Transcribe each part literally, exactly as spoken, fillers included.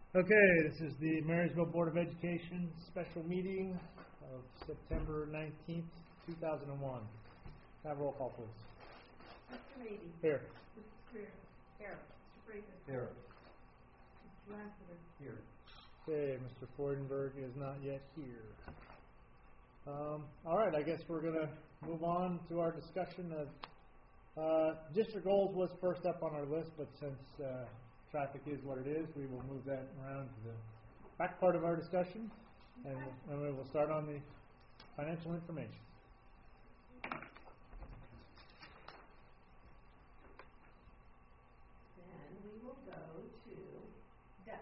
Okay, this is the Marysville Board of Education special meeting of September nineteenth, two thousand one. Have a roll call, please. Mister Mabee. Here. Mister Greer. Here. Mister Braker. Here. Mister Lassiter. Here. Okay, Mister Freudenberg is not yet here. Um, all right, I guess we're going to move on to our discussion of uh, district goals was first up on our list, but since uh, traffic is what it is, we will move that around to the back part of our discussion, and, and we will start on the financial information. Then we will go to debt.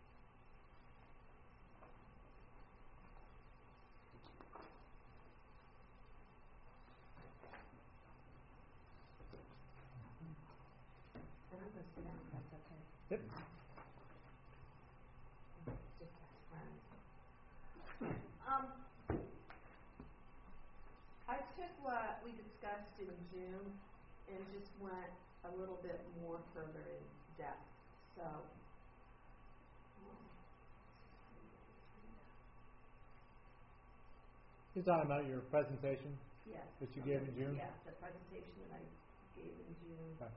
And I'm going to sit down, if that's okay. Yep. Just as friends. Um, I took what we discussed in June and just went a little bit more further in depth. So, um, You're talking about your presentation yes. that you gave in June? Yes, the presentation that I gave in June. Okay.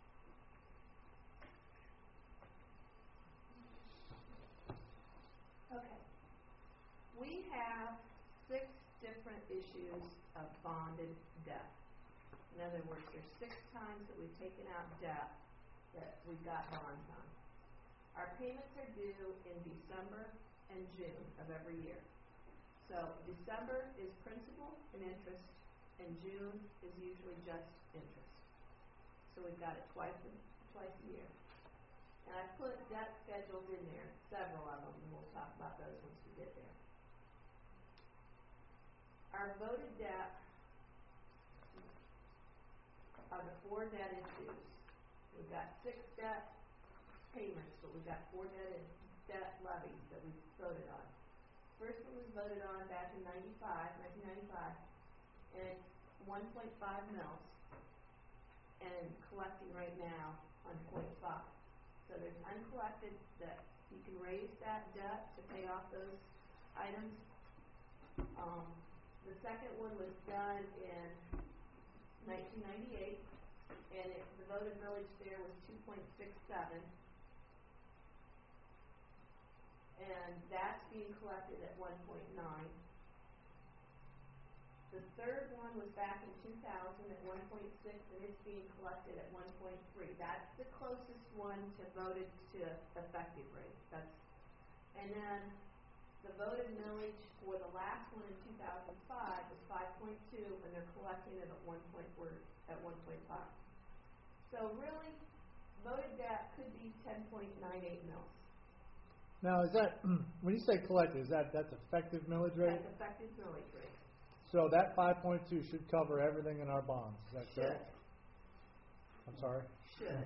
Okay. We have six different issues of bonded debt. In other words, there's six times that we've taken out debt that we've got bonds on. Our payments are due in December and June of every year. So December is principal and interest, and June is usually just interest. So we've got it twice a, twice a year. And I put debt schedules in there, several of them, and we'll talk about those once we get there. Our voted debt are the four debt issues. We've got six debt payments, but we've got four debt, debt levies that we voted on. First one was voted on back in ninety-five, nineteen ninety-five, and it's one point five mils, and collecting right now on zero point five. So there's uncollected that you can raise that debt to pay off those items. Um, the second one was done in nineteen ninety-eight, and it, the voted millage there was two point six seven. And that's being collected at one point nine. The third one was back in two thousand at one point six, and it's being collected at one point three. That's the closest one to voted to effective rate. That's, and then the voted millage for the last one in two thousand five was five point two, and they're collecting it at one point four, at one point five. So really, voted debt could be ten point nine eight mils. Now, is that, when you say collected, is that, that's effective millage rate? That's effective millage rate. So that five point two should cover everything in our bonds, is that Should. correct? I'm sorry? Should.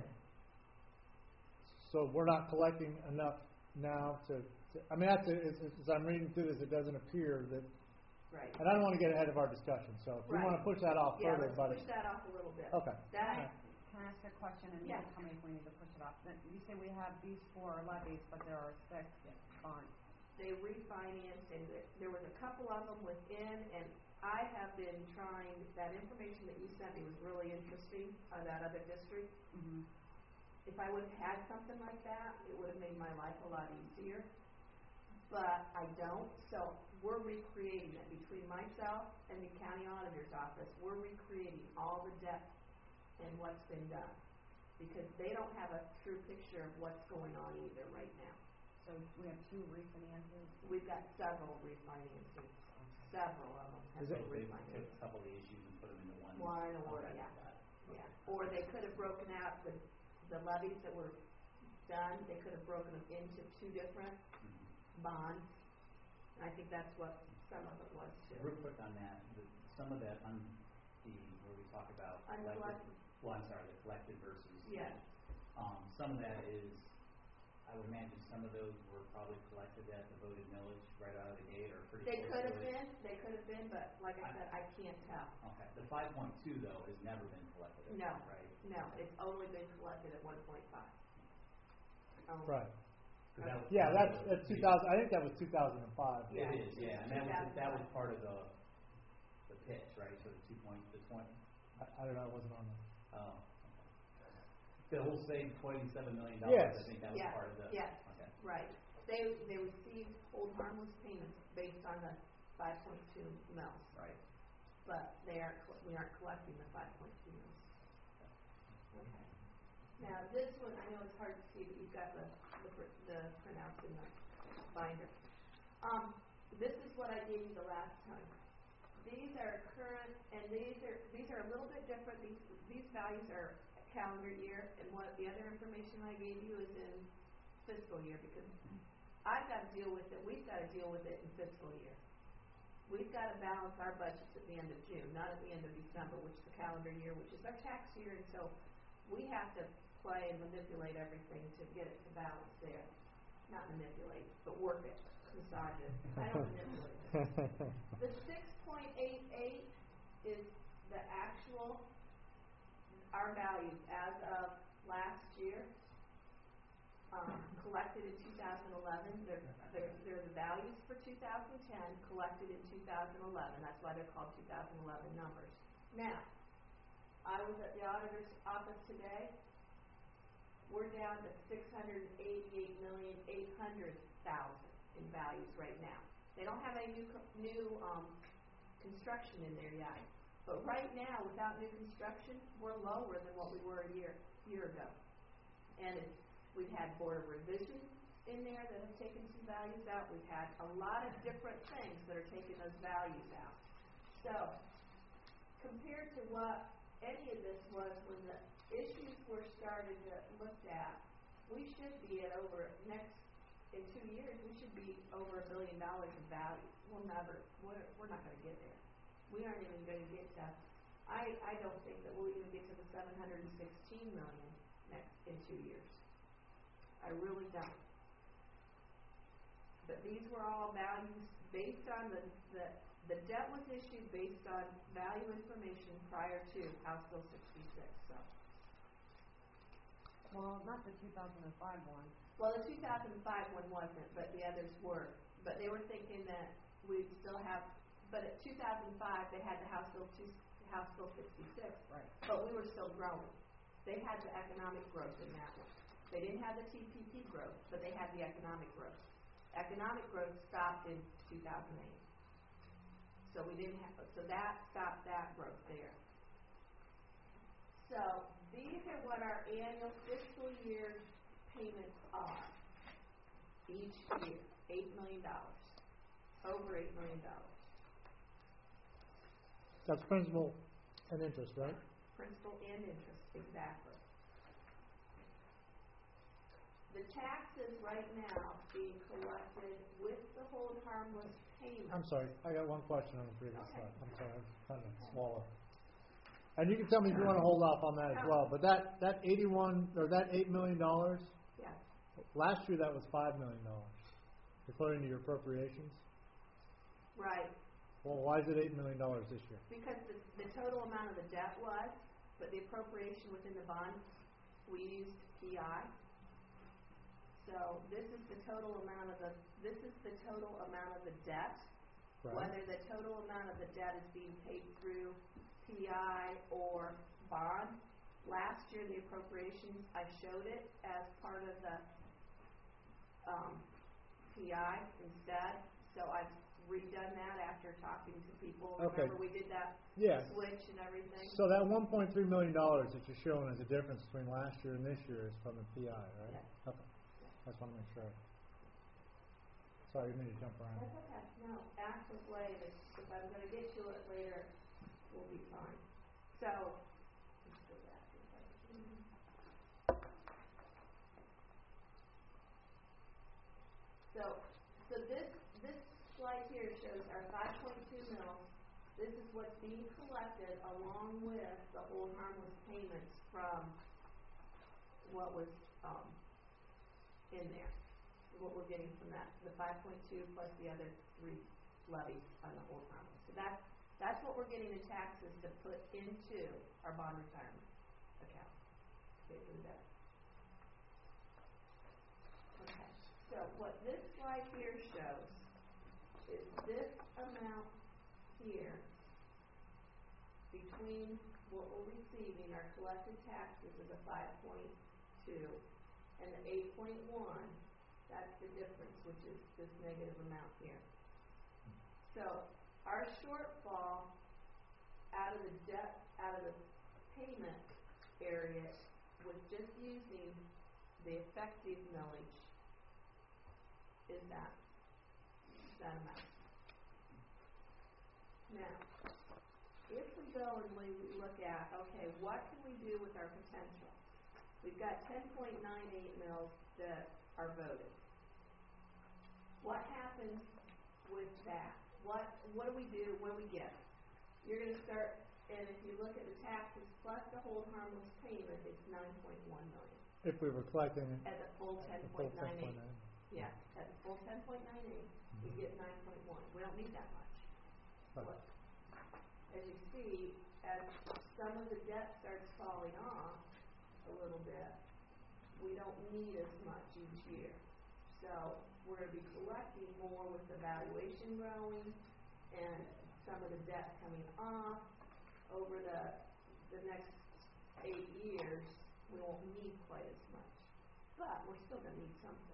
So we're not collecting enough now to, to I mean, that's, as, as I'm reading through this, it doesn't appear that, Right. and I don't want to get ahead of our discussion, so if we Right. want to push that off Yeah, further, let's but push that off a little bit. okay. That, Can I ask a question and Yeah. you tell me if we need to push it off? Then you say we have these four levies, but there are six bonds. they refinanced, and th- there was a couple of them within, and I have been trying, that information that you sent me was really interesting, uh, that other district. Mm-hmm. If I would have had something like that, it would have made my life a lot easier. But I don't, so we're recreating it between myself and the county auditor's office. We're recreating all the debt and what's been done, because they don't have a true picture of what's going on either right now. So we have two refinances. We've got several refinances, several of them have Is been it- They refinanced. took a couple of the issues and put them into one. One or, Okay, yeah, got it. yeah. Or they could have broken out the, the levies that were done, they could have broken them into two different Mhm. bonds. And I think that's what some of it was too. Real quick on that, the, some of that on the, where we talk about collected, Uncollected. well, I'm sorry, the collected versus. Yes. Um, some of that is, I would imagine some of those were probably collected at the voted millage right out of the gate, or pretty They close could to have it. been, they could have been, but like I said, I can't tell. Okay, the five point two though has never been collected at No. that, right? No, it's only been collected at one point five. Right. 'Cause that was Yeah, part that's, of the- that's two thousand, I think that was two thousand and five. It Yeah. is, yeah, and that was, that was two thousand five. part of the, the pitch, right, so the two point, the twenty, I, I don't know, I wasn't on that. oh. The whole save twenty-seven million Yes. dollars, I think that was Yes, part of the, yes. okay. Right. They, they received hold harmless payments based on the five point two mils, Right. but they aren't, col- we aren't collecting the five point two mils. Okay. Now, this one, I know it's hard to see, but you've got the, the, pr- the printouts in the binder. Um, this is what I gave you the last time. These are current, and these are, these are a little bit different. These, these values are calendar year, and what the other information I gave you is in fiscal year, because I've got to deal with it, we've got to deal with it in fiscal year. We've got to balance our budgets at the end of June, not at the end of December, which is the calendar year, which is our tax year, and so we have to play and manipulate everything to get it to balance there. Not manipulate, but work it, massage it. I don't manipulate it. The six point eight eight is the actual, our values as of last year, um, collected in two thousand eleven. They're, they're, they're the values for two thousand ten, collected in two thousand eleven. That's why they're called two thousand eleven numbers. Now, I was at the auditor's office today. We're down to six hundred eighty-eight million eight hundred thousand in values right now. They don't have any new, co- new, um, construction in there yet. But right now, without new construction, we're lower than what we were a year, year ago. And it's, we've had Board of Revision in there that have taken some values out. We've had a lot of different things that are taking those values out. So, compared to what any of this was when the issues were started to looked at, we should be at over, next, in two years, we should be over a billion dollars in value. We'll never, we're, we're not gonna get there. We aren't even gonna get to, I, I don't think that we'll even get to the seven hundred sixteen million next, in two years. I really don't. But these were all values based on the, the, the debt was issued based on value information prior to House Bill sixty-six, so. Well, not the two thousand five one. Well, the two thousand five one wasn't, but the others were. But they were thinking that we'd still have, but at two thousand five, they had the House Bill two, House Bill sixty-six. Right. But we were still growing. They had the economic growth in that one. They didn't have the T P P growth, but they had the economic growth. Economic growth stopped in two thousand eight. So we didn't have, so that stopped that growth there. So these are what our annual fiscal year payments are each year, eight million dollars, over eight million dollars. That's principal and interest, right? Principal and interest, exactly. The taxes right now being collected with the hold harmless payment. I'm sorry, I got one question on the previous Okay. slide. I'm sorry, I was trying to swallow. And you can tell me if you wanna hold off on that as well, but that, that eighty-one, or that eight million dollars, Yeah, last year that was five million dollars, according to your appropriations. right. Well, why is it eight million dollars this year? Because the, the total amount of the debt was, but the appropriation within the bond, we used P I. So this is the total amount of the, this is the total amount of the debt. Right. Whether the total amount of the debt is being paid through P I or bond. Last year, the appropriations, I showed it as part of the um, P I instead. So I've redone that after talking to people. Okay. Remember, we did that Yeah. switch and everything? So that one point three million dollars that you're showing as a difference between last year and this year is from the P I, right? Yes. Okay, I just wanna make sure. Sorry, you need to jump around. That's okay. No, active way, if, if I'm gonna get to it later, we'll be fine. So, let's go back to that. So, so this, this slide here shows our five point two mils. This is what's being collected along with the hold harmless payments from what was, um, in there. What we're getting from that, the five point two plus the other three levies on the hold harmless. So that's, that's what we're getting in taxes to put into our bond retirement account. Pay for the debt. Okay, what this slide here shows is this amount here between what we're receiving, our collected taxes is a five point two, and the eight point one, that's the difference, which is this negative amount here. So our shortfall out of the debt, out of the payment area was just using the effective millage is that, that amount. Now, if we go and we look at, okay, what can we do with our potential? We've got ten point nine eight mils that are voted. What happens with that? What, what do we do? What do we get? You're going to start, and if you look at the taxes plus the hold harmless payment, it's nine point one million. If we were collecting it. At the full ten the full point nine eight. ten point nine. Yeah, at the full ten point nine eight, we get nine point one. We don't need that much. Right. What- As you see, as some of the debt starts falling off a little bit, we don't need as much each year. So we're going to be collecting more with the valuation growing and some of the debt coming off over the the next eight years. We won't need quite as much, but we're still going to need something.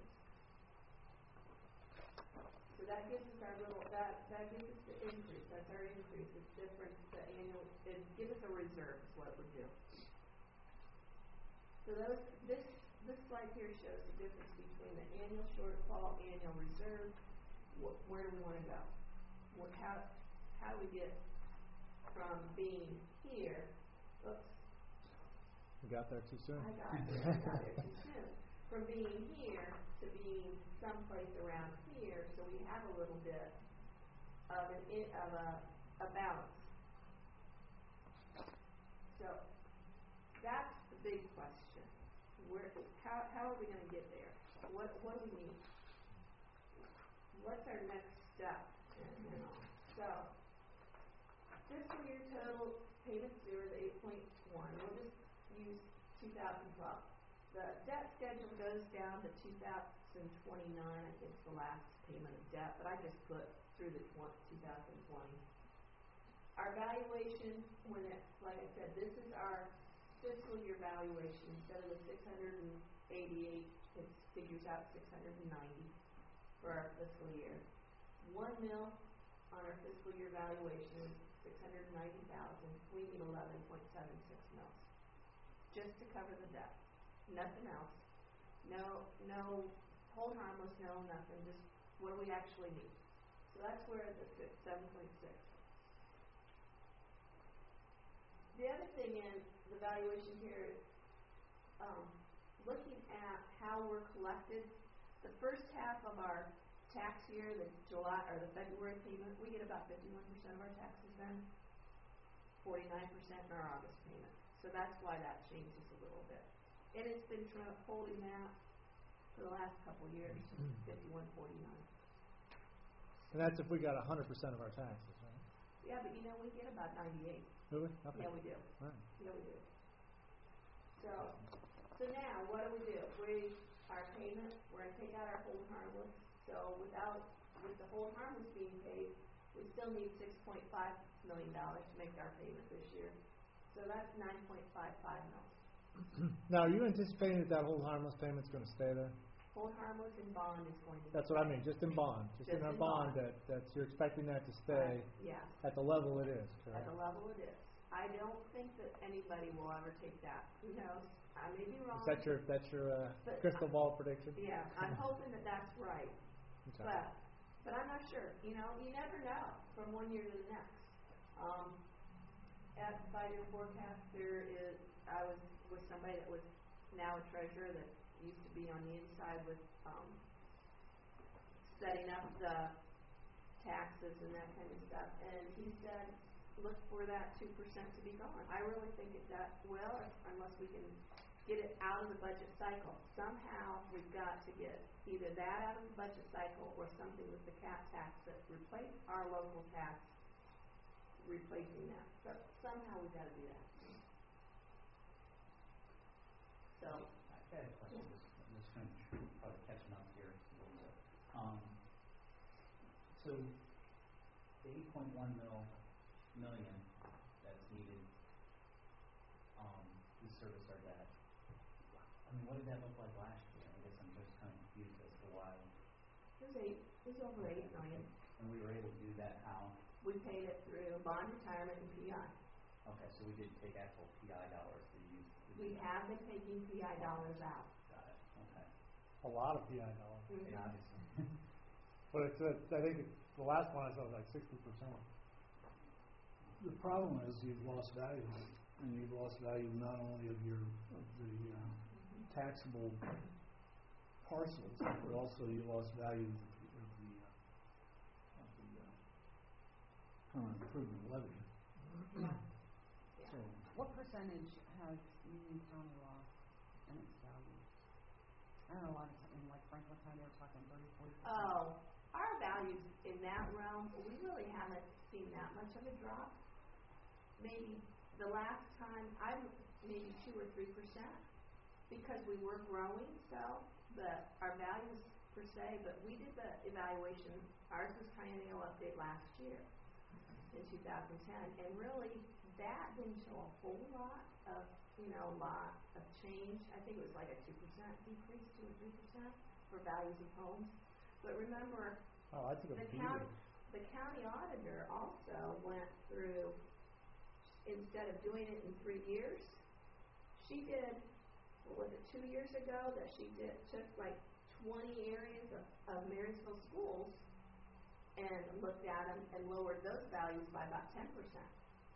So that gives us our little, that, that gives us the increase, that's our increase, it's different, the annual, it gives us a reserve is what it would do. So those, this, this slide here shows the difference between the annual shortfall, annual reserve, wh- where do we want to go? What, how, how do we get from being here, oops, We got there too soon. I got there, I got there too soon. From being here to being someplace around here, so we have a little bit of an i- of a, a balance. So that's the big question. Where, how, how are we going to get there? What, what do we need? What's our next step? And, and all? So fiscal year total payments due are the eight point one. We'll just use two thousand twelve. The debt schedule goes down to two thousand twenty-nine, I think it's the last payment of debt, but I just put through the two thousand twenty. Our valuation, when it, like I said, this is our fiscal year valuation. Instead of the six hundred eighty-eight, it figures out six hundred ninety for our fiscal year. One mil on our fiscal year valuation is six hundred ninety thousand. We need eleven point seven six mils just to cover the debt. Nothing else. No, no hold harmless, no nothing. Just what do we actually need? So that's where the seven point six. The other thing in the valuation here is um, looking at how we're collected. The first half of our tax year, the July or the February payment, we get about fifty-one percent of our taxes then, forty-nine percent in our August payment. So that's why that changes a little bit. And it's been tra- holding that for the last couple of years, fifty-one forty-nine. And that's if we got one hundred percent of our taxes, right? Yeah, but you know, we get about ninety-eight. Do we? Okay. Yeah, we do. All right. Yeah, we do. So, so now, what do we do? We, our payment, we're gonna take out our hold harmless. So without, with the hold harmless being paid, we still need six point five million dollars to make our payment this year. So that's nine point five five mils. Now, are you anticipating that that whole harmless payment's going to stay there? Hold harmless and bond is going to. That's what I mean, just in bond, just, Just in our in bond, bond. that that's you're expecting that to stay Yeah, at the level it is, at correct? the level it is. I don't think that anybody will ever take that. Who knows? I may be wrong. Is that your that's your uh, But crystal ball prediction? Yeah, I'm hoping that that's right. Okay. But, but I'm not sure. You know, you never know from one year to the next. Um, at the five-year forecast, there is, I was with somebody that was now a treasurer that used to be on the inside with, um, setting up the taxes and that kind of stuff. And he said, look for that two percent to be gone. I really think it that well, unless we can get it out of the budget cycle. Somehow we've got to get either that out of the budget cycle or something with the cap tax that replace our local tax, replacing that. So somehow we've got to do that. So, I've had a question, just, I'm just kind of probably catching up here a little bit. So, the eight point one mil, million that's needed, um, to service our debt, I mean, what did that look like last year? I guess I'm just kind of confused as to why. It was eight, it was over eight million. And we were able to do that how? We paid it through bond retirement and P I. Okay, so we did take actual P I dollars to use. to do We that. have been taking P I dollars out. Got it, okay. A lot of P I dollars. Mhm. Yeah, obviously. But it's, uh, I think it's, the last one I saw was like sixty percent. The problem is you've lost value, and you've lost value not only of your, of the uh, taxable parcels, but also you lost value of the, of the, uh, of the uh, permanent improvement levy. Yeah. So, What percentage has Union County lost in its value? I know a lot of, in like Franklin County, they're talking thirty, forty percent. Oh, our values in that realm, we really haven't seen that much of a drop. Maybe the last time, I'm maybe two or three percent, because we were growing, so, but our values per se, but we did the evaluation, ours was triennial update last year, in two thousand ten, and really, that didn't show a whole lot of, you know, lot of change. I think it was like a two percent decrease, two or three percent for values of homes. But remember, Oh, I took a the beating. county, the county auditor also went through, instead of doing it in three years, she did, what was it, two years ago, that she did, took like twenty areas of, of Marysville schools and looked at them and lowered those values by about ten percent.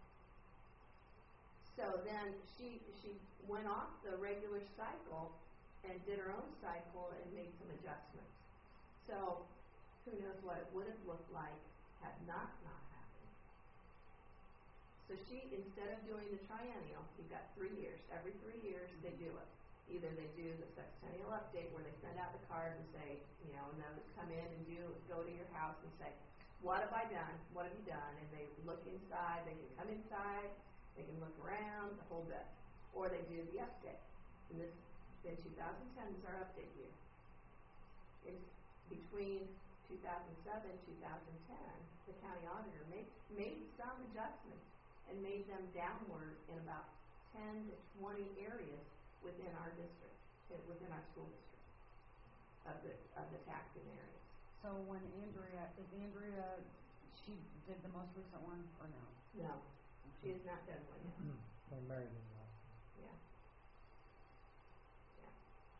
So then she, she went off the regular cycle and did her own cycle and made some adjustments. So, who knows what it would have looked like had not not happened. So she, instead of doing the triennial, you've got three years. Every three years they do it. Either they do the sexennial update where they send out the card and say, you know, and they'll come in and do, go to your house and say, what have I done? What have you done? And they look inside, they can come inside, they can look around, the whole bit. Or they do the update. And this, in two thousand ten is our update year. In between two thousand seven, two thousand ten, the county auditor made, made some adjustments and made them downward in about ten to twenty areas within our district, within our school district, of the, of the taxing areas. So when Andrea, is Andrea, she did the most recent one, or no? No, she has not done one yet. When Mary did that. Yeah. Yeah.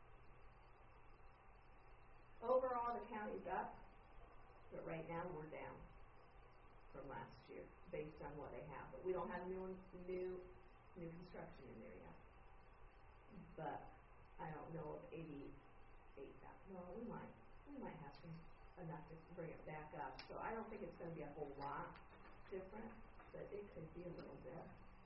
Overall, the county's up, but right now we're down from last year, based on what they have. But we don't have new, new, new construction in there yet. But I don't know if eighty-eight thousand, well, we might, we might have some, enough to bring it back up. So I don't think it's gonna be a whole lot different, but it could be a little bit.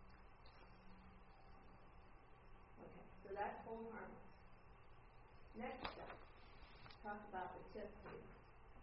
Okay, so that's hold harmless. Next up, talk about the TIF payment.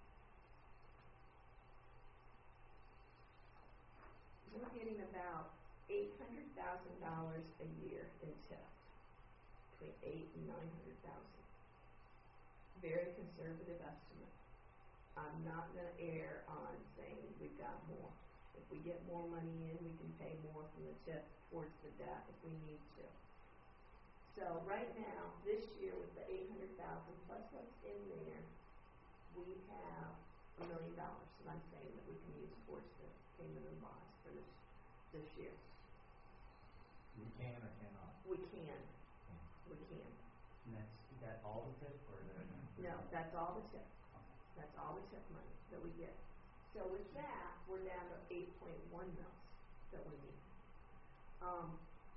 We're getting about eight hundred thousand dollars a year in TIF, between eight and nine hundred thousand. Very conservative estimate. I'm not gonna err on saying we've got more. If we get more money in, we can pay more from the TIF towards the debt if we need to. So right now, this year with the eight hundred thousand plus what's in there, we have a million dollars that I'm saying that we can use towards the payment of bonds for this, this year. You can or cannot? We can, we can. And that's, is that all the TIF or is it? No, that's all the TIF. Okay. That's all the TIF money that we get. So with that, we're down to eight point one mils that we need. Um,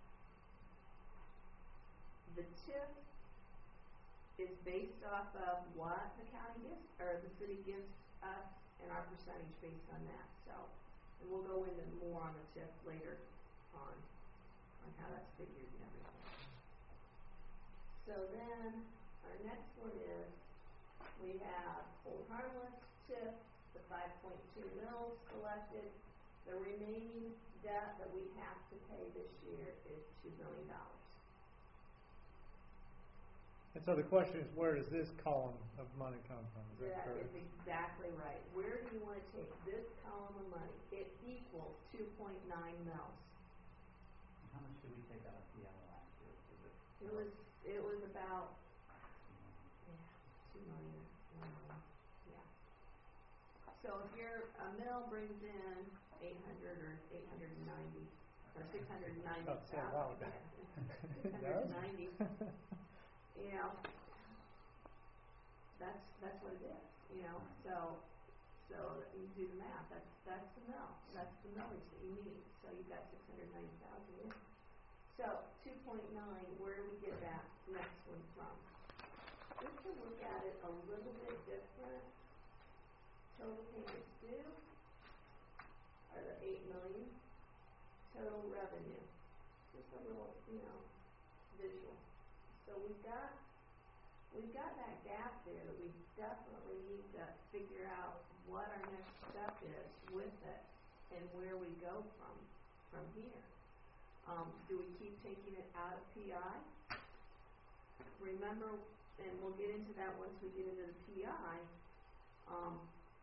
the TIF is based off of what the county gives, or the city gives us, and our percentage based on that. So, and we'll go into more on the TIF later on, on how that's figured and everything. So then, our next one is, we have hold harmless, TIF, the five point two mils collected. The remaining debt that we have to pay this year is two million dollars. And so the question is, where does this column of money come from? Is that That correct? is exactly right. Where do you want to take this column of money? It equals two point nine mils. How much did we take out of P L last year? Was it? It was, it was about, yeah, two million, one million, yeah. So if your, a mill brings in eight hundred or eight hundred and ninety, or six hundred and ninety Oh, say, wow. thousand, It six hundred does? and ninety, you know, that's, that's what it is, you know, so, so you do the math, that's, that's the mill, that's the millage that you need, so you've got six hundred and ninety thousand in. So, two point nine, where do we get that next one from? Just to look at it a little bit different, total payments due are the eight million, total revenue, just a little, you know, visual. So we've got, we've got that gap there that we definitely need to figure out what our next step is with it and where we go from, from here. Um, do we keep taking it out of P I? Remember, and we'll get into that once we get into the P I, um,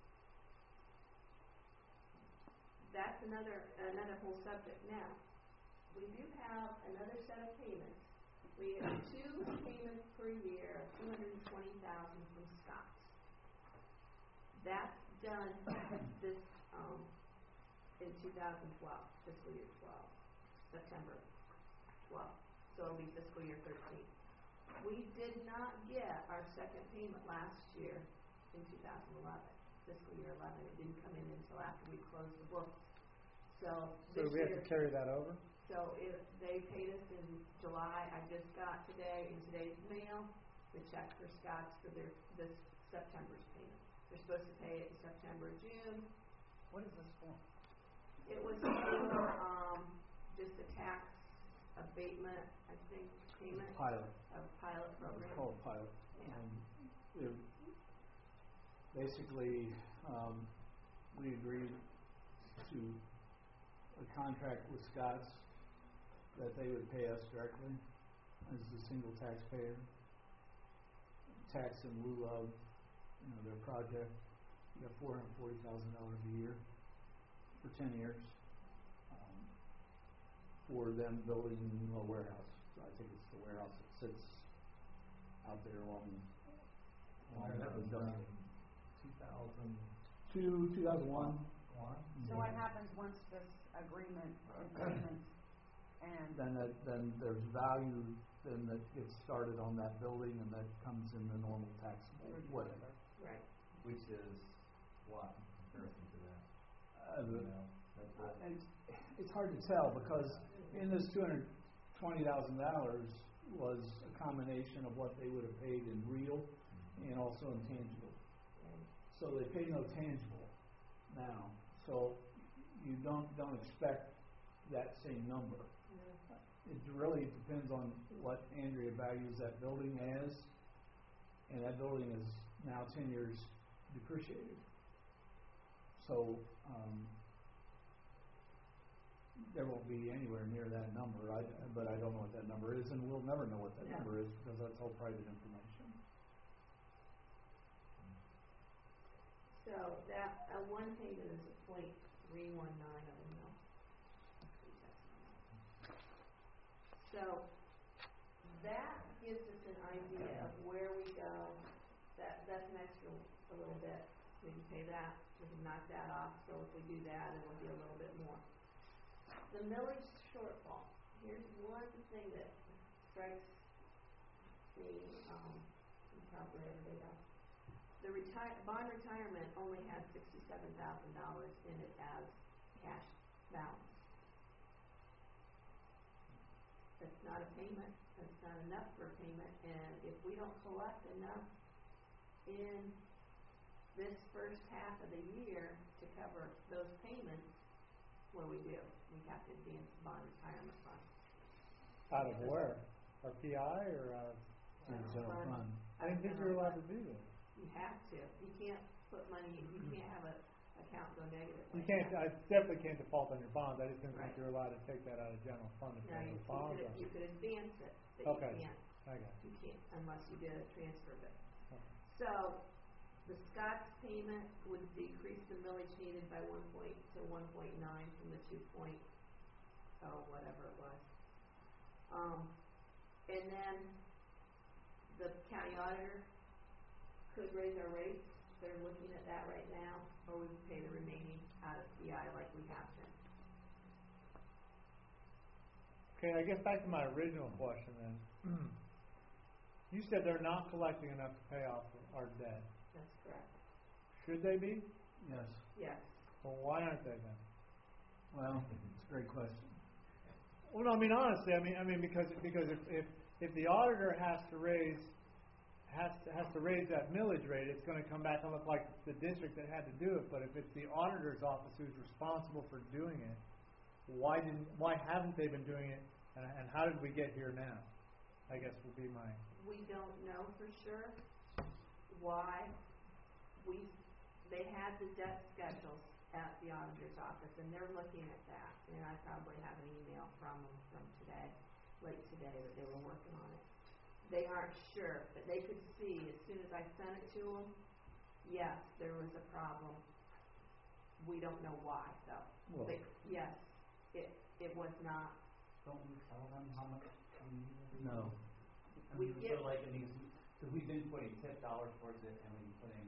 that's another, another whole subject. Now, we do have another set of payments. We have two payments per year of two hundred and twenty thousand from Scott's. That's done this, um, in two thousand twelve, fiscal year twelve, September twelfth. So it'll be fiscal year thirteen. We did not get our second payment last year in two thousand eleven, fiscal year eleven. It didn't come in until after we closed the books. So So this we have year, to carry that over? so if they paid us in July, I just got today in today's mail the check for Scott's for their this September's payment. They're supposed to pay it in September, June. What is this for? It was for um just a tax abatement, I think, payment Pilot, of pilot program. it's called pilot. Yeah. Um, it, basically, um, we agreed to a contract with Scott's that they would pay us directly as a single taxpayer, tax in lieu of, you know, their project. You got four hundred forty thousand dollars a year for ten years um, for them building a warehouse. I think it's the warehouse that sits out there along. along That was the- done in two thousand Two, two thousand one. one. So what happens once this agreement is payment and Then that, then there's value then that gets started on that building and that comes in the normal taxable way. Right. Which is what in comparison to that? Uh, You the- know, that's uh, what- it's, it's hard to tell because in this two hundred twenty thousand dollars was a combination of what they would have paid in real and also intangible. Right. So they pay no tangible now. So you don't don't expect that same number. Yeah. It really depends on what Andrea values that building as, and that building is now ten years depreciated. So um, there won't be anywhere near that number. I, but I don't know what that number is, and we'll never know what that No. number is because that's all private information. So that, uh, one payment is a point three one nine of a mil. So that gives us an idea of where we go. That, that's an extra a little bit. We can pay that, we can knock that off, so if we do that, it'll be a little bit more. The millage shortfall, here's one thing that strikes me, um, and probably everybody else. The retire, bond retirement only has sixty-seven thousand dollars in it as cash balance. That's not a payment, that's not enough for a payment, and if we don't collect enough in this first half of the year to cover those payments, what do we do? We have to advance the bond retirement fund. Out of where? Our P I or out of? In the general fund. I didn't think you were allowed to do that. You have to. You can't put money, you can't have a account go negative. You like can't, that. I definitely can't default on your bonds. I just didn't think Right. you were allowed to take that out of general fund if No, you you, have bonds. you could, on you it. could advance it, but Okay. you can't I got You can't, unless you did a transfer bid. Okay. So, the Scott's payment would decrease the millage needed by one point to one point nine from the two point oh, whatever it was. Um, and then the county auditor could raise our rates. They're looking at that right now, or we would pay the remaining out of P I like we have been. Okay, I guess back to my original question then. You said they're not collecting enough to pay off our debt. That's correct. Should they be? Yes. Yes. Well, why aren't they then? Well, it's a great question. Well, no, I mean honestly, I mean, I mean because because if if, if the auditor has to raise has to, has to raise that millage rate, it's going to come back and look like the district that had to do it. But if it's the auditor's office who's responsible for doing it, why didn't why haven't they been doing it? And, and how did we get here now? I guess would be my. We don't know for sure why we they had the debt schedules at the auditor's office, and they're looking at that. And I probably have an email from them from today, late today, that they were working on it. They aren't sure, but they could see as soon as I sent it to them, yes, there was a problem. We don't know why, though. Well, But yes, it it was not. Don't we tell them how much we need every no. month? I We mean, get- so like, I mean, because we've been putting tip dollars towards it, and we've been putting,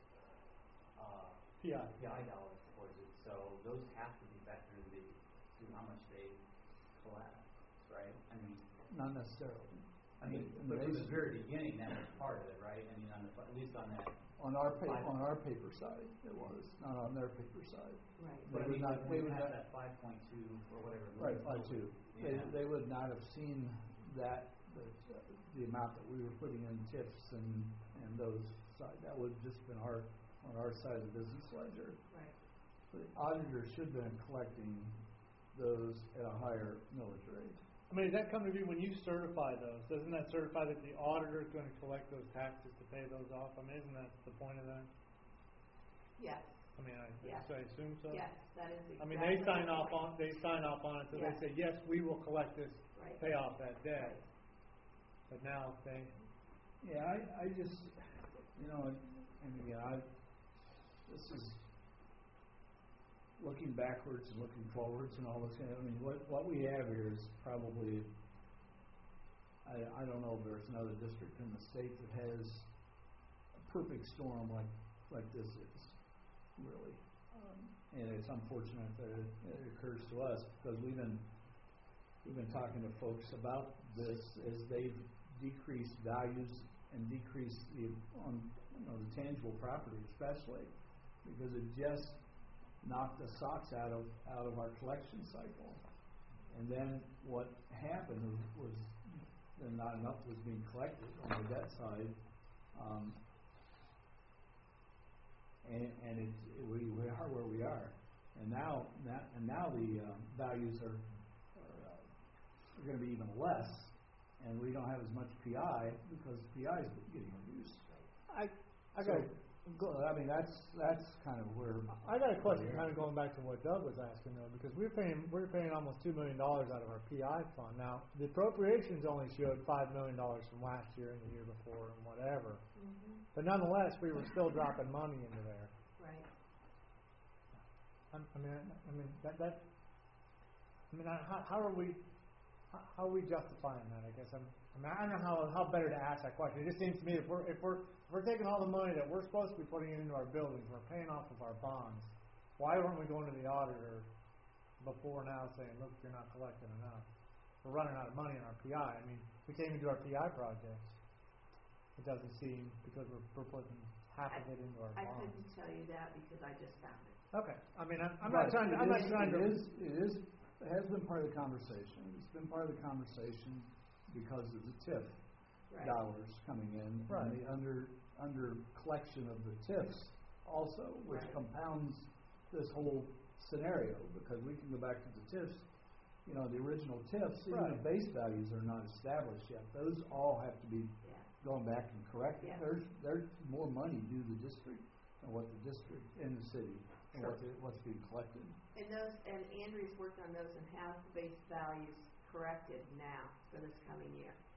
uh, P I. P I dollars towards it, so those have to be factored into to how much they collect, right? I mean, Not necessarily. I mean, And but they- from the very beginning, that was part of it, right? I mean, on the, at least on that, On our pa- Five. on our paper side, it was, not on their paper side. Right. but I would mean, not- like, they when we would had not- that five point two or whatever. Right, million I dollars, too. They, yeah. they would not have seen that, the, the amount that we were putting in tips and, and those side. That would have just been our, on our side of the business ledger. Right. The auditor should have been collecting those at a higher millage rate. I mean, does that come to be when you certify those? Doesn't that certify that the auditor is going to collect those taxes to pay those off? I mean, isn't that the point of that? Yes. I mean, I, Yeah. I assume so. Yes, that is I exactly. mean, they sign the off point. on they sign off on it, so Yeah. they say yes, we will collect this, Right. pay off that debt. Right. But now they, Yeah, I, I just, you know, and, and again, I, this is looking backwards and looking forwards and all this, I mean, what, what we have here is probably, I, I don't know if there's another district in the state that has a perfect storm like, like this is, really. Um, and it's unfortunate that it, it occurs to us, because we've been, we've been talking to folks about this as they've decreased values and decreased the, on, you know, the tangible property especially, because it just knocked the socks out of, out of our collection cycle. And then what happened was, was then not enough was being collected on the debt side. Um, and, and it, it, we, we are where we are. And now, now and now the um, values are, are, uh, are going to be even less, and we don't have as much P I because P I is getting reduced. I I So, got go- I mean, that's that's kind of where. I got a question, Yeah. kind of going back to what Doug was asking though, because we're paying we're paying almost two million dollars out of our P I fund. Now the appropriations only showed five million dollars from last year and the year before and whatever, Mm-hmm. but nonetheless we were still dropping money into there. Right. I, I mean, I, I mean that that. I mean, I, how, how are we? How, how are we justifying that? I guess I'm. I mean, I don't know how how better to ask that question. It just seems to me if we're if we're if we're taking all the money that we're supposed to be putting into our buildings, we're paying off of our bonds. Why weren't we going to the auditor before now saying, look, you're not collecting enough? We're running out of money in our P I. I mean, we can't even do our P I projects. It doesn't seem because we're we're putting half of it into our I bonds. couldn't tell you that because I just found it. Okay. I mean, I'm, I'm But not trying to. I'm it not is- trying to. It is, it is, it has been part of the conversation. It's been part of the conversation because of the TIF Right. dollars coming in. Right. And the under, under collection of the TIFs also, which Right. compounds this whole scenario, because we can go back to the TIFs, you know, the original TIFs, even Right. the base values are not established yet. Those all have to be Yeah. going back and corrected. Yeah. There's, there's more money due to the district than what the district in the city, and what the, what's being collected. And those, and Andrew's worked on those and has the base values corrected now for this coming year.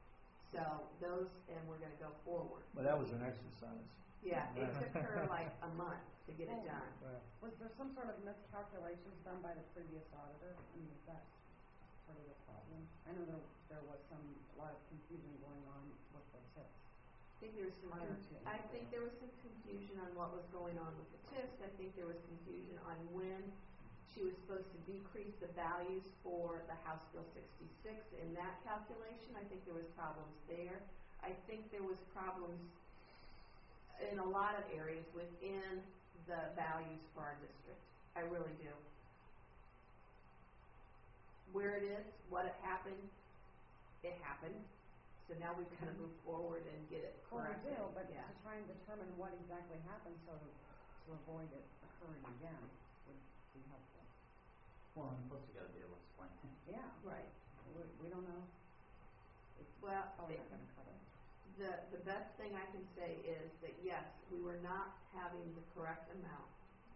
So those, and we're gonna go forward. But that was an exercise. Yeah, it took her like a month to get it done. Right. Was there some sort of miscalculations done by the previous auditor? I mean, is that part of the problem? I know there, there was some, a lot of confusion going on with the tips. I think there was some, Prior to. I think there was some confusion on what was going on with the tips. I think there was confusion on when she was supposed to decrease the values for the House Bill sixty-six in that calculation. I think there was problems there. I think there was problems in a lot of areas within the values for our district. I really do. Where it is, what it happened, it happened. So now we've got to move forward and get it Well, we corrected. do, but Yeah. to try and determine what exactly happened so to avoid it occurring again would be helpful. Well, and plus you gotta be able to explain it. Yeah, Right. we, we don't know. It's Well, probably it- not gonna cut it. The, the best thing I can say is that yes, we were not having the correct amount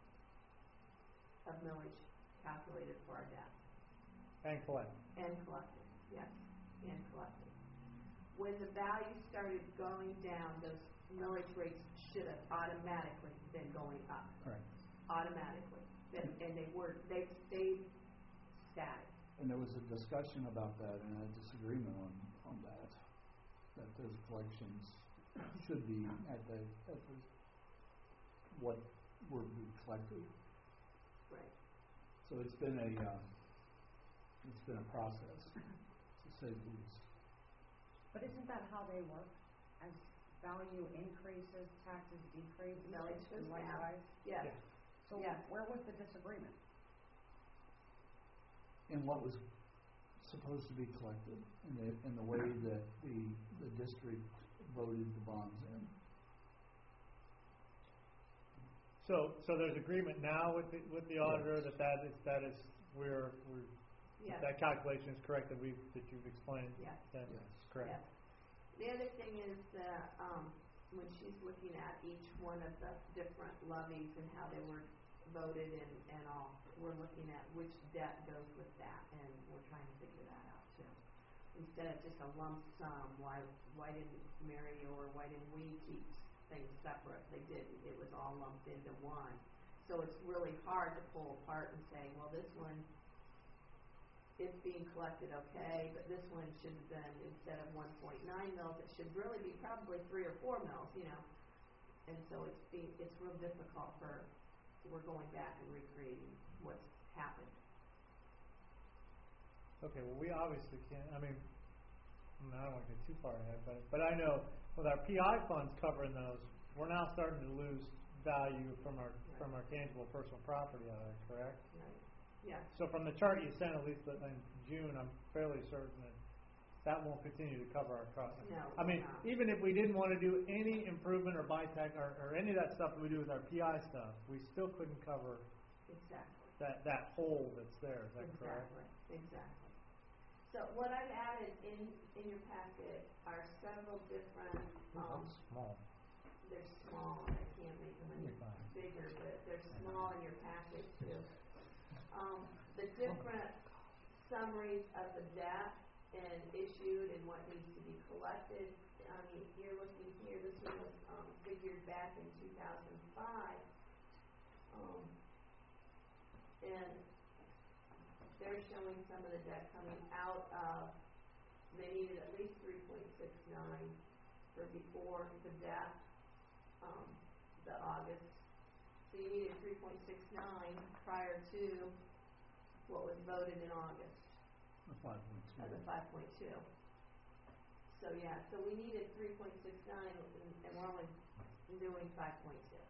of millage calculated for our debt. And collect. And collected, yes, and collected. When the value started going down, those millage rates should have automatically been going up, Correct. automatically. And, and they were, they stayed static. And there was a discussion about that and a disagreement on, on that, that those collections should be at the, at the, what were being collected. Right. So it's been a, uh, it's been a process, to say the least. But isn't that how they work? As value increases, taxes decrease, Millage goes and down. likewise? Yes, Yeah. So Yes. where was the disagreement? In what was supposed to be collected, in the, in the way that the, the district voted the bonds in. So, so there's agreement now with the, with the auditor that that is, that is, we're, we're, yes, that calculation is correct that we've, that you've explained? yes. That Yes. is correct. Yes. The other thing is that, um, when she's looking at each one of the different levies and how they were voted and, and all, we're looking at which debt goes with that, and we're trying to figure that out too. Instead of just a lump sum, why, why didn't Mary or why didn't we keep things separate? They didn't, it was all lumped into one. So it's really hard to pull apart and say, well, this one is being collected okay, but this one should have been, instead of one point nine mils, it should really be probably three or four mils, you know. And so it's being, it's real difficult for, we're going back and recreating what's happened. Okay, well, we obviously can't, I mean, I don't want to get too far ahead, but, but I know with our P I funds covering those, we're now starting to lose value from our, from our tangible personal property out of it, correct? Right. Yes. So from the chart you sent, at least in June, I'm fairly certain that that won't continue to cover our costs. No, I mean, it will not. even if we didn't want to do any improvement or buy tech or, or any of that stuff that we do with our P I stuff, we still couldn't cover Exactly. that, that hole that's there, is that correct? Exactly, exactly. So what I've added in, in your packet are several different, um, That's small. they're small, I can't make them any You're fine. bigger, but they're small in your packet too. Um, the different summaries of the debt and issued and what needs to be collected. I mean, you're looking here, this one was, um, figured back in two thousand five. Um, and they're showing some of the debt coming out of, they needed at least three point six nine for before the debt, um, the August. So you needed three point six nine prior to what was voted in August, The five point two. uh, the five point two. So yeah, so we needed three point six nine and, and we're only doing five point two.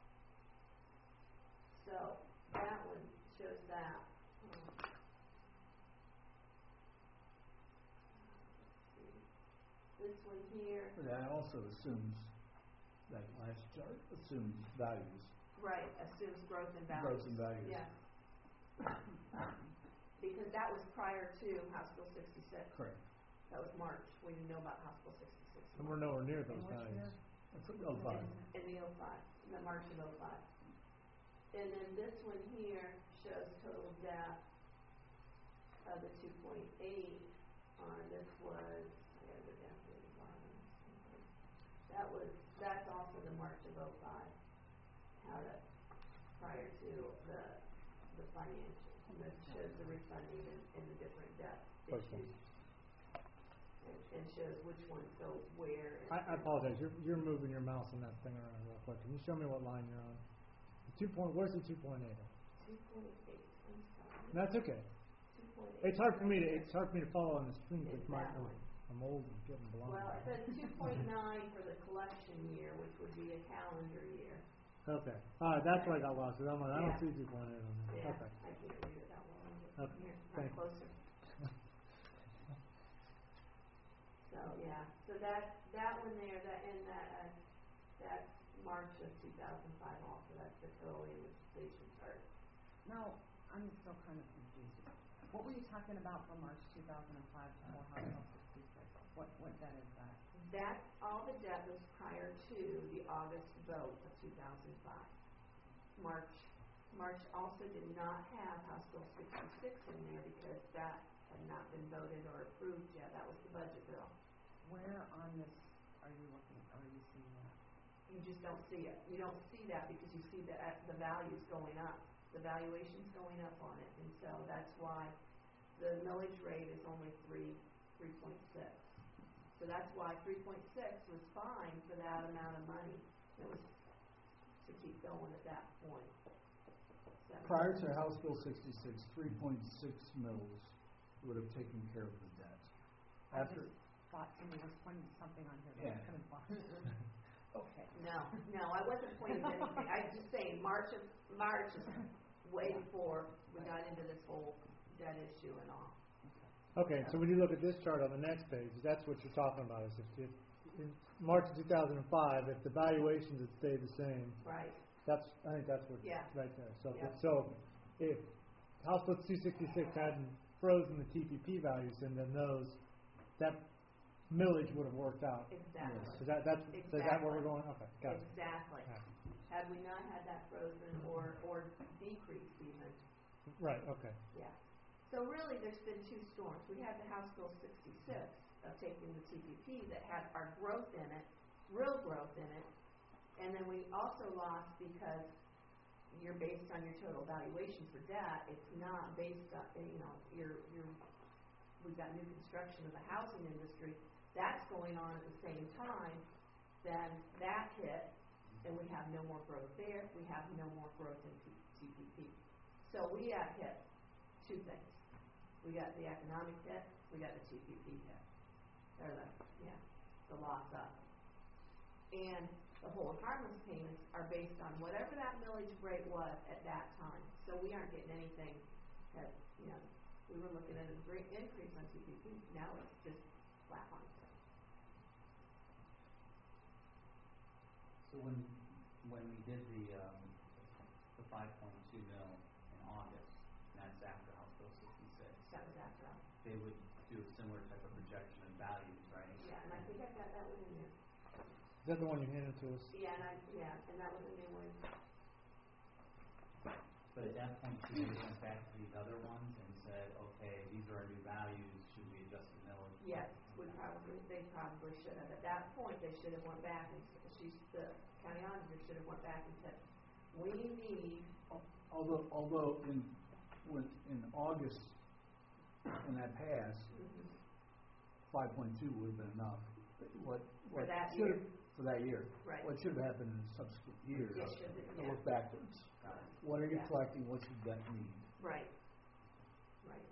So that one shows that. Um, This one here, But that also assumes, that last chart assumes values, right, assumes growth in values. growth in values. Yes. Because that was prior to House Bill sixty-six. Correct. That was March. We didn't know about House Bill sixty-six. And we're nowhere near those In which values. year? That's oh five. In the oh five, in the March of oh five. And then this one here shows total debt of the two point eight on, this was, I gotta go down to the that was, that's also the March of oh five, how to, prior to the, the financials, and it shows the refunding and, and the different debt Okay. issues. And, and shows which ones go where. and- I, I apologize, you're, you're moving your mouse on that thing around real quick. Can you show me what line you're on? Two point, where's the two point eight? Two point eight, I'm sorry. That's okay. Two point eight. It's hard for me to, it's hard for me to follow on the screen It's with my, that one. I'm old and getting blind. Well, it says two point nine for the collection year, which would be a calendar year. Okay, alright, that's where I got lost, 'cause I'm like, I don't Yeah. see two point eight on there, Yeah, okay. I can't read it that well, I'm just Okay, here, thank I'm you. closer. So, yeah, so that, that one there, that, and that, uh, that's March of two thousand five also, that's the total amortization chart. Now, I'm still kind of confused. What were you talking about for March two thousand and five for House Bill sixty-six? What, what debt is that? That's, all the debt was prior to the August vote of two thousand five. March, March also did not have House Bill sixty-six in there because that had not been voted or approved yet, that was the budget bill. Where on this are you looking, are you seeing that? You just don't see it. You don't see that because you see the, uh, the values going up. The valuation's going up on it, and so that's why the millage rate is only three, three point six. So that's why three point six was fine for that amount of money. It was to keep going at that point. So- Prior to House Bill sixty-six, three point six mils would have taken care of the debt. I After, just thought somebody was pointing something on here, but I Yeah. couldn't find. Okay. No, no, I wasn't pointing to anything. I was just saying, March of, March is way before we got into this whole debt issue and all. Okay, so when you look at this chart on the next page, that's what you're talking about, is if, if, in March of two thousand five, if the valuations had stayed the same, Right, that's, I think that's what, Yeah. right there. So, if- Yeah. so if House Bill two sixty-six hadn't frozen the T P P values, and then those, that millage would have worked out. exactly. So that, that's, so is that where we're Exactly. going? Okay, got it. Exactly. Yeah. Had we not had that frozen or, or decreased even, Right, okay. yeah. So really, there's been two storms. We had the House Bill sixty-six of taking the T P P that had our growth in it, real growth in it, and then we also lost because you're based on your total valuation for debt. It's not based on, you know, your, your, we've got new construction of the housing industry. That's going on at the same time. Then that hit, and we have no more growth there. We have no more growth in T P P. So we got hit two things. We got the economic hit, we got the T P P hit. Or the, yeah, the loss up. And the hold harmless payments are based on whatever that millage rate was at that time. So we aren't getting anything that, you know, we were looking at a great increase on T P P. Now it's just flat line. So when, when we did the, um, the five point two mil in August, and that's after House Bill sixty-six, That was after all. they would do a similar type of projection of values, right? Yeah, and I think I've got that one in there. Is that the one you handed to us? Yeah, and I, yeah, and that was a new one. But at that point, too, they went back to these other ones and said, okay, these are our new values, should we adjust the millage? Yes, we probably, they probably should have. At that point, they should have went back and, s- she's, the county auditor should have went back and said, we need, although, although in, when, in August, when that passed, mhm, five point two would have been enough. What, For what that should year. have, for that year. Right. What should have happened in subsequent years, It should have, to yeah. look backwards. What are you Yeah. collecting, what's your debt need? Right, right.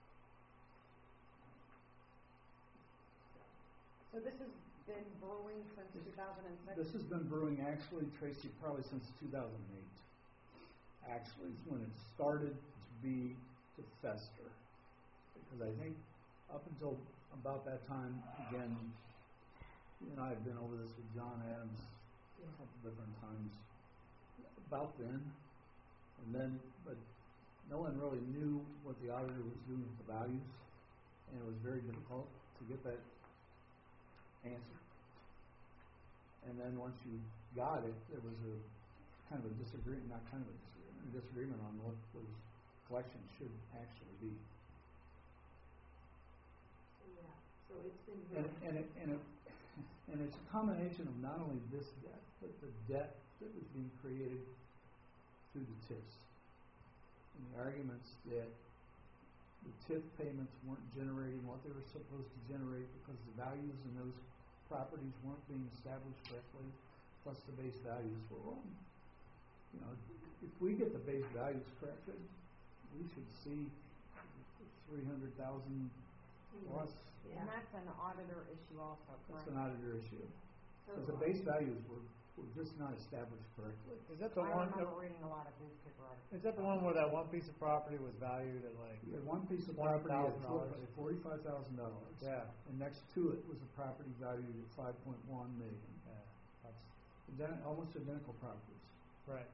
So this has been brewing since two thousand six? This has been brewing actually, Tracy, probably since two thousand eight. Actually, is when it started to be, to fester. Because I think up until about that time, again, you and I have been over this with John Adams a couple different times, about then. And then, but no one really knew what the auditor was doing with the values, and it was very difficult to get that answer. And then once you got it, there was a kind of a disagreement, not kind of a disagreement, a disagreement on what those collections should actually be. Yeah, so it's been And, good. and it, and it, And it's a combination of not only this debt, but the debt that was being created through the TIFs. And the arguments that the TIF payments weren't generating what they were supposed to generate because the values in those properties weren't being established correctly, plus the base values were wrong. You know, if we get the base values corrected, we should see three hundred thousand plus. Yeah. And that's an auditor issue also, That's correct? an auditor issue. So Because the base values were, were just not established correctly. Is that the I one, remember reading a lot of newspaper articles. is that the one where that one piece of property was valued at like, You had one piece of property at $forty thousand? forty-five thousand dollars. yeah, And next to it was a property valued at five point one million. yeah, that's, Ident- almost identical properties. right.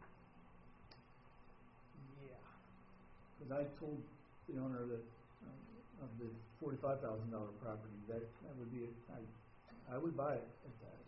Yeah. Because I told the owner that, um, of the forty-five thousand dollar property, that, that would be, a- I, I would buy it at that.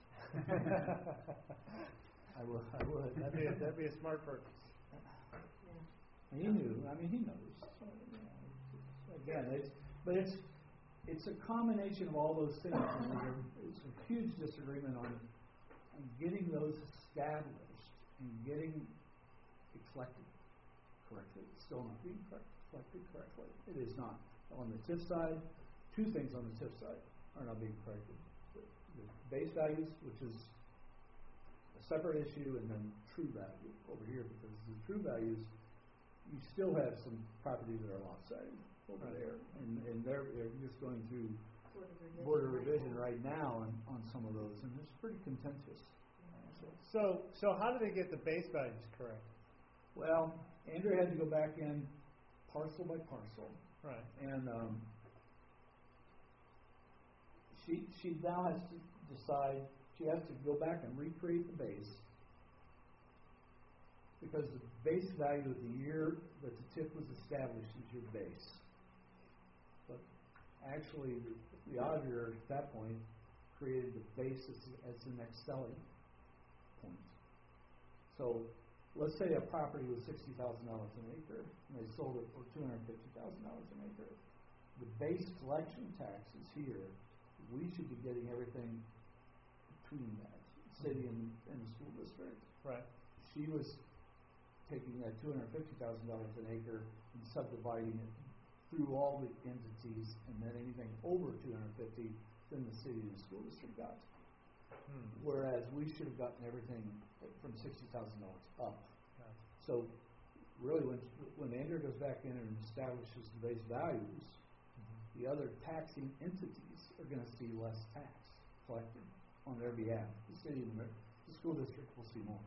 I would, I would. That'd be, a- that'd be a smart purchase. Yeah. And he knew, I mean, he knows. So, you know, again, it's, but it's, it's a combination of all those things. And there's a, it's a huge disagreement on, on getting those established and getting it collected correctly. It's still not being correct, collected correctly. It is not. On the TIF side, two things on the TIF side are not being corrected. The, the base values, which is a separate issue, and then true value over here, because the true values, you still have some properties that are lopsided over Right. there, and, and they're, they're just going through Sort of revision board of right revision now. right now on, on some of those, and it's pretty contentious. actually. So, so how do they get the base values correct? Well, Andrea had to go back in parcel by parcel, Right. and um, she she now has to decide. She has to go back and recreate the base, because the base value of the year that the TIF was established is your base. But actually, the, the auditor at that point created the base as, as the next selling point. So let's say a property was sixty thousand dollars an acre, and they sold it for two hundred fifty thousand dollars an acre. The base collection tax is here. We should be getting everything between that, city and, and the school district. Right. She was taking that two hundred fifty thousand dollars an acre and subdividing it through all the entities, and then anything over two hundred fifty, then the city and the school district got. Hmm. Whereas we should have gotten everything from sixty thousand dollars up. Gotcha. So really, when, when Andrew goes back in and establishes the base values, the other taxing entities are going to see less tax collected on their behalf. The city and the, the school district will see more,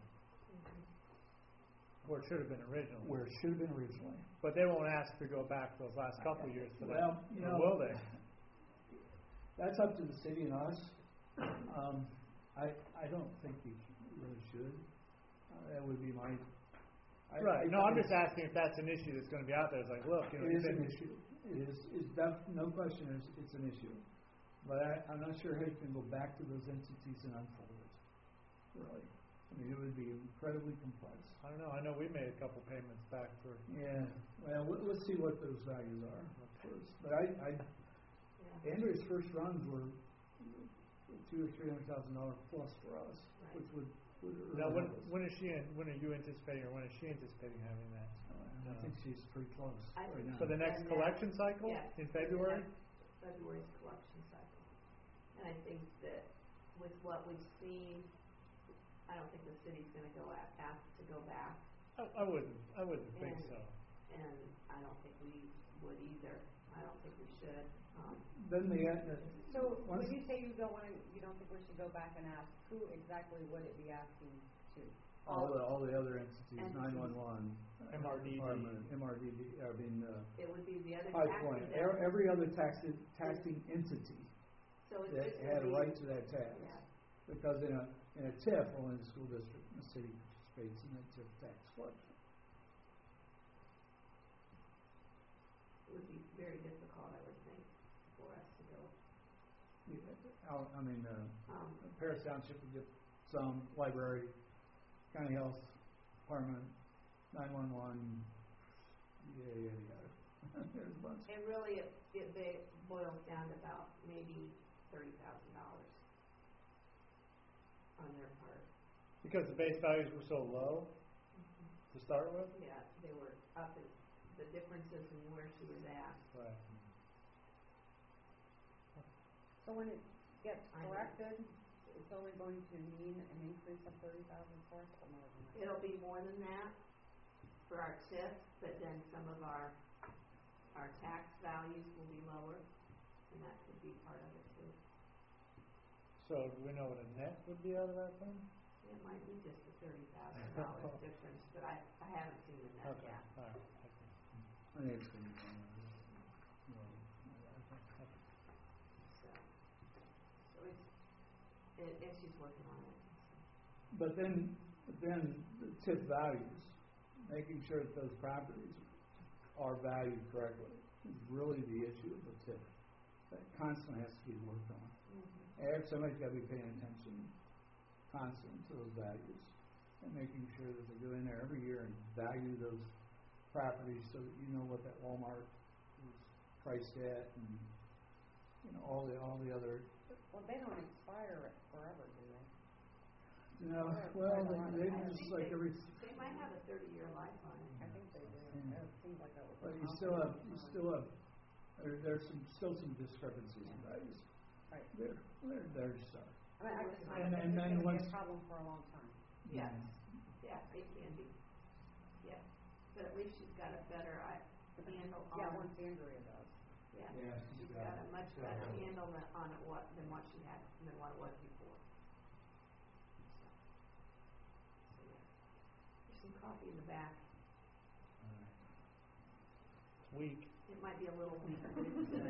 Where it should have been originally. where it should have been originally. But they won't ask to go back those last couple of years for that. Well, you Or know, will they? That's up to the city and us. Um, I I don't think you really should. Uh, that would be my. I, Right. I No, I'm think just asking if that's an issue that's going to be out there. It's like, look, you know, It is it's an been- issue. It is, is def- no question, it's, it's an issue. But I, I'm not sure how you can go back to those entities and unfold it, really. I mean, it would be incredibly complex. I don't know. I know we made a couple payments back for. Yeah, well, let- let's see what those values are first. But I, I, Yeah. Andrea's first runs were two or three hundred thousand dollars plus for us, Right. which would, would Now, when, really help us. when is she? In, when are you anticipating, or when is she anticipating having that? Uh, I think she's pretty close I right think now. For the next And collection cycle Yeah. in February. February's collection cycle. And I think that with what we've seen, I don't think the city's gonna go a ask to go back, I, I wouldn't. I wouldn't think And- so. and I don't think we would either. I don't think we should. Um, Then the, uh, So when once- you say you don't want to, you don't think we should go back and ask, who exactly would it be asking to? all the, all the other entities, Entities. nine one one, M R D D. Department, M R D D, I mean, uh, it would be the other High taxes. Point, that- e- every other taxi, taxing entity So it's that just had a gonna be. right to that tax. Yeah. Because in a, in a TIF, only the school district and the city participates in that TIF tax collection. It would be very difficult, I would think, for us to go. Yeah, out- I mean, uh, Um, Paris Township would get some, library, county health department, nine one one, yeah, yeah, yeah. There's a bunch. And really, it, it ba- boils down to about maybe thirty thousand dollars on their part. Because the base values were so low to start with? Yeah, they were up in, the differences in where she was at. Right. So when it gets I know. corrected, it's only going to mean an increase of thirty thousand for us or more than that? It'll be more than that for our T I F, but then some of our, our tax values will be lower, and that could be part of it too. So do we know what a net would be out of that then? It might be just a thirty thousand dollar difference, but I, I haven't seen the net Okay, yet. all right. Okay. I think it's gonna be, uh, well, So, so it's, it, and she's working on it. but then, but then the T I F values, making sure that those properties are valued correctly is really the issue of the T I F. That constantly has to be worked on. Mm-hmm. And somebody's gotta be paying attention constantly to those values and making sure that they go in there every year and value those properties so that you know what that Walmart is priced at and, you know, all the, all the other, Well, they don't expire forever, do they? you know, Or well, quite a lot of they, they time. just like every, They might have a thirty-year life on it. I think they do. Yeah. It seems like that was. but a you still have, compromise you on- still have, there, there's some, still some discrepancies in values. Right. There, there, there just are. I mean, I just, I And- think and it's then gonna be once- a problem for a long time. Yes, yeah, it can be. Yeah, but at least she's got a better I- handle on. Yeah, once Andrea does. Yeah, Yeah, she's she's got got a it. much She's got better it. handle than, on it what, than what she had, than what it was before. So, yeah. There's some coffee in the back. Weak. It might be a little weak, but it's good.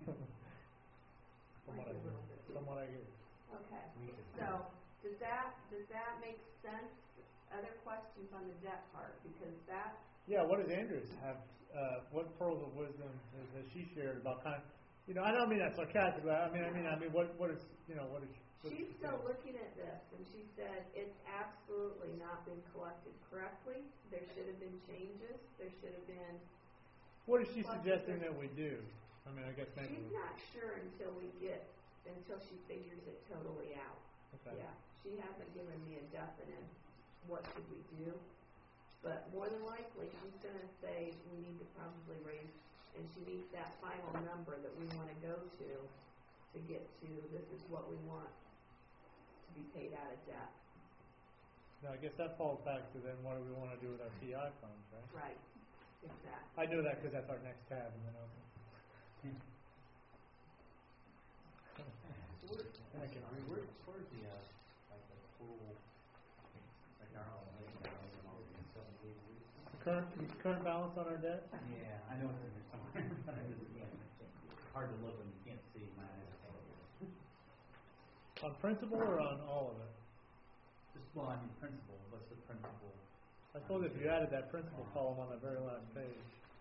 From what I Might be a hear. little bit. From what I hear. Okay, We can- so, does that, does that make sense? Other questions on the debt part, because that, Yeah, what does Andrews have, uh, what pearls of wisdom has, has she shared about kind, you know, I don't mean that sarcastically, I mean, I mean, I mean, what, what is, you know, what is, what is she's she still saying? looking at this, and she said it's absolutely not been collected correctly. There should have been changes, there should have been, What is she Well, suggesting there- that we do? I mean, I guess maybe. she's we- not sure until we get, until she figures it totally out. Okay. Yeah, she hasn't given me a definite, what should we do? But more than likely, she's gonna say we need to probably raise, and she needs that final number that we wanna go to, to get to, this is what we want to be paid out of debt. Now, I guess that falls back to then what do we wanna do with our T I funds, right? Right, exactly. I know that because that's our next tab, and then open. And I can read Where, it. where's the, uh, like the total, like our own money balance and all that stuff? The current, the current balance on our debt? Yeah, I know it's in there somewhere, but I just can't, it's hard to look when you can't see my eyes. On principal or on all of it? Just, well, I mean, principal, what's the principal? I suppose if you added that principal column on the very last page,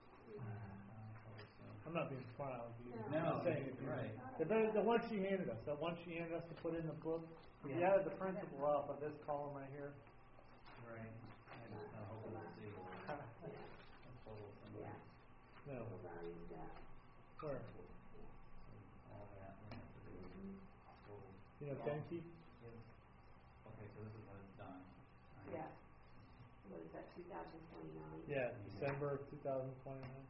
I'm not being smart with you. No, I'm saying if you- right. The very, the one she handed us, that one she handed us to put in the book, if you Yeah. added the principal up of this column right here, Right, I just, uh, hoping to see Yeah, a total somewhere. yeah, no, total value of debt. where? All that, we have to do total. You know, Denki? Yep. Okay, so this is what it's done. Alright. Yeah. What is that, two thousand twenty-nine? Yeah, December of two thousand twenty-nine.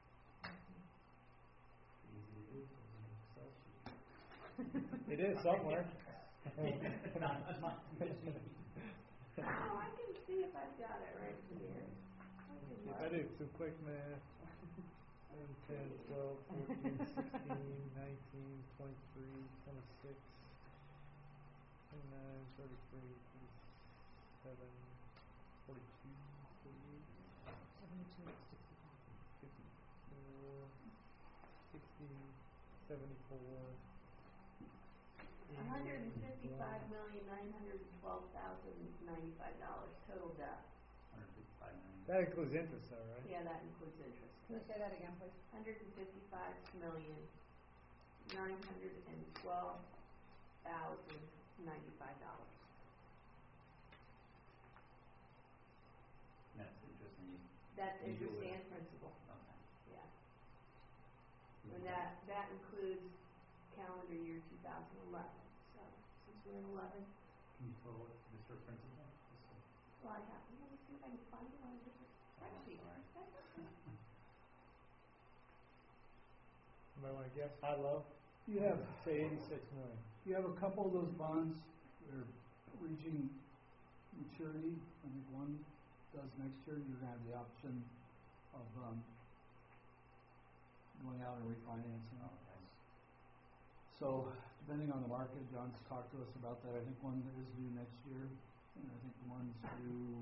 Easy to do, it's an Excel sheet. It is somewhere. It's not, it's not. Oh, I can see if I've got it right here. I can If I look. do some quick math, seven, ten, twelve, fourteen, sixteen, nineteen, twenty-three, twenty-six, twenty-nine, thirty-three, thirty-seven, forty-two, forty-eight, fifty-four, sixty, seventy-four, A hundred and fifty-five million, nine hundred and twelve thousand, ninety-five dollars total debt. Hundred fifty-five million. That includes interest though, right? Yeah, that includes interest. Can you say that again, please? Hundred and fifty-five million, nine hundred and twelve thousand, ninety-five dollars. That's interesting, That's interest Usually- and principal, okay. yeah. And that, that includes calendar year two thousand eleven, so since we're in eleven, Can you total it, just for principal? Just so- Well, I have, let me see if I can find it on a different spreadsheet. sorry. Anybody wanna guess, high, low? You have, Say eighty-six million. you have a couple of those bonds that are reaching maturity. I think one does next year. You're gonna have the option of, um, going out and refinancing. Oh, okay. So depending on the market, John's talked to us about that. I think one is due next year, and I think one's due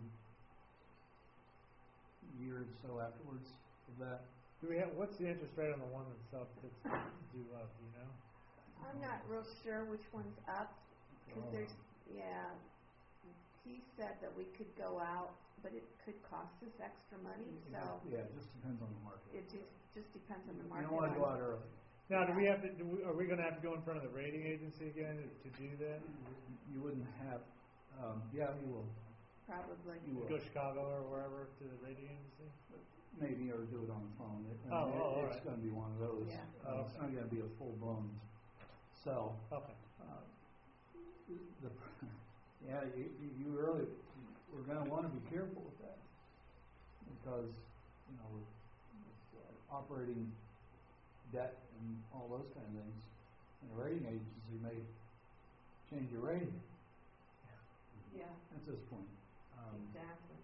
a year or so afterwards of that. Do we have, what's the interest rate on the one that's up, that's due up, do you know? I'm not real sure which one's up, cause there's, yeah, he said that we could go out, but it could cost us extra money, so Yeah, it just depends on the market. it just, just depends on the You market. don't wanna go out early. Now, do we have to, do we, are we gonna have to go in front of the rating agency again to, to do that? You wouldn't have, um, yeah, you will, Probably. you will. Go Chicago or wherever to the rating agency? Maybe, or do it on the phone. It- I Oh, mean, oh, it- all It's right. gonna be one of those. Yeah. Uh, It's not gonna be a full-blown sell. Okay. Uh, the, yeah, you, you- you really, we're gonna wanna be careful with that. Because, you know, with, with uh, operating debt and all those kind of things, and a rating agency may change your rating Yeah, at this point. Um, exactly.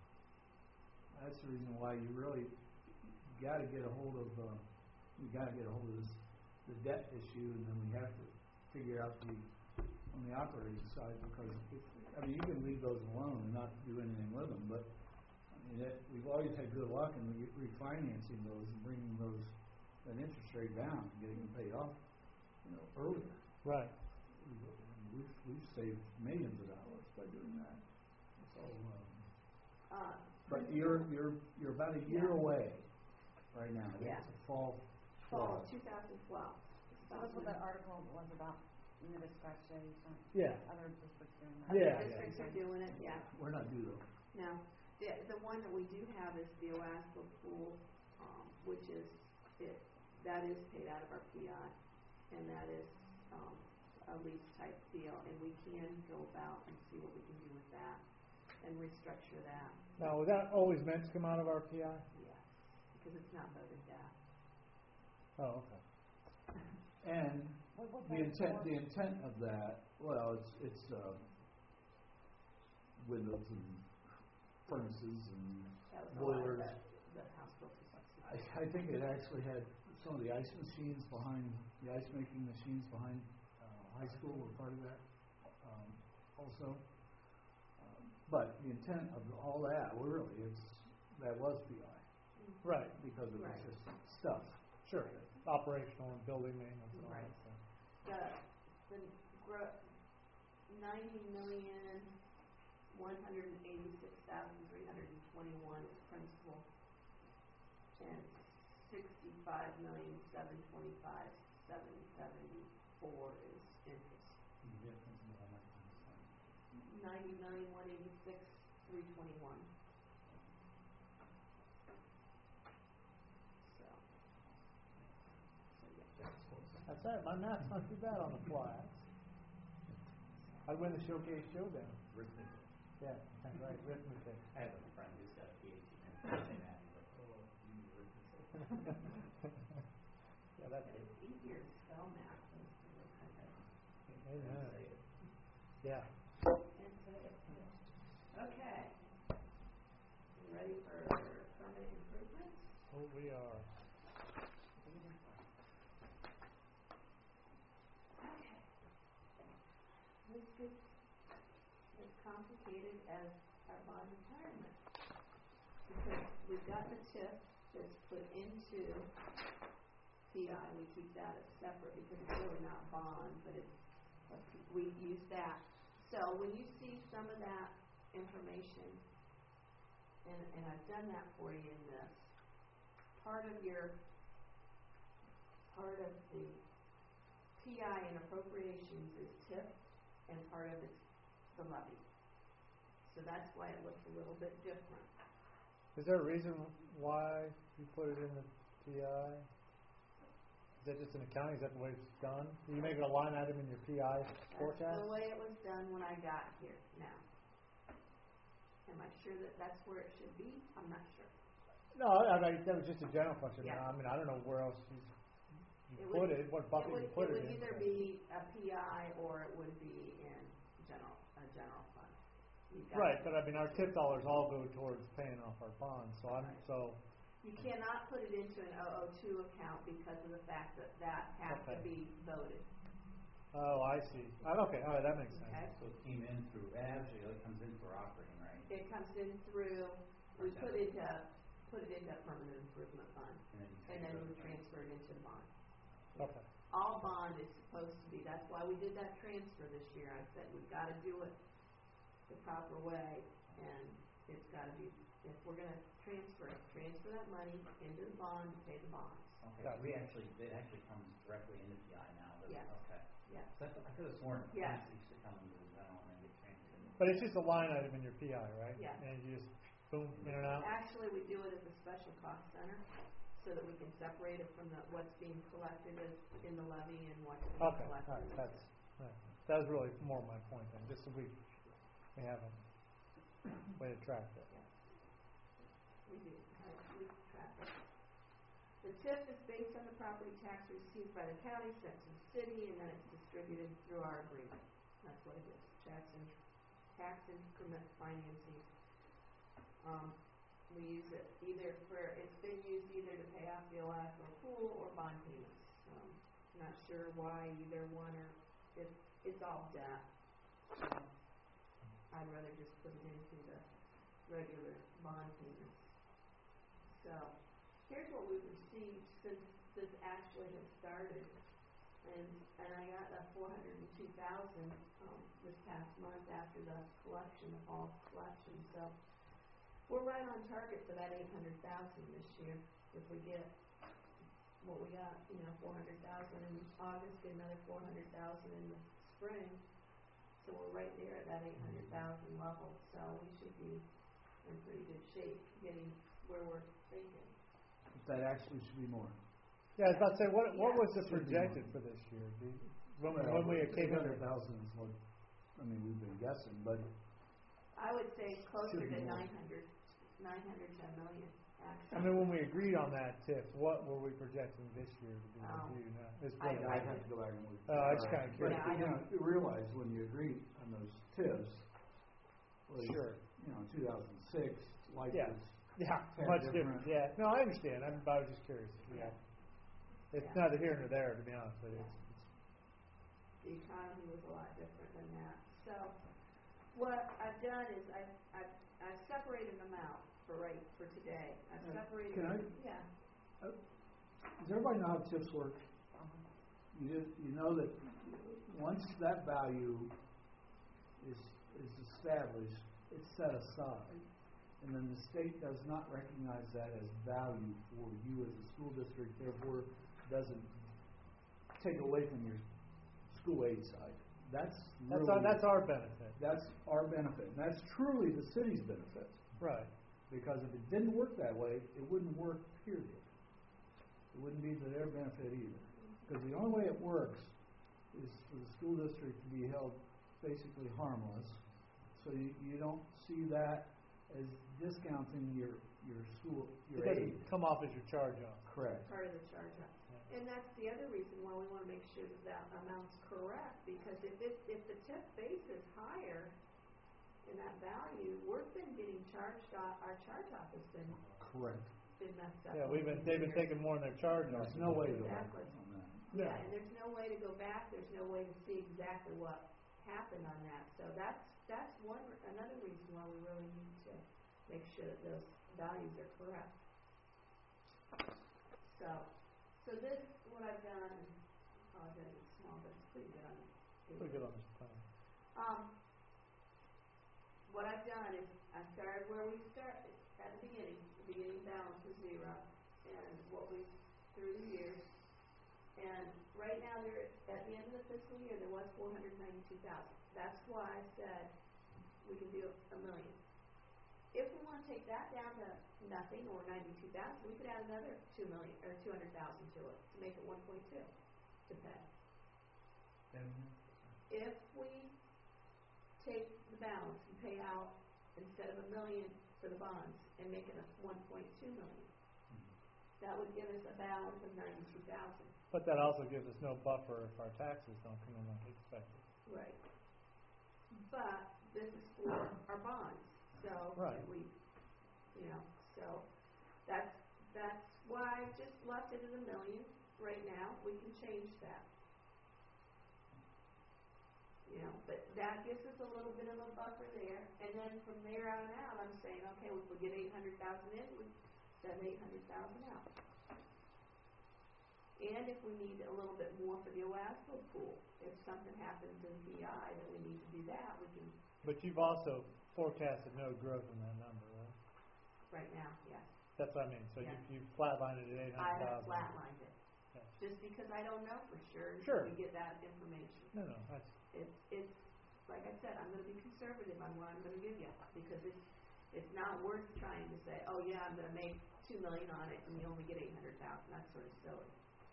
That's the reason why you really, you gotta get a hold of, uh, you gotta get a hold of this, the debt issue, and then we have to figure out the, on the operating side, because if, I mean, you can leave those alone and not do anything with them, but, I mean, that, we've always had good luck in re- refinancing those and bringing those, that interest rate down, and getting them paid off, you know, earlier. Right. We've, we've, we've saved millions of dollars by doing that. So, um, Uh, but you're, you're, you're about a year Yeah. away right now. I think Yeah. it's a fall fall twelve. two thousand twelve. So that's what that article was about, in the discussion, Yeah. other districts doing that. Yeah, Other yeah. districts are doing it, yeah. We're not due though. No, the, the one that we do have is the Oasco pool, um, which is, it, that is paid out of our P I, and that is, um, a lease type deal, and we can go about and see what we can do with that, and restructure that, Now, was that always meant to come out of our P I? yes, because it's not voted down. Oh, okay. And What was the that intent, for? the intent of that, well, it's, it's, um, windows and furnaces and That was a lot of boilers. the, the House Bill two I, sixty. I think it actually had some of the ice machines behind, the ice making machines behind, uh, high school were part of that, um, also. Um, But the intent of all that, well, really, it's, that was P I, Right, because it was Right. just stuff. sure. Operational and building maintenance and all Right. that stuff. The, the gro- ninety million, one hundred and eighty-six thousand, three hundred and twenty-one is principal, and sixty-five million, seven twenty-five, seven seventy-four is interest. Can you get principal one more time? Sorry. Ninety million, one eighty-six, three twenty-one. So. So, yeah. That's right, my math's not too bad on the fly. I win the showcase showdown. Arithmetic. Yeah, that's right, arithmetic. I have a friend who's got a P H D in saying that, he's like, oh, you need arithmetic. Yeah, that's it. It's easier to spell math than to arithmetic. Amen. Say it. Yeah. And say it, too. Okay. You ready for permanent improvements? Oh, we are. Okay. This gets as complicated as our bond retirement. Because we've got the T I F that's put into P I, we keep that as separate because it's really not bond, but it's, we use that. So when you see some of that information, and, and I've done that for you in this, part of your, part of the P I and appropriations is T I F, and part of it's the levy. So that's why it looks a little bit different. Is there a reason why you put it in the P I? Is that just an accounting, is that the way it's done? Do you make it a line item in your P I That's forecast? the way it was done when I got here now. Am I sure that that's where it should be? I'm not sure. No, I, I, that was just a general question. Yeah. I mean, I don't know where else you, you It put would- it, what bucket It would, you put it it would in. either so. be a P I or it would be in general, a general fund. You've got- Right, but I mean, our tip dollars all go towards paying off our bonds, so I'm, Right. so, You cannot put it into an oh oh two account because of the fact that that has to Okay. be voted, oh, I see. Uh, Okay, all right, that makes sense. okay? So it came in through, it actually it comes in for operating, right? It comes in through, we put into, put it into a permanent improvement fund, And then you and then we transfer it. transfer it into the bond. Okay, All bond is supposed to be, that's why we did that transfer this year. I said, we've gotta do it the proper way, and it's gotta be, if we're gonna transfer it, transfer that money into the bond, to pay the bonds. Okay, Got so we actually, it actually comes directly into P I now, doesn't it? Yes. Okay. Yes. So I th- I could have sworn the Yes. funds used to come into the general and then get transferred into. but it's just a line item in your P I, right? Yeah. And you just boom, in and out? Actually, we do it as a special cost center, so that we can separate it from the, what's being collected as, in the levy and what's being Okay, collected. all right, as- that's, right. That was really more my point then, just so we, we have a way to track it. We do, I- we track it. The tip is based on the property tax received by the county, sent to the city, and then it's distributed through our agreement. That's what it is, tax and, tax increment financing. Um, we use it either for, it's been used either to pay off the O F or pool or bond payments. Um, not sure why either one or, it's, it's all debt. Um, I'd rather just put it into the regular bond payments. So, here's what we've received since this actually has started. And, and I got a four hundred and two thousand, um, this past month after the collection, the fall collection, so we're right on target for that eight hundred thousand this year. If we get what we got, you know, four hundred thousand in August, get another four hundred thousand in the spring. So we're right there at that eight hundred thousand level, so we should be in pretty good shape getting where we're thinking. That actually should be more. Yeah, I was about to say, what, what Yeah. was the Should be projected more. for this year? Do you, when, when we Eight came in? hundred thousand is what, I mean, we've been guessing, but I would say closer Should to be more. nine hundred, nine hundred to a million, actually. I mean, when we agreed on that tip, what were we projecting this year to be Oh. reviewed? Now, it's I- really- I'd have to go back and look. Oh, I just kinda But, curious. Yeah, I you know, you realize when you agreed on those tips, was, Sure. you know, two thousand six, life Yeah. was Yeah, Tad much different. different. Yeah, no, I understand. I'm, I was just curious. Yeah, it's Yeah. neither here nor there, to be honest with you. Yeah. The economy was a lot different than that. So, what I've done is I, I've, I've separated them out for right, for today. I've Uh, separated, can I- them- yeah. Does everybody know how tips work? You just, you know that once that value is, is established, it's set aside. And then the state does not recognize that as value for you as a school district, therefore doesn't take away from your school aid side. That's That's really, our, that's our benefit. that's our benefit. And that's truly the city's benefit. Right. Because if it didn't work that way, it wouldn't work, period. It wouldn't be to their benefit either. Because the only way it works is for the school district to be held basically harmless. So you, you don't see that as discounting your, your school, It your aid. doesn't come off as your charge off. Correct. Part of the charge up. Yeah. And that's the other reason why we wanna make sure that that amount's correct, because if it, if the tip base is higher in that value, we've been getting charged off, our charge off has been, Correct. been messed up. Yeah, we've been, over the they've been years. taking more than their charge off. There's no way to go back Exactly. on that. Yeah, and there's no way to go back, there's no way to see exactly what happened on that, so that's, that's one, another reason why we really need to make sure that those values are correct. So, so this, what I've done, and I apologize, it's small, but it's pretty good on it. Pretty good on this plan. Um, what I've done is, I started where we started, at the beginning, the beginning balance was zero, and what we, through the years, and right now, there, at the end of the fiscal year, there was four hundred ninety-two thousand. That's why I said we can do a million. if we wanna take that down to nothing or ninety-two thousand, we could add another two million, or two hundred thousand to it, to make it one point two to pay. If we take the balance and pay out instead of a million for the bonds and make it a one point two million, that would give us a balance of ninety-two thousand. But that also gives us no buffer if our taxes don't come in like expected. Right. But this is for our bonds, so Right. we, you know, so that's, that's why I just left it at a million right now. We can change that. You know, but that gives us a little bit of a buffer there, and then from there on out, I'm saying, okay, if we get eight hundred thousand in, we send eight hundred thousand out. And if we need a little bit more for the OASBO pool, if something happens in P I that we need to do that, we can, But you've also forecasted no growth in that number, right? right now, yes. That's what I mean, so you, Yeah. you've flatlined it at eight I hundred have thousand. flatlined it, Yeah. just because I don't know for sure Sure. until we get that information. No, no, that's, It's, it's, like I said, I'm gonna be conservative on what I'm gonna give you, because it's, it's not worth trying to say, oh yeah, I'm gonna make two million on it, and you only get eight hundred thousand, that's sort of silly.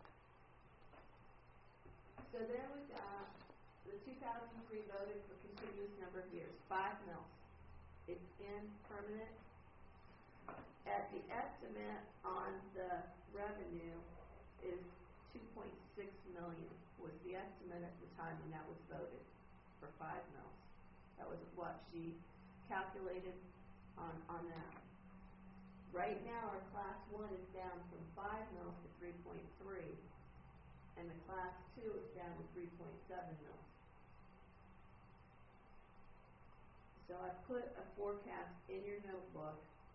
So then we got the two thousand three voted for continuous number of years, five mils. It's in permanent. At the estimate on the revenue is two point six million was the estimate at the time when that was voted for five mils. That was what she calculated on, on that. Right now, our class one is down from five mils to three point three, and the class two is down to three point seven mils. So I put a forecast in your notebook,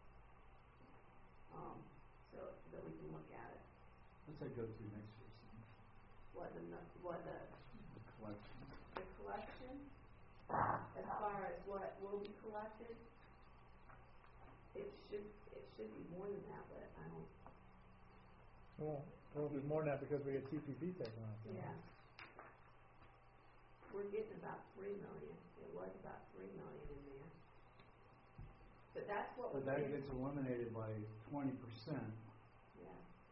um, so that we can look at it. What's that go through next year? Sam? What the, nu- what the, The collection. the collection, as far as what will be collected, it should, it should be more than that, but I don't, well, it'll be more than that because we get T P P taken off. right? yeah. We're getting about three million, it was about three million in there. But that's what But we're that getting, gets eliminated by twenty percent yeah,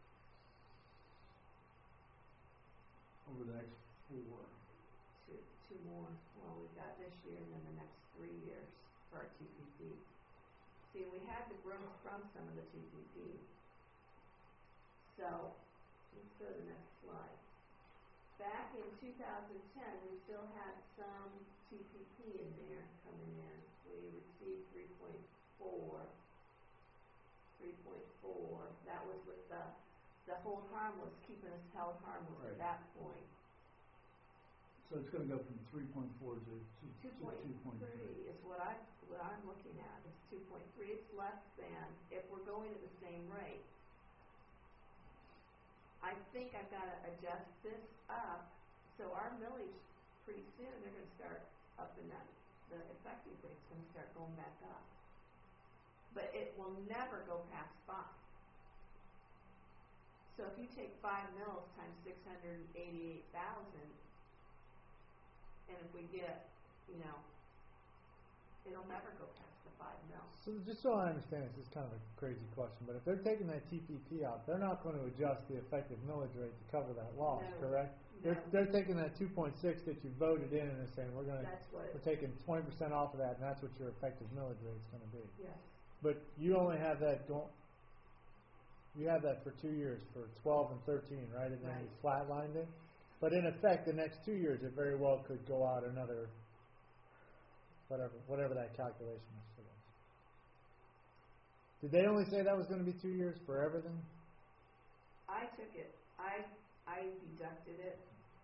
over the next four. two, two more, well, we've got this year and then the next three years for our T P P. See, we had the growth from some of the T P P. So, let's go to the next slide. Back in two thousand ten, we still had some T P P in there coming in. We received three point four. three point four. That was with the, the hold harmless, keeping us held harmless Right. at that point. So it's gonna go from three point four to two, Two to point two point three. three is what I, what I'm looking at, is two point three. It's less than, if we're going at the same rate. I think I've gotta adjust this up, so our millage, pretty soon, they're gonna start up in that, the effective rate's gonna start going back up. But it will never go past five. So if you take five mils times six hundred and eighty-eight thousand, and if we get, you know, it'll never go past the five mils. So just so I understand, this is kind of a crazy question, but if they're taking that T P P out, they're not going to adjust the effective millage rate to cover that loss, No. correct? No. They're, they're taking that two point six that you voted in and they're saying, we're gonna, That's what, we're taking twenty percent off of that, and that's what your effective millage rate's gonna be. yes, But you only have that go, you have that for two years, for twelve and thirteen, right? And then you flatlined it? But in effect, the next two years, it very well could go out another, whatever, whatever that calculation is for those. Did they only say that was gonna be two years for everything? I took it, I, I deducted it.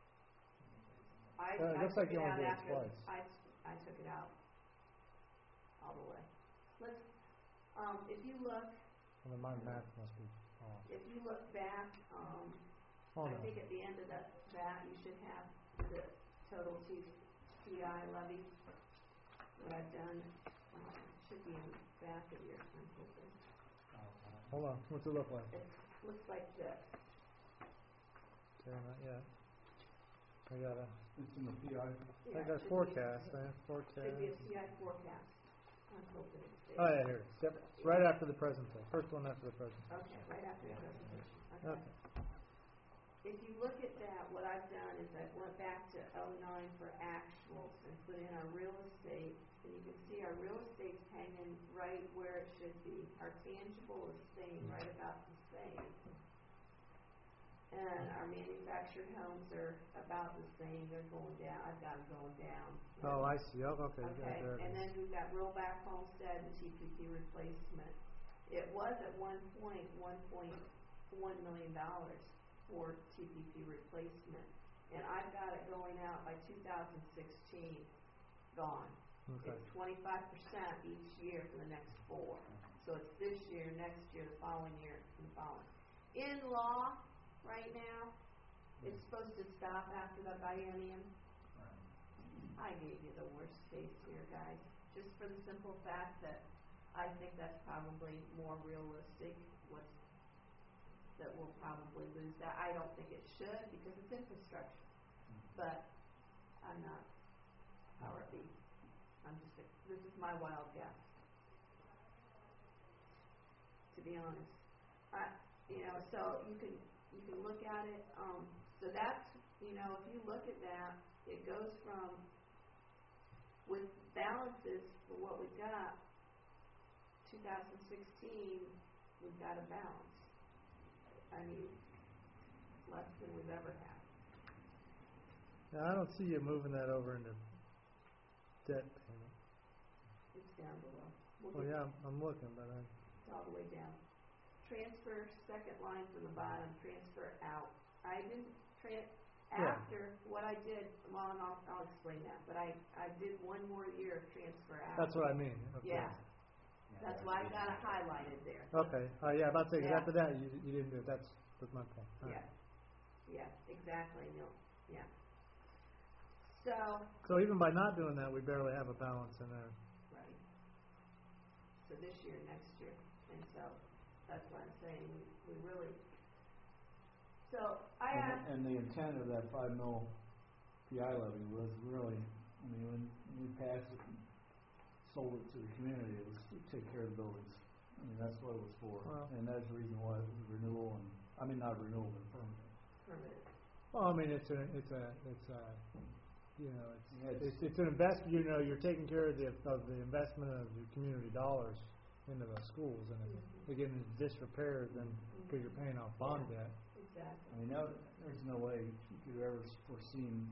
I, Uh, it I looks took like you it only out did it after, twice. I, I took it out all the way. Let's, um, if you look, Well, then my math must be off. if you look back, um, Oh, I no. think at the end of that, that you should have the total T, T I levy, what I've done, um, should be in the back of your, I'm hoping. Hold on, what's it look like? It looks like this. Okay, not yet. I got a, It's in the P I. Yeah, I it got should be- forecast, I have Should be a forecast. C I forecast. I'm hoping it stays. Oh, yeah, here it is. Yep, it's right after the presentation. First one after the presentation. Okay, right after the presentation. Okay. Okay. If you look at that, what I've done is I went back to oh nine for actuals and put in our real estate, and you can see our real estate's hanging right where it should be. Our tangible is staying right about the same. And our manufactured homes are about the same, they're going down, I've got them going down. Oh, I see. Oh, okay. you got Okay, it there. and then we've got rollback homestead and T P P replacement. It was at one point, one point one million dollars for T P P replacement. And I've got it going out by two thousand sixteen, gone. Okay. It's twenty-five percent each year for the next four. So it's this year, next year, the following year, and the following. In law, right now, it's supposed to stop after the biennium. I gave you the worst case here, guys, just for the simple fact that I think that's probably more realistic, what's, that we'll probably lose that. I don't think it should because it's infrastructure, but I'm not power B. I'm just, a, this is my wild guess, to be honest. I, you know, so you can, you can look at it, um, so that's, you know, if you look at that, it goes from, with balances for what we've got, two thousand sixteen, we've got a balance. I mean, less than we've ever had. Now, I don't see you moving that over into debt payment. It's down below. We'll Well, get- yeah, I'm, I'm looking, but I, It's all the way down. Transfer, second line from the bottom, transfer out. I didn't tran, Yeah. after what I did, well, and I'll, I'll explain that, but I, I did one more year of transfer out. that's what I mean. Okay. Yeah, that's why I got it highlighted there. Okay. Uh, yeah, about to say, 'cause Yeah. after that, you, you didn't do it. That's, that's my point. All Yeah, right. yeah, exactly, no, yeah. So, So even by not doing that, we barely have a balance in there. right. So this year, next year, and so, that's why I'm saying, we, we really, so, I And, asked, and the intent of that five mil P I levy was really, I mean, when we passed it and sold it to the community, it was to take care of the buildings. I mean, that's what it was for. Well- And that's the reason why it was renewal and, I mean, not renewal, but permanent. permanent, Well, I mean, it's a, it's a, it's a, you know, Yeah, it's, it's, it's an invest, you know, you're taking care of the, of the investment of the community dollars into the schools, and if they get into disrepair, then, because you're paying off bond debt. exactly. I mean, that, there's no way you could have ever foreseen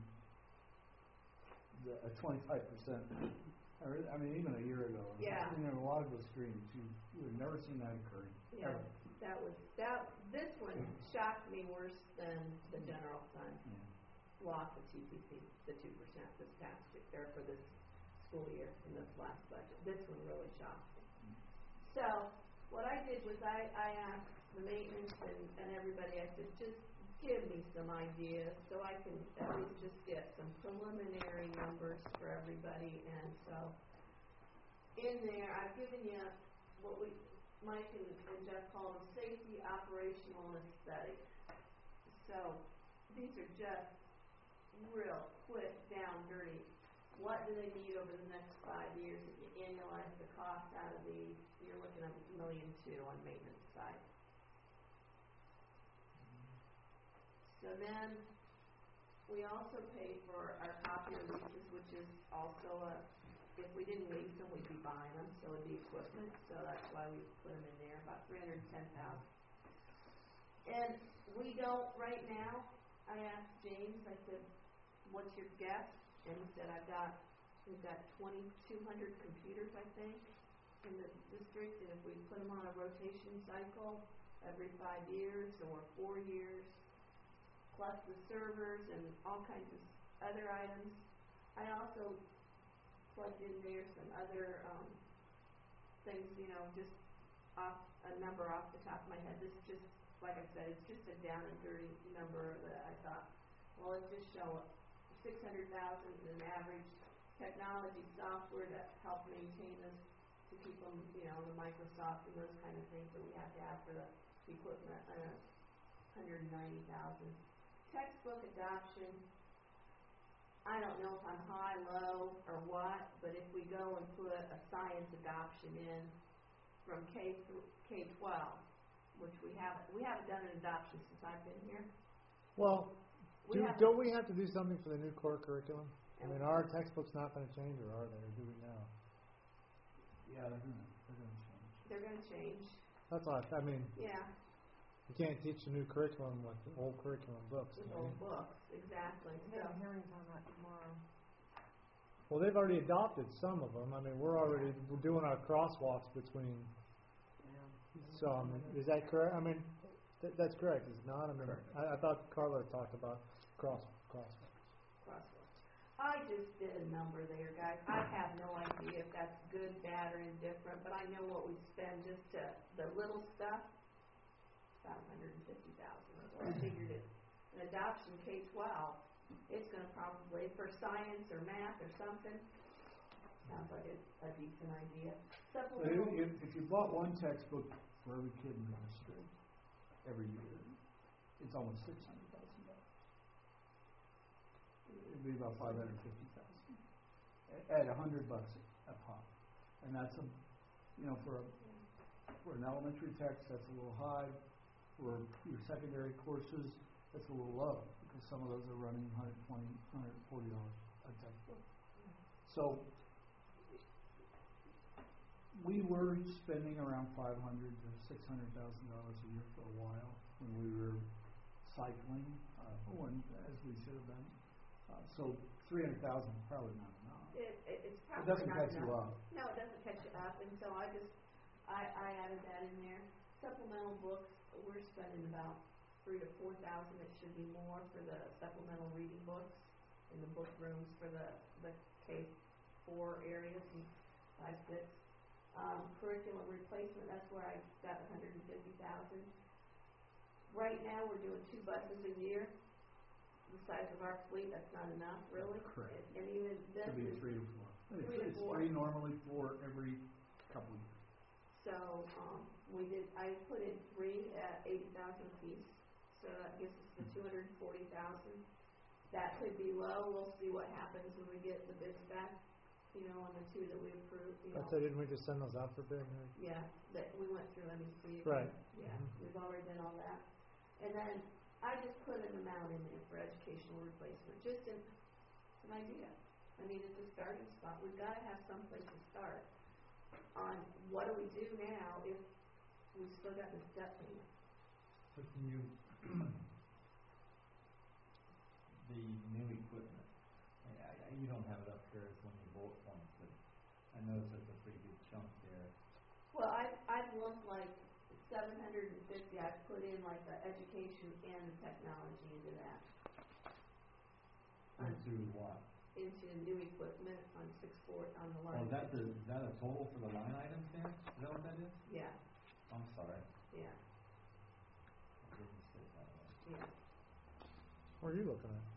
the, a twenty-five percent, or, I mean, even a year ago. Yeah. In a lot of those streams, you, you would never seen that occurring. Yeah, ever. that was, that, this one shocked me worse than the general fund Yeah. loss of T P P, the two percent this past year, or for this school year in this last budget. This one really shocked me. So, what I did was I, I asked the maintenance and, and everybody, I said, just give me some ideas so I can at least just get some preliminary numbers for everybody. And so, in there, I've given you what we, Mike and, and Jeff call them safety, operational, and aesthetic. So, these are just real quick, down, dirty. What do they need over the next five years? If you annualize the cost out of these, you're looking at a million two on maintenance side. So then, we also pay for our copier leases, which is also a, if we didn't lease them, we'd be buying them, so it'd be equipment, so that's why we put them in there, about three hundred and ten thousand. And we don't, right now, I asked James, I said, what's your guess? And he said, I've got, we've got twenty-two hundred computers, I think, in the district, and if we put them on a rotation cycle every five years or four years, plus the servers and all kinds of other items. I also plugged in there some other, um, things, you know, just off, a number off the top of my head. This is just, like I said, it's just a down and dirty number that I thought, well, let's just show six hundred thousand is an average technology software to help maintain this, to keep them, you know, the Microsoft and those kind of things that we have to have for the equipment, uh, one hundred ninety thousand. Textbook adoption, I don't know if I'm high, low, or what, but if we go and put a science adoption in from K through K twelve, which we haven't, we haven't done an adoption since I've been here. Well, We do, haven't- don't we have to do something for the new core curriculum? I mean, our textbook's not gonna change, or are they, or do we now? Yeah, they're gonna, they're gonna change. They're gonna change, That's all, I mean, yeah, you can't teach a new curriculum with the old curriculum books, with can old you? books, exactly, We so. have hearings on that tomorrow. Well, they've already adopted some of them, I mean, we're already, we're doing our crosswalks between, Yeah. so, I mean, is that correct? I mean, th- that's correct, is it not? I mean, I, I thought Carla talked about cross, crosswalks. Crosswalk. I just did a number there, guys. I have no idea if that's good, bad, or indifferent, but I know what we spend just to, the little stuff, about a hundred and fifty thousand. So I figured it, an adoption K twelve, it's gonna probably, for science or math or something, sounds like a, a decent idea. So Supplemental, if, if you bought one textbook for every kid in the district, every year, it's almost six hundred thousand dollars. It'd be about five hundred fifty thousand, at a hundred bucks a pop. And that's a, you know, for a, for an elementary text, that's a little high. For your secondary courses, that's a little low, because some of those are running one hundred twenty, one hundred forty dollars a textbook. So, we were spending around five hundred to six hundred thousand dollars a year for a while when we were cycling, uh, when, as we should have been. Uh, so three hundred thousand is probably not enough. it, it, it's It probably doesn't not catch you enough. up. No, it doesn't catch you up, and so I just, I, I added that in there. Supplemental books, we're spending about three to four thousand, it should be more for the supplemental reading books in the book rooms for the, the K four areas and five, six. Um, curriculum replacement, that's where I got a hundred and fifty thousand. Right now, we're doing two buses a year. The size of our fleet, that's not enough, really. Correct. And, and even this Could be is, three to four. It's, Three to it's four. three normally, four every couple of years. so, um, we did, I put in three at eighty thousand apiece, so that gives us the two hundred and forty thousand. That could be low, we'll see what happens when we get the bids back, you know, on the two that we approved, you know. That's it, didn't we just send those out for bid? Mary? Yeah, that, we went through M E C. Right. Yeah, Mhm. we've already done all that. And then I just put an amount in there for educational replacement, just in, an idea. I mean, it's a starting spot. We've gotta have some place to start on what do we do now if we've still got this debt payment. But can you, the new equipment, I, I, you don't have it up here as one of your bullet points, but I noticed that's a pretty good chunk there. Well, I've, I've lumped like seven hundred and fifty, I've put in like the education and the technology into that. On- Into what? Into new equipment on six four, on the Oh, line. is that the, is that a total for the line items there? Is that what that is? Yeah, I'm sorry. yeah, I didn't see it that way. yeah. What are you looking at?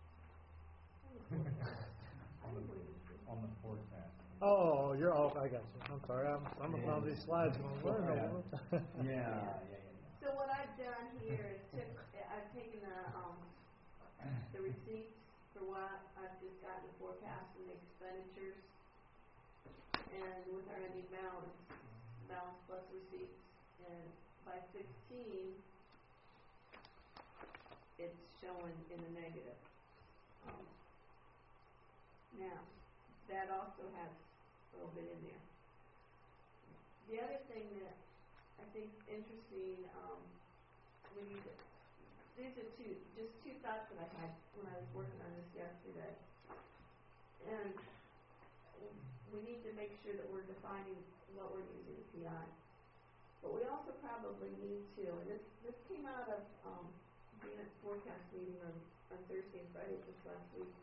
I didn't believe it. On the forecast. Oh, you're, oh, I got you, I'm sorry, I'm, I'm looking at all these slides going, wait a minute. Yeah, yeah, yeah, yeah. So what I've done here is took, I've taken the, um, the receipts for what I've just gotten the forecast and the expenditures. And with our ending balance, balance plus receipts, and by sixteen, it's showing in the negative. Um, Now, that also has a little bit in there. The other thing that I think is interesting, um, we need to, these are two, just two thoughts that I had when I was working on this yesterday. And we need to make sure that we're defining what we're using the P I. But we also probably need to, and this, this came out of, um, being at forecast meeting on, on Thursday and Friday this last week.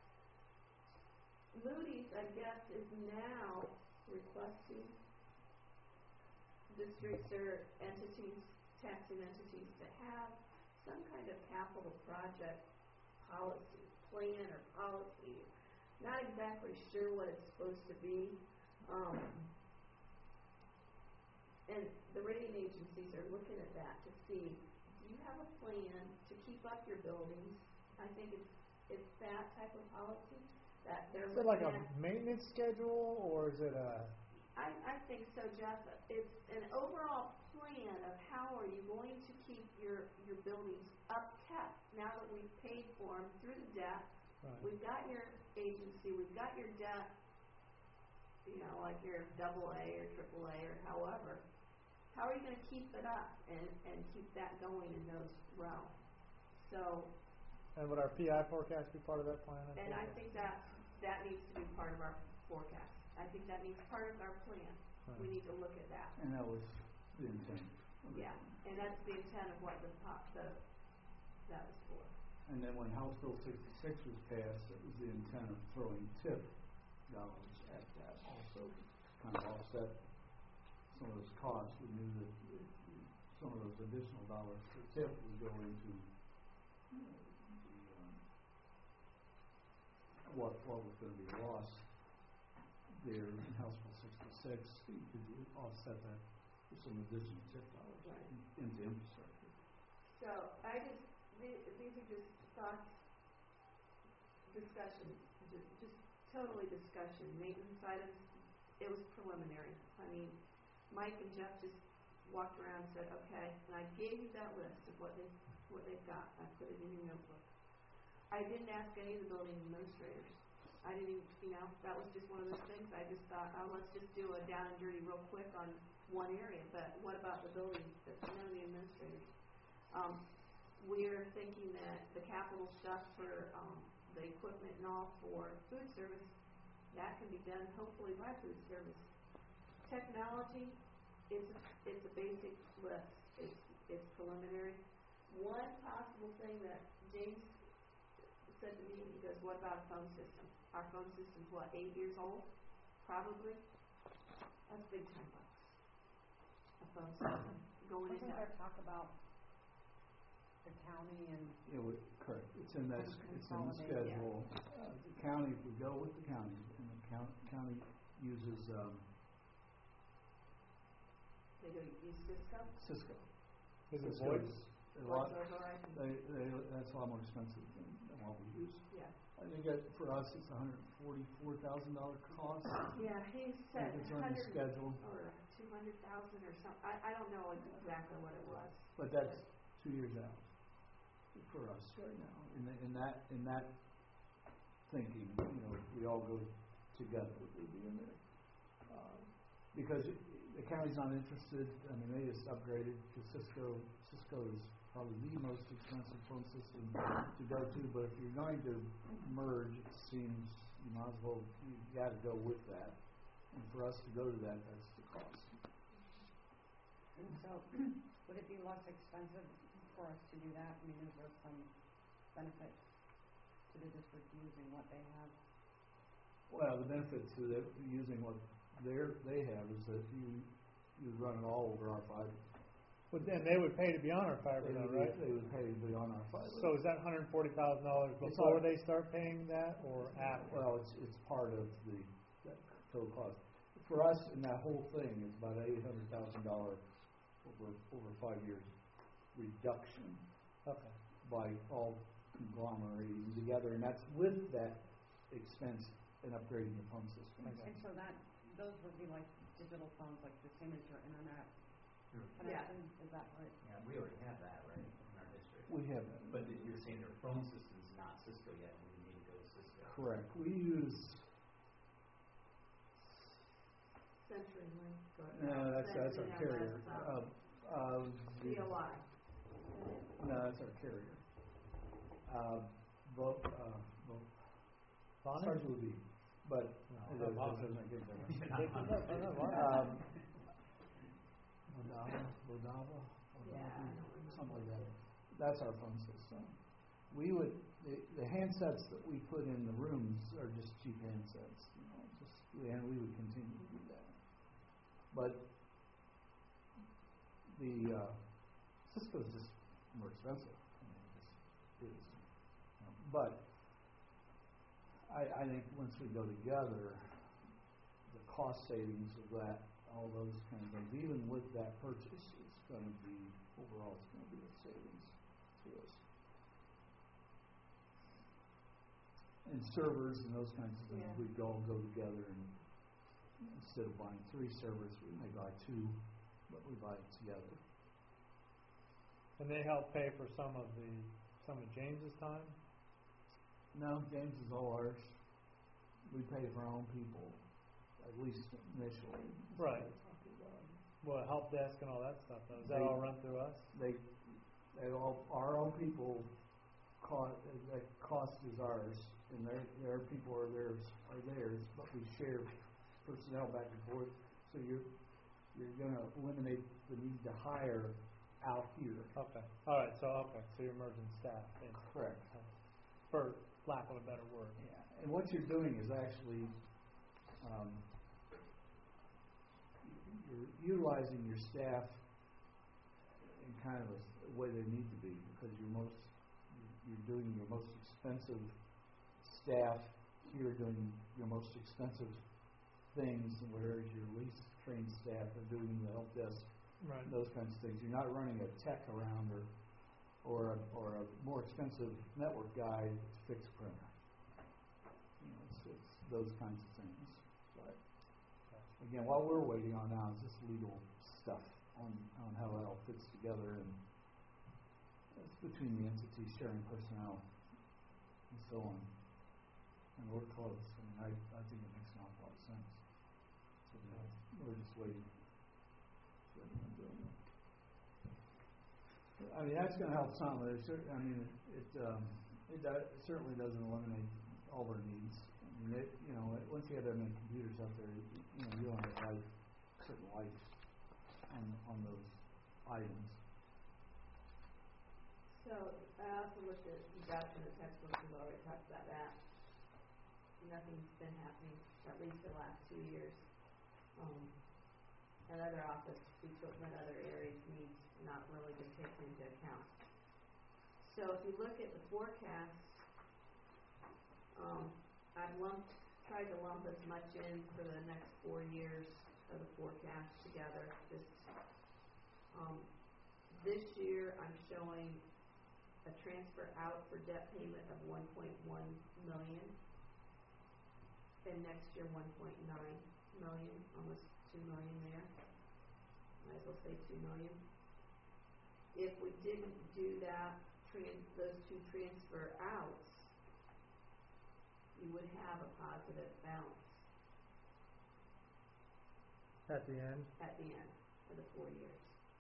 Moody's, I guess, is now requesting districts or entities, taxing entities, to have some kind of capital project policy, plan or policy. Not exactly sure what it's supposed to be. Um, and the rating agencies are looking at that to see, do you have a plan to keep up your buildings? I think it's it's that type of policy that they're Is it like a looking at. maintenance schedule, or is it a, I, I think so, Jeff. It's an overall plan of how are you going to keep your, your buildings upkept now that we've paid for them through the debt. right, We've got your agency, we've got your debt, you know, like your double A or triple A or however. How are you gonna keep it up and, and keep that going in those realms? So, and would our P I forecast be part of that plan? and I think that, that needs to be part of our forecast. I think that needs part of our plan. We need to look at that. And that was the intent. Yeah, and that's the intent of what the pop, the, that was for. And then when House Bill sixty-six was passed, it was the intent of throwing TIF dollars at that also, kind of offset some of those costs. We knew that it- some of those additional dollars for TIF would go into, you know, the, um, what, what was gonna be lost there in House Bill sixty-six. You could offset that with some additional TIF dollars Right. in- into infrastructure. So I just, the- these are just thoughts, discussion, just, just totally discussion. Maintenance items, it was preliminary. I mean, Mike and Jeff just walked around and said, okay, and I gave you that list of what they, what they've got. I put it in your notebook. I didn't ask any of the building administrators. I didn't, even- you know, that was just one of those things. I just thought, oh, let's just do a down and dirty real quick on one area. But what about the building, the, none of the administrators? Um, we're thinking that the capital stuff for, um, the equipment and all for food service, that can be done hopefully by food service. Technology, it's, it's a basic list. It's, it's preliminary. One possible thing that James said to me, he goes, what about a phone system? Our phone system's what, eight years old? Probably. That's big time bucks. A phone system going in Wasn't there. there talk about the county and, It would, correct, it's in that, Con- it's in the consolidate, yeah. schedule. Uh, the county, if we go with the county, and the county, county uses, um, They go use Cisco, Cisco. Is it Cisco voice? is a lot, voice over I P. they, they, that's a lot more expensive than, than what we use. Yeah. I think that, for us, it's a hundred and forty-four thousand dollar cost. Yeah, he said If it's on the hundred schedule, or two hundred thousand or something. I, I don't know exactly what it was. but that's two years out for us right now. In, the- in that, in that thinking, you know, we all go together, we'd be in there. Um, Because it- the county's not interested, I mean, they just upgraded to Cisco. Cisco is probably the most expensive phone system to go to, but if you're going to merge, it seems you might as well, you gotta go with that. And for us to go to that, that's the cost. and so, would it be less expensive for us to do that? I mean, is there some benefit to the district using what they have? Well, the benefit to the, using what they're, they have is that you, you run it all over our fiber. But then they would pay to be on our fiber They though, would, right? they would pay to be on our fiber. So is that hundred and forty thousand dollars It's before all- they start paying that, or after? Well, it's, it's part of the, that total cost. For us, in that whole thing, it's about eight hundred thousand dollar over, over five years reduction Okay. by all conglomerating together, and that's with that expense in upgrading the phone system. Okay. And so that, those would be like digital phones, like the same as your internet Sure. connection, is that right? Yeah, we already have that, right, in our district. We have that. But if you're saying their phone system's not Cisco yet, we need to go to Cisco. Correct. We use, CenturyLink. or- no, that's, that's our Century, carrier. that's, Uh, um, uh, C O I. No, that's our carrier. Uh, Vo, uh, Vo, Bonnie? starts with a V, but No, it not doesn't, Bonnie. doesn't make any difference. You're not on it. I know, I Um, Vodava, Vodava, Yeah, I Vodava, don't remember. something like that. That's our phone system. We would, the, the handsets that we put in the rooms are just cheap handsets, you know, just, and we would continue to do that. But the, uh, Cisco's just more expensive. I mean, it just is. You know, But I, I think once we go together, the cost savings of that, all those kind of things, even with that purchase, is gonna be, overall, it's gonna be a savings to us. and servers and those kinds of things, Yeah. we'd all go together and instead of buying three servers, we may buy two, but we buy it together. And they help pay for some of the, some of James's time? No, James is all ours. We pay for our own people, at least initially. Right. That's what we talked about. Well, help desk and all that stuff, though, is that They- all run through us? They, they all, our own people, cost, that cost is ours, and their, their people are theirs, are theirs, but we share personnel back and forth, so you're, you're gonna eliminate the need to hire out here. Okay, all right, so, okay, so you're merging staff in. Correct. For lack of a better word. Yeah, and what you're doing is actually, um, you're utilizing your staff in kind of a s- way they need to be, because you're most, you're doing your most expensive staff here doing your most expensive things, whereas your least trained staff are doing the help desk, Right. those kinds of things. You're not running a tech around or, or a, or a more expensive network guy to fix a printer. You know, it's, it's those kinds of things. But again, what we're waiting on now is this legal stuff on, on how it all fits together, and it's between the entities sharing personnel and so on. And we're close. I mean, I, I think it makes an awful lot of sense. So we're just waiting. waiting on doing it. I mean, that's going to help some. There's cer- I mean, it um, it, do, it certainly doesn't eliminate all their needs. I mean, it, you know, once you have that many computers out there, you, you know, you don't have life, certain life on on those items. So, I also looked at, you got in the textbooks, we've already talked about that. Nothing's been happening, at least the last two years. Um, and other office equipment, other areas needs not really been taken into account. So if you look at the forecast, um, I've lumped, tried to lump as much in for the next four years of the forecast together, just, um, this year I'm showing a transfer out for debt payment of one point one million. And next year, one point nine million, almost two million there. Might as well say two million. If we didn't do that, trans, those two transfer outs, you would have a positive balance At the end? at the end of the four years.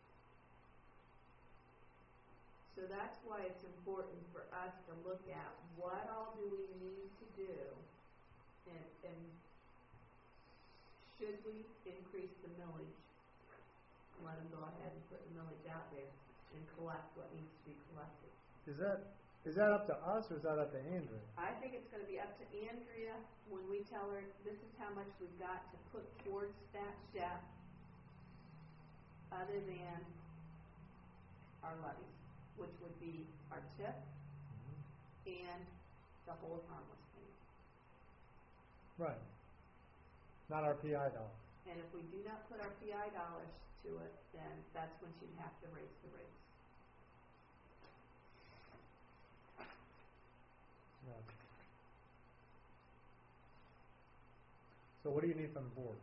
So that's why it's important for us to look at what all do we need to do, and, and should we increase the millage? Let them go ahead and put the millage out there and collect what needs to be collected. Is that, is that up to us or is that up to Andrea? I think it's gonna be up to Andrea when we tell her, this is how much we've got to put towards that debt, other than our levies, which would be our tip and the whole harmless payment. Right. Not our P I dollars. And if we do not put our P I dollars to it, then that's when she'd have to raise the rates. Right. So what do you need from the board?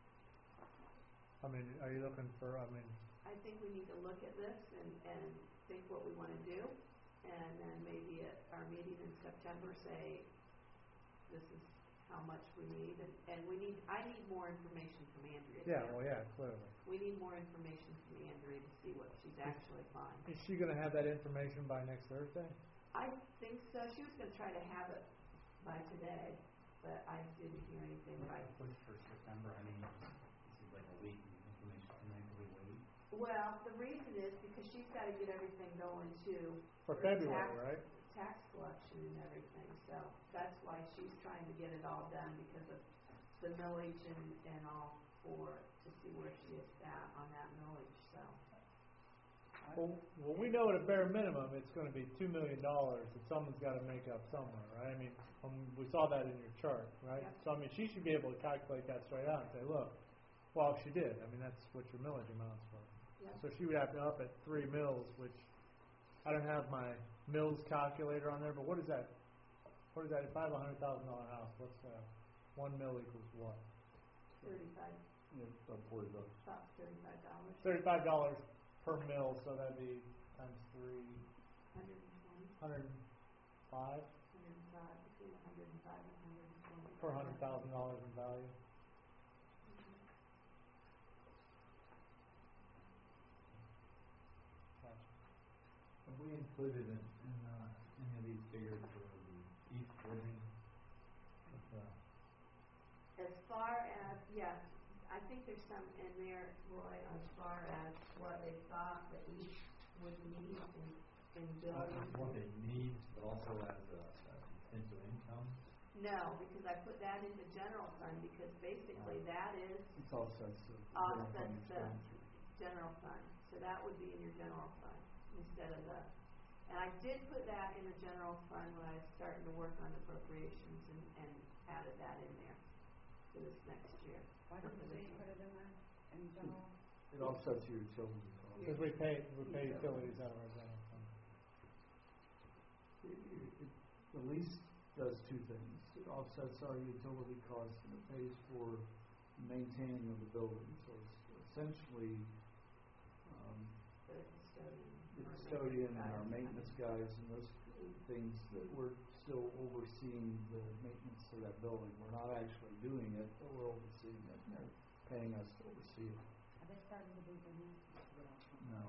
I mean, are you looking for, I mean, I think we need to look at this and, and think what we wanna do, and then maybe at our meeting in September say, this is how much we need, and, and we need, I need more information from Andrea. yeah, too. well, yeah, clearly. We need more information from Andrea to see what she's actually buying. Is she gonna have that information by next Thursday? I think so, she was gonna try to have it by today, but I didn't hear anything by. Push for September, I mean, this is like a week of information, can I really wait? Well, the reason is because she's gotta get everything going too. For the February, tax- right? Tax collection and everything, so that's why she's trying to get it all done because of the millage and, and all for, to see where she is at on that millage, so. Well, well, we know at a bare minimum, it's gonna be two million dollars that someone's gotta make up somewhere, right? I mean, um, we saw that in your chart, right? Yeah. So, I mean, she should be able to calculate that straight out and say, look, well, she did, I mean, that's what your millage amounts for. Yeah. So she would have to up at three mills, which, I don't have my mills calculator on there, but what is that? what is that, if I have a hundred thousand dollar house, what's, uh, one mil equals what? Thirty-five, Yeah, about forty bucks. about thirty-five dollars, Thirty-five dollars per mil, so that'd be times three, hundred and twenty, hundred and five hundred and five, between a hundred and five and a hundred and twenty. per hundred thousand dollars in value. Gotcha. Have we included in, in, uh, any of these figures for the east living? With, uh, As far as, yes, I think there's some in there, Roy, as far as what they thought that each would need in, in not building. just what they need, but also as a, a potential income? No, because I put that into general fund, because basically that is It's offsets the general offsets fund the expenditure. general fund. So that would be in your general fund instead of the, and I did put that in the general fund when I was starting to work on appropriations and, and added that in there for this next year. Why or didn't for you this put year. it in there, in general? It offsets your utility costs. Because we pay, we pay utilities out of our general fund. It- it- it- The lease does two things. It offsets our utility costs and it pays for maintaining of the building. So it's essentially, um, The custodian. the or custodian and maintenance our guys. maintenance guys and those things that we're still overseeing the maintenance of that building. We're not actually doing it, but we're overseeing it and they're paying us to oversee it. Have they started to do the new? No.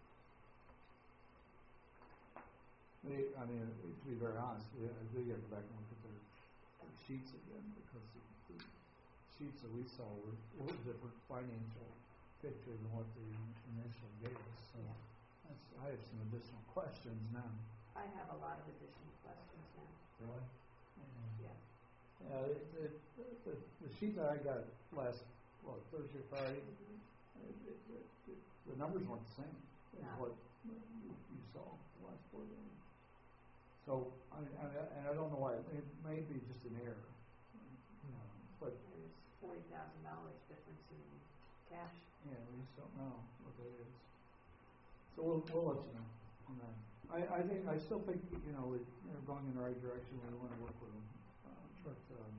They, I mean, to be very honest, we, I do have to go back and look at their, their sheets again, because the, the sheets that we saw were, were a different financial picture than what they initially gave us, so that's, I have some additional questions now. I have a lot of additional questions now, Really? yes. Yeah, it, it, the, the sheet that I got last, what, Thursday, Friday, it, it, it, it, the numbers weren't the same as No. what you, you saw the last four days. So, I mean, and I, and I don't know why, it may be just an error, um, but, There's forty thousand dollars difference in cash. yeah, we just don't know what that is. So we'll, we'll let you know on that. I, I think, I still think, you know, it, they're going in the right direction, we want to work with them, uh, but, um,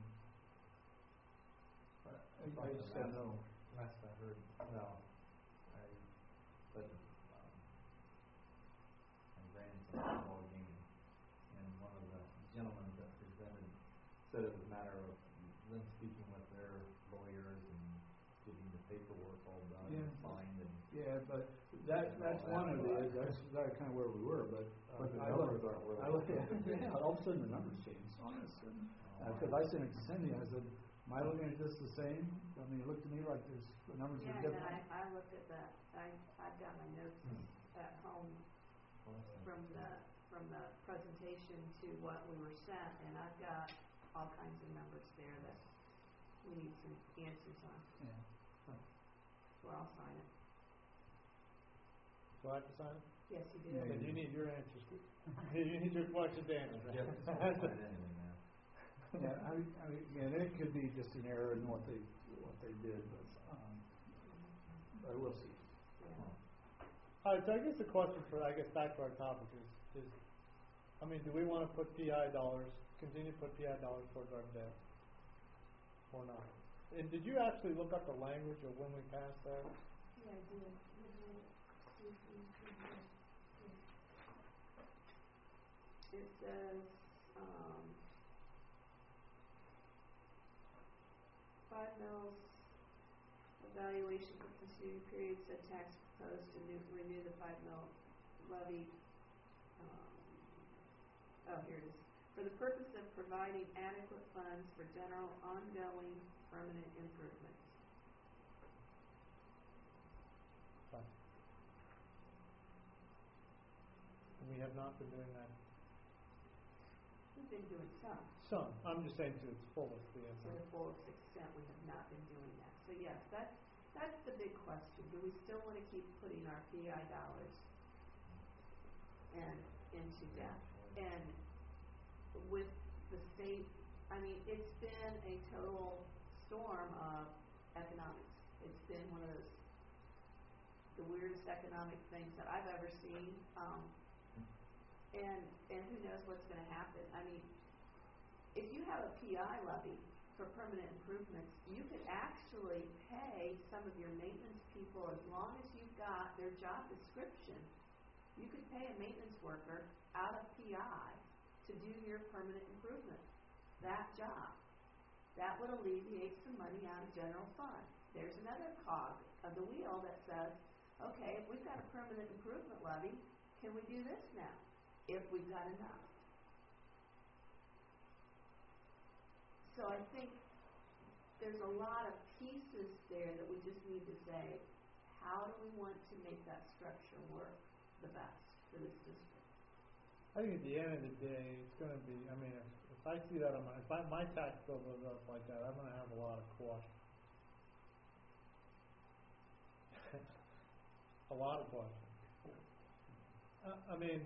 I, I just don't know. Last I heard, well, I, but, um, my grandson was ball game, and one of the gentlemen that presented said it was a matter of them speaking with their lawyers and getting the paperwork all done and Yeah. signed and. Yeah, but that, that's one of the, that's, that's kind of where we were, but. uh, But the I numbers look- aren't where I they look were. at, yeah, all of a sudden the numbers changed on us, and, uh 'cause I sent it to Cindy, I said, am I looking at this the same? I mean, it looked to me like there's, the numbers Yeah, are and then different. I, I looked at that, I, I've got my notes at home from the, from the presentation to what we were sent, and I've got all kinds of numbers there that we need some answers on, Yeah. so I'll sign it. Do I have to sign it? Yes, you do. Yeah, Then you need your answers. You need your questions answered. Yeah, it's not signed anything now. Yeah, I, I mean, yeah, it could be just an error in what they, what they did, but, um, but we'll see. Yeah. All right, so I guess the question for, I guess back to our topic is, is, I mean, do we want to put P I dollars, continue to put P I dollars towards our debt? Or not? And did you actually look up the language of when we passed that? Yeah, I did. It says, um, five mils evaluation for continuing period said tax proposed to new, renew the five mil levy. Um, oh, here it is. For the purpose of providing adequate funds for general ongoing permanent improvements. Fine. And we have not been doing that. We've been doing some. Some, I'm just saying to its fullest, we have To not. the fullest extent, we have not been doing that. So yes, that's, that's the big question. Do we still want to keep putting our P I dollars and into debt? And with the state, I mean, it's been a total storm of economics. It's been one of those, the weirdest economic things that I've ever seen. Um, and, and who knows what's going to happen. I mean, if you have a P I levy for permanent improvements, you could actually pay some of your maintenance people, as long as you've got their job description, you could pay a maintenance worker out of P I to do your permanent improvement, that job. That would alleviate some money out of general fund. There's another cog of the wheel that says, okay, if we've got a permanent improvement levy, can we do this now? If we've got enough. So I think there's a lot of pieces there that we just need to say, how do we want to make that structure work the best for this district? I think at the end of the day, it's going to be, I mean, if, if I see that on my, if I, my tax bill goes up like that, I'm going to have a lot of questions. A lot of questions. Uh, I mean,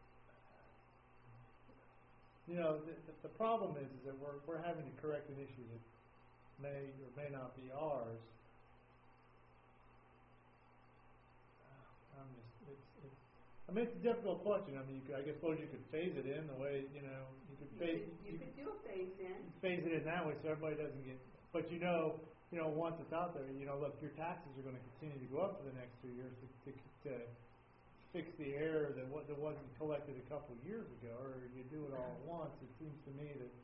you know, the, the, the problem is, is that we're, we're having to correct an issue that may or may not be ours. Uh, I'm just, it's, it's, I mean, it's a difficult question. I mean, you could, I guess, suppose you could phase it in the way, you know, you could You phase, could, you could do a phase in. phase it in that way so everybody doesn't get, but you know, you know, once it's out there, you know, look, your taxes are going to continue to go up for the next two years to, to, to fix the error that, wa- that wasn't collected a couple of years ago, or you do it all at once. It seems to me that,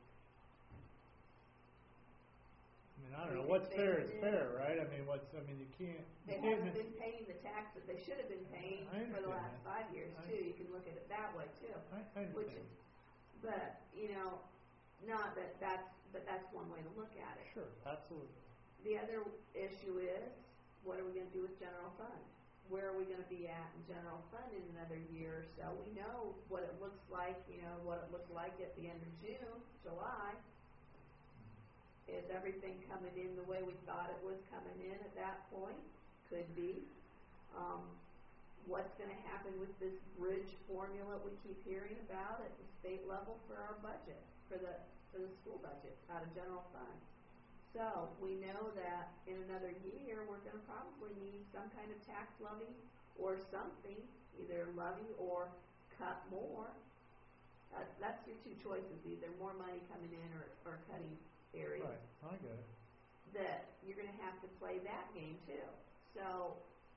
I mean, I don't know, what's fair is fair, right? I mean, what's, I mean, you can't, you They can't haven't miss- been paying the tax that they should have been paying I for the understand last that. five years I- too. You can look at it that way too. I, I Which understand. is, but, you know, not that that's, but that's one way to look at it. Sure, absolutely. The other issue is, what are we gonna do with general fund? Where are we gonna be at in general fund in another year or so? We know what it looks like, you know, what it looked like at the end of June, July. Is everything coming in the way we thought it was coming in at that point? Could be. Um, what's gonna happen with this bridge formula we keep hearing about at the state level for our budget, for the, for the school budget out of general fund? So we know that in another year, we're gonna probably need some kind of tax levy or something, either levy or cut more. That's, that's your two choices, either more money coming in or, or cutting areas. Right, I get it. That you're gonna have to play that game too. So,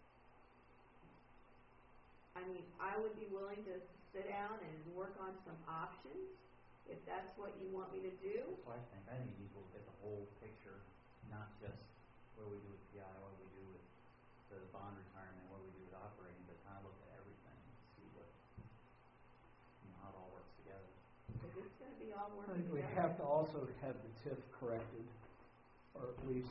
I mean, I would be willing to sit down and work on some options, if that's what you want me to do. That's what I think. I think you need to look at the whole picture, not just what we do with P I, what we do with the bond retirement, what we do with operating, but kind of look at everything and see what, you know, how it all works together. Because it's gonna be all I working think we together. have to also have the T I F corrected, or at least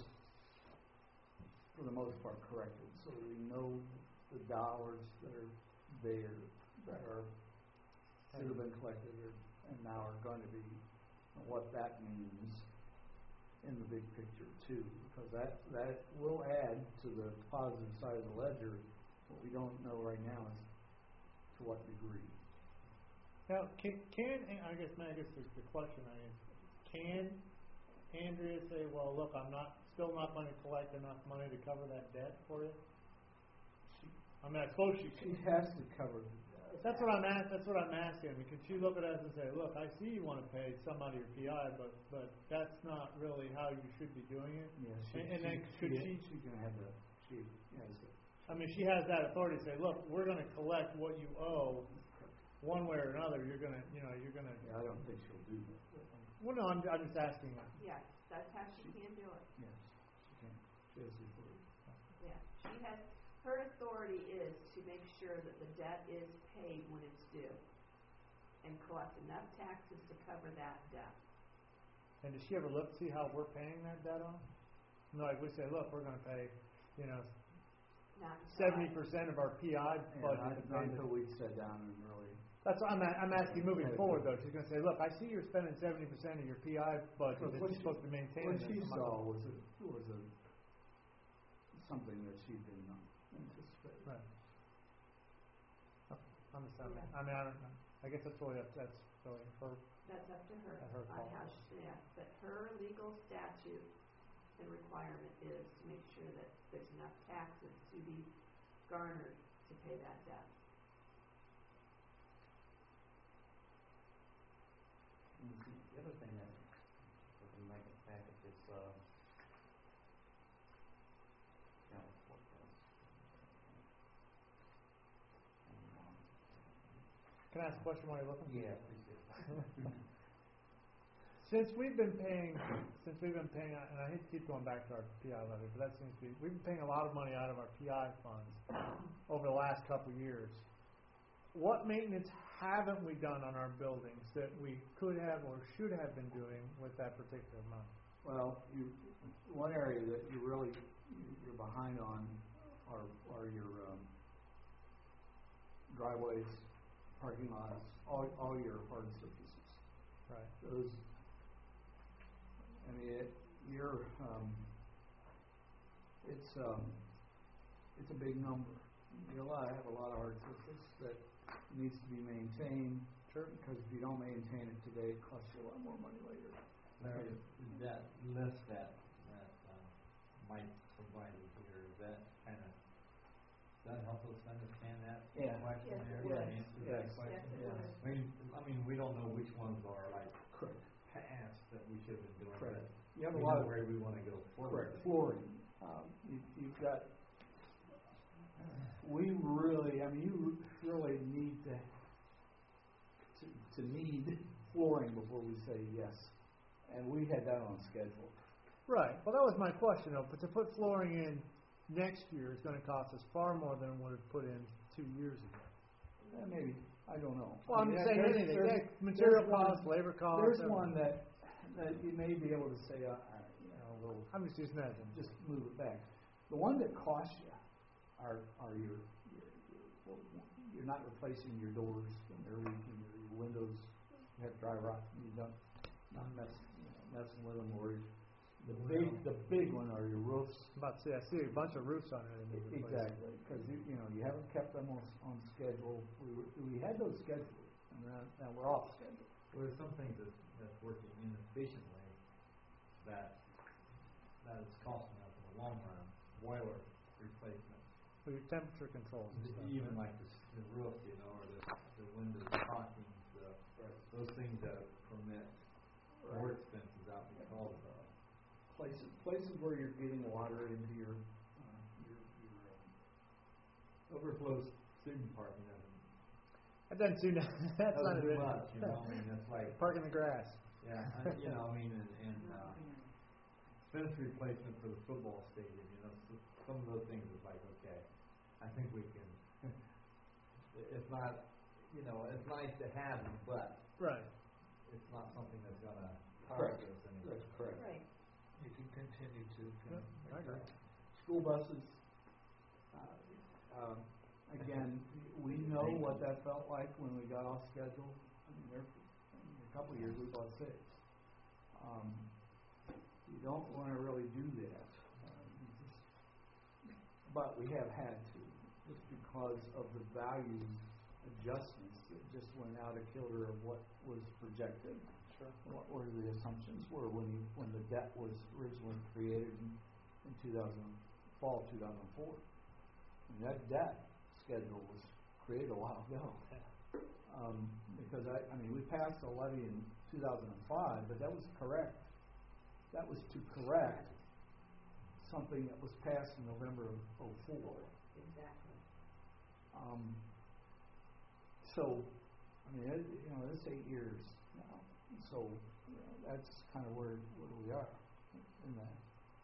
for the most part corrected, so we know the dollars that are there, that are, should have been collected or, and now are going to be, and what that means in the big picture too, because that, that will add to the positive side of the ledger. What we don't know right now is to what degree. Now, can, can I guess, I guess the, the question I is, can Andrea say, well, look, I'm not, still not going to collect enough money to cover that debt for you? She, I mean, I suppose she she could. has to cover the debt. That's what I'm ask, That's what I'm asking. I mean, can she look at us and say, look, I see you want to pay some out of your P I, but but that's not really how you should be doing it. Yeah, she, And- and she, then could she, she- she can have the, she has the, I mean, she has that authority to say, look, we're going to collect what you owe, one way or another. You're going to, you know, you're going to. yeah, I don't think she'll do that. but, um, Well, no, I'm, I'm just asking. Yes, that's how she can do it. Yes, she can, she has the authority. Yeah, she has, her authority is to make sure that the debt is paid when it's due and collect enough taxes to cover that debt. And does she ever look, see how we're paying that debt on? No, like we say, look, we're going to pay, you know, Not seventy percent of our P I And budget. not, to not pay this. until we sit down and really, That's what I'm, a- I'm asking moving forward though. She's going to say, look, I see you're spending seventy percent of your P I budget that What you're she- supposed to maintain. what and she then some saw other- was a, was a, something that she did not anticipate. Right. Okay, I'm just, I'm- Yeah. I mean, I don't know. I guess that's really, up- that's really her. That's up to her, At her on call. how she, yeah, but her legal statute and requirement is to make sure that there's enough taxes to be garnered to pay that debt. And the the other thing that Can I ask a question while you're looking? Yeah, appreciate it. Since we've been paying, since we've been paying, and I hate to keep going back to our P I levy, but that seems to be, we've been paying a lot of money out of our P I funds over the last couple of years. What maintenance haven't we done on our buildings that we could have or should have been doing with that particular money? Well, you, one area that you really, you're behind on are, are your, um, driveways, parking lots, all, all your hard surfaces. Right. Those, I mean, it, you're, um, it's, um, it's a big number. You have a lot of hard surface that needs to be maintained. Sure. Because if you don't maintain it today, it costs you a lot more money later. Larry, that list that, that, uh, Mike provided here, is that kind of, does that help us understand that Yeah. question Yes, there? it Does that would. answer Yes. that question? Yes, it Yes. would. I mean, I mean, we don't know which ones are like Correct. past that we should have been doing, Correct. but You have we a lot know of, where we want to go forward. correct, flooring. Um, you, you've got, we really, I mean, you really need to, to, to need flooring before we say yes. And we had that on schedule. Right. Well, that was my question, though. But to put flooring in next year is going to cost us far more than it would have put in two years ago. Eh, maybe, I don't know. Well, I'm I mean, saying there's- anything. there's- Yeah, material there's one- costs, labor costs. There's everything. one that, that you may be able to say, uh, uh, you know, we'll I'm just using that as an just move it back. The one that costs you are, are your, your, your, well, you're not replacing your doors and they're leaking, or your windows have dry rot, and you don't, not messing, you know, messing with them, or the big, the big one are your roofs. I'm about to say, I see a bunch of roofs on there that need replacing. Exactly, because you, you know, you haven't kept them on, on schedule. We were, we had those scheduled, and now, now we're off schedule. Well, there's some things that, that's working inefficiently that, that is costing us in the long run, boiler replacement. Well, your temperature controls and stuff. Even right? like the, s- the roof, you know, or the, the windows caulking, the, those things that permit more expenses out because of. Places, places where you're getting water into your, uh, your, your, um, Overflow student parking doesn't, That doesn't seem to, that's not doesn't do a much, you know, I mean, that's like, Park in the grass. yeah, I- you know, I mean, and, and, uh, fence replacement for the football stadium, you know, so some of those things is like, okay, I think we can, it's not, you know, it's nice to have them, but Right. it's not something that's gonna cost Correct. us anything. That's correct. Right. You can continue to. Yeah, I agree. School buses, uh, um, again, we know what that felt like when we got off schedule. I mean, there, in a couple of years, we bought six. Um, you don't wanna really do that. Uh, you just- But we have had to, just because of the value adjustments that just went out a kilter of what was projected. Sure. What were the assumptions were when you, when the debt was originally created in, in two thousand, fall of two thousand four. And that debt schedule was created a while ago. Um, because I, I mean, we passed a levy in two thousand five, but that was correct. That was to correct something that was passed in November of oh four. Exactly. Um, so, I mean, it, you know, it's eight years now. So, you know, that's kind of where, where we are in that.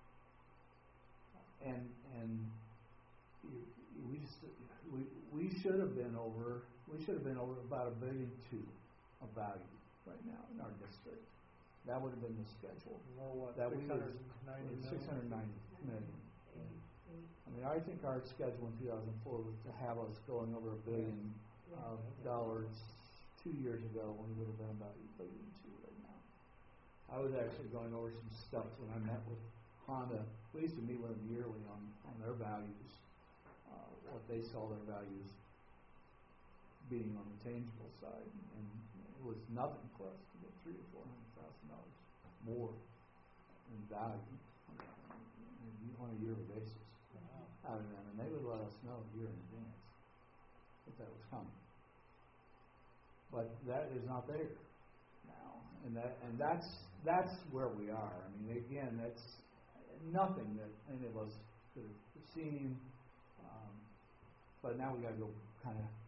And, and you, you- we just, we, we should have been over, we should have been over about a billion two of value right now in our district. That would have been the schedule. More what, That we six would- hundred ninety million? Six hundred ninety million. Eight, eight. I mean, I think our schedule in two thousand four was to have us going over a billion of dollars two years ago, when we would have been about eight billion two right now. I was actually going over some stuff when I met with Honda. We used to meet with them yearly on, on their values, uh, what they saw their values being on the tangible side, and it was nothing for us to get three or four hundred thousand dollars more in value on a yearly basis out of them, and they would let us know a year in advance that that was coming. But that is not there now, and that and that's that's where we are. I mean, again, that's nothing that any of us could have seen. Um, but now we got to go kind of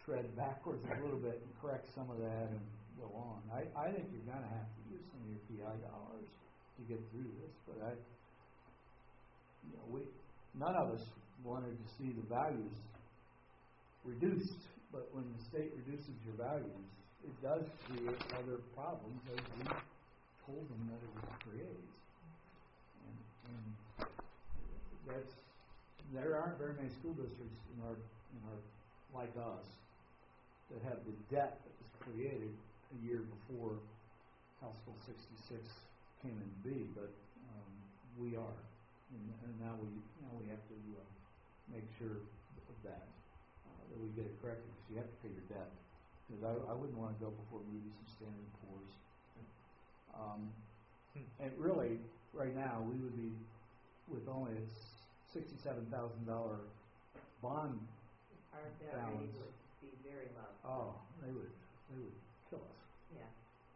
tread backwards a little bit and correct some of that and go on. I, I think you're gonna have to use some of your P I dollars to get through this, but I, you know, we, none of us wanted to see the values reduced, but when the state reduces your values, it does create other problems as we told them that it would create. And, and that's, there aren't very many school districts in our, in our, like us, that have the debt that was created a year before House Bill sixty-six came into being, but um, we are, and, and now we now we have to uh, make sure of that uh, that we get it corrected, because you have to pay your debt. Because I, I wouldn't want to go before Moody's and Standard and Poor's. Um, and really, right now, we would be with only a sixty-seven thousand dollar bond Our debt rating balance. would be very low. Oh, they would they would kill us. Yeah.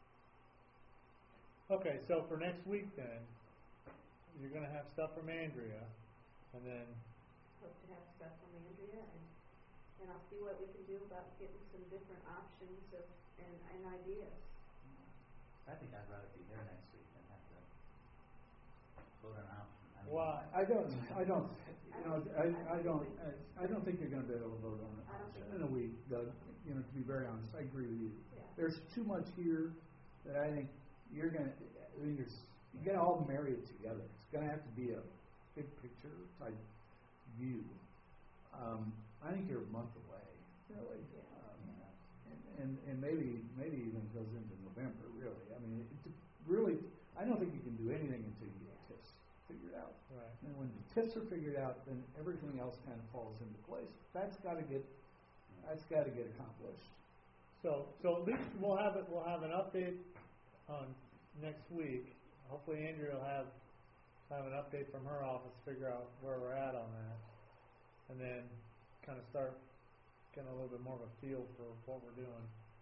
Okay, so for next week then, you're gonna have stuff from Andrea, and then, Hope to have stuff from Andrea, and, and I'll see what we can do about getting some different options of, and, and ideas. I think I'd rather be there next week than have to vote on an option. I mean, well, I don't, I don't, you know, I, I don't, I, I don't think you're gonna be able to vote on I don't it think in a week, Doug. You know, to be very honest, I agree with you. Yeah. There's too much here that I think you're gonna, I think it's, you gotta all marry it together. It's gonna have to be a big picture type view. Um, I think you're a month away, really. Um, and, and, and maybe, maybe even goes into November, really. I mean, it, really, I don't think you can do anything until you get T I Fs figured out. right. And when the T I Fs are figured out, then everything else kind of falls into place. That's got to get, that's got to get accomplished. So, so at least we'll have it, we'll have an update on next week. Hopefully Andrea will have, have an update from her office, figure out where we're at on that. And then kind of start getting a little bit more of a feel for what we're doing.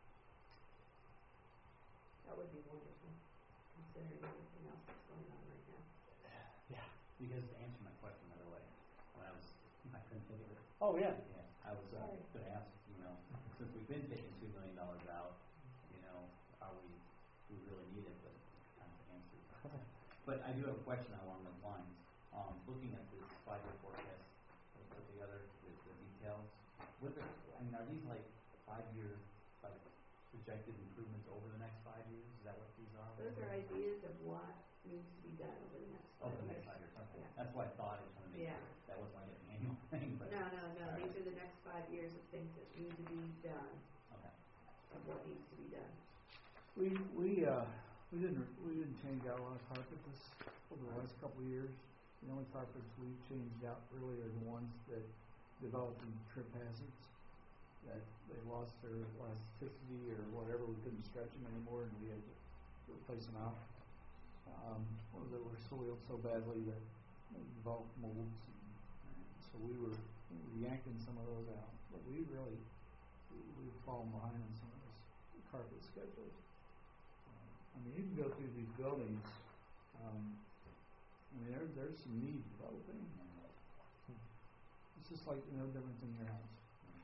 That would be wonderful, considering everything else that's going on right now. Yeah. Because to answer my question the other way, when I was, I couldn't think of it. Oh, yeah. Yeah, I was uh, Sorry. going to ask, you know, since we've been taking two million dollars out, you know, are we, do we really need it? But it's kind of answered. But I do have a question along those lines. Um, looking at this five-year forecast that was put together, the, the details, what are, I mean, are these like five-year, like projected improvements over the next five years? Is that what these are? Those are ideas of what needs to be done over the next five Over the years. next five years, okay. Yeah. That's what I thought. I just wanted to make Yeah. sure that wasn't like an annual thing, but. No, no, no, All these right. are the next five years of things that need to be done, Okay. of what needs to be done. We, we, uh, we didn't, we didn't change out a lot of carpet this, over the last couple of years. The only carpets we changed out really are the ones that developed in trip hazards, that they lost their elasticity or whatever, we couldn't stretch them anymore and we had to replace them out. Um, or that were soiled so badly that they developed molds. And so we were, we were yanking some of those out, but we really, we, we've fallen behind on some of those carpet schedules. Um, I mean, you can go through these buildings, um, I mean, there, there's some need developing. It's just like no different than your house.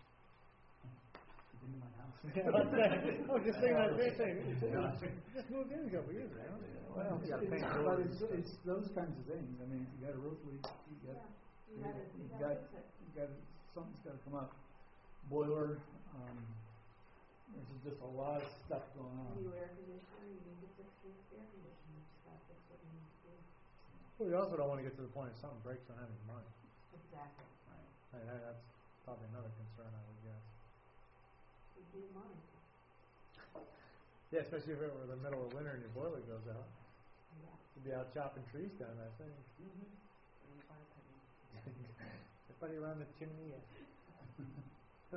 Into my house. Yeah, I was saying- I was just thinking that same thing. Just moved in a couple years ago. Well, You gotta it's, paint but doors it's, and stuff. it's those kinds of things. I mean, if you got a roof leak, you got, Yeah, you you gotta, you you gotta got, fix it. you got, something's got to come up. Boiler, um, there's just a lot of stuff going on. New air conditioner, you need to fix the air conditioner, you just gotta fix what you need to do. Well, you also don't want to get to the point if something breaks, you don't have any money. Exactly. Right. I mean, that- that's probably another concern, I would guess. You do money. Yeah, especially if it were the middle of winter and your boiler goes out. Yeah. You'd be out chopping trees down, I think. Everybody around the chimney. No.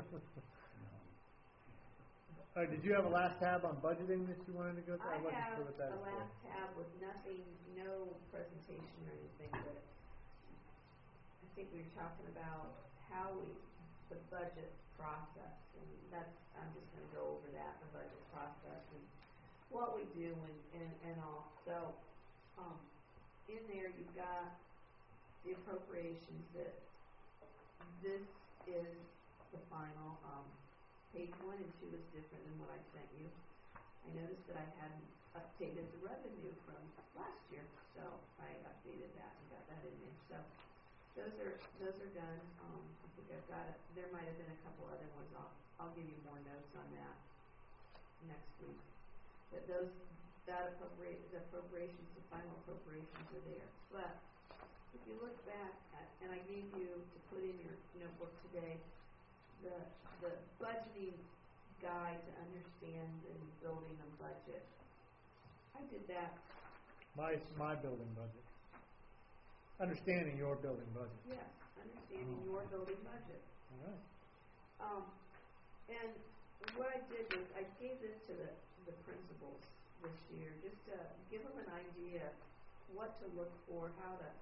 All right, did you have a last tab on budgeting that you wanted to go through? I wasn't have sure what that a was for. last tab with nothing, no presentation or anything, but I think we were talking about how we, the budget process, and that's, I'm just gonna go over that, the budget process, and what we do and, and, and all. So, um, in there you've got the appropriations that this is the final, um, page one and two is different than what I sent you. I noticed that I hadn't updated the revenue from last year, so I updated that and got that in there. So those are, those are done. Um, I think I've got it. There might have been a couple other ones. I'll, I'll give you more notes on that next week. But those, that appropriate, the appropriations, the final appropriations are there. But if you look back at, and I gave you to put in your notebook today, the, the budgeting guide to understand and building a budget. I did that. My, my building budget. Understanding your building budget. Yes, understanding your building budget. All right. Um, and what I did was I gave this to the, the principals this year, just to give them an idea what to look for, how to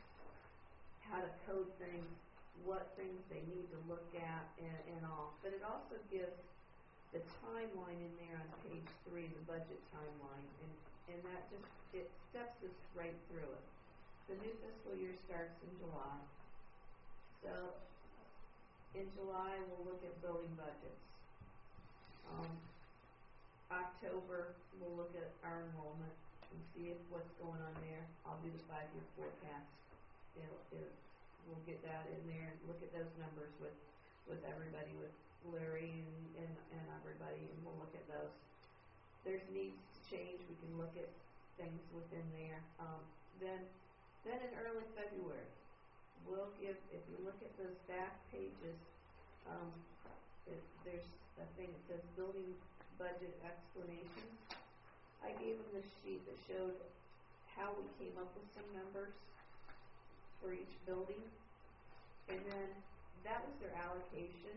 how to code things, what things they need to look at, and, and all. But it also gives the timeline in there on page three, the budget timeline, and, and that just, it steps us right through it. The new fiscal year starts in July. So in July, we'll look at building budgets. Um, October, we'll look at our enrollment and see if what's going on there. I'll do the five-year forecast. It'll, it, we'll get that in there and look at those numbers with, with everybody, with Larry and, and, and everybody, and we'll look at those. There's needs to change. We can look at things within there. Um, then, then in early February, we'll give, if you look at those back pages, um, it, there's a thing that says building budget explanations. I gave them this sheet that showed how we came up with some numbers for each building, and then that was their allocation.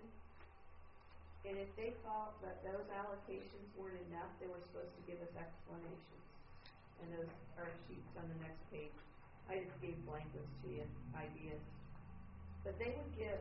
And if they felt that those allocations weren't enough, they were supposed to give us explanations. And those are sheets on the next page. I just gave blankets to you, ideas. But they would give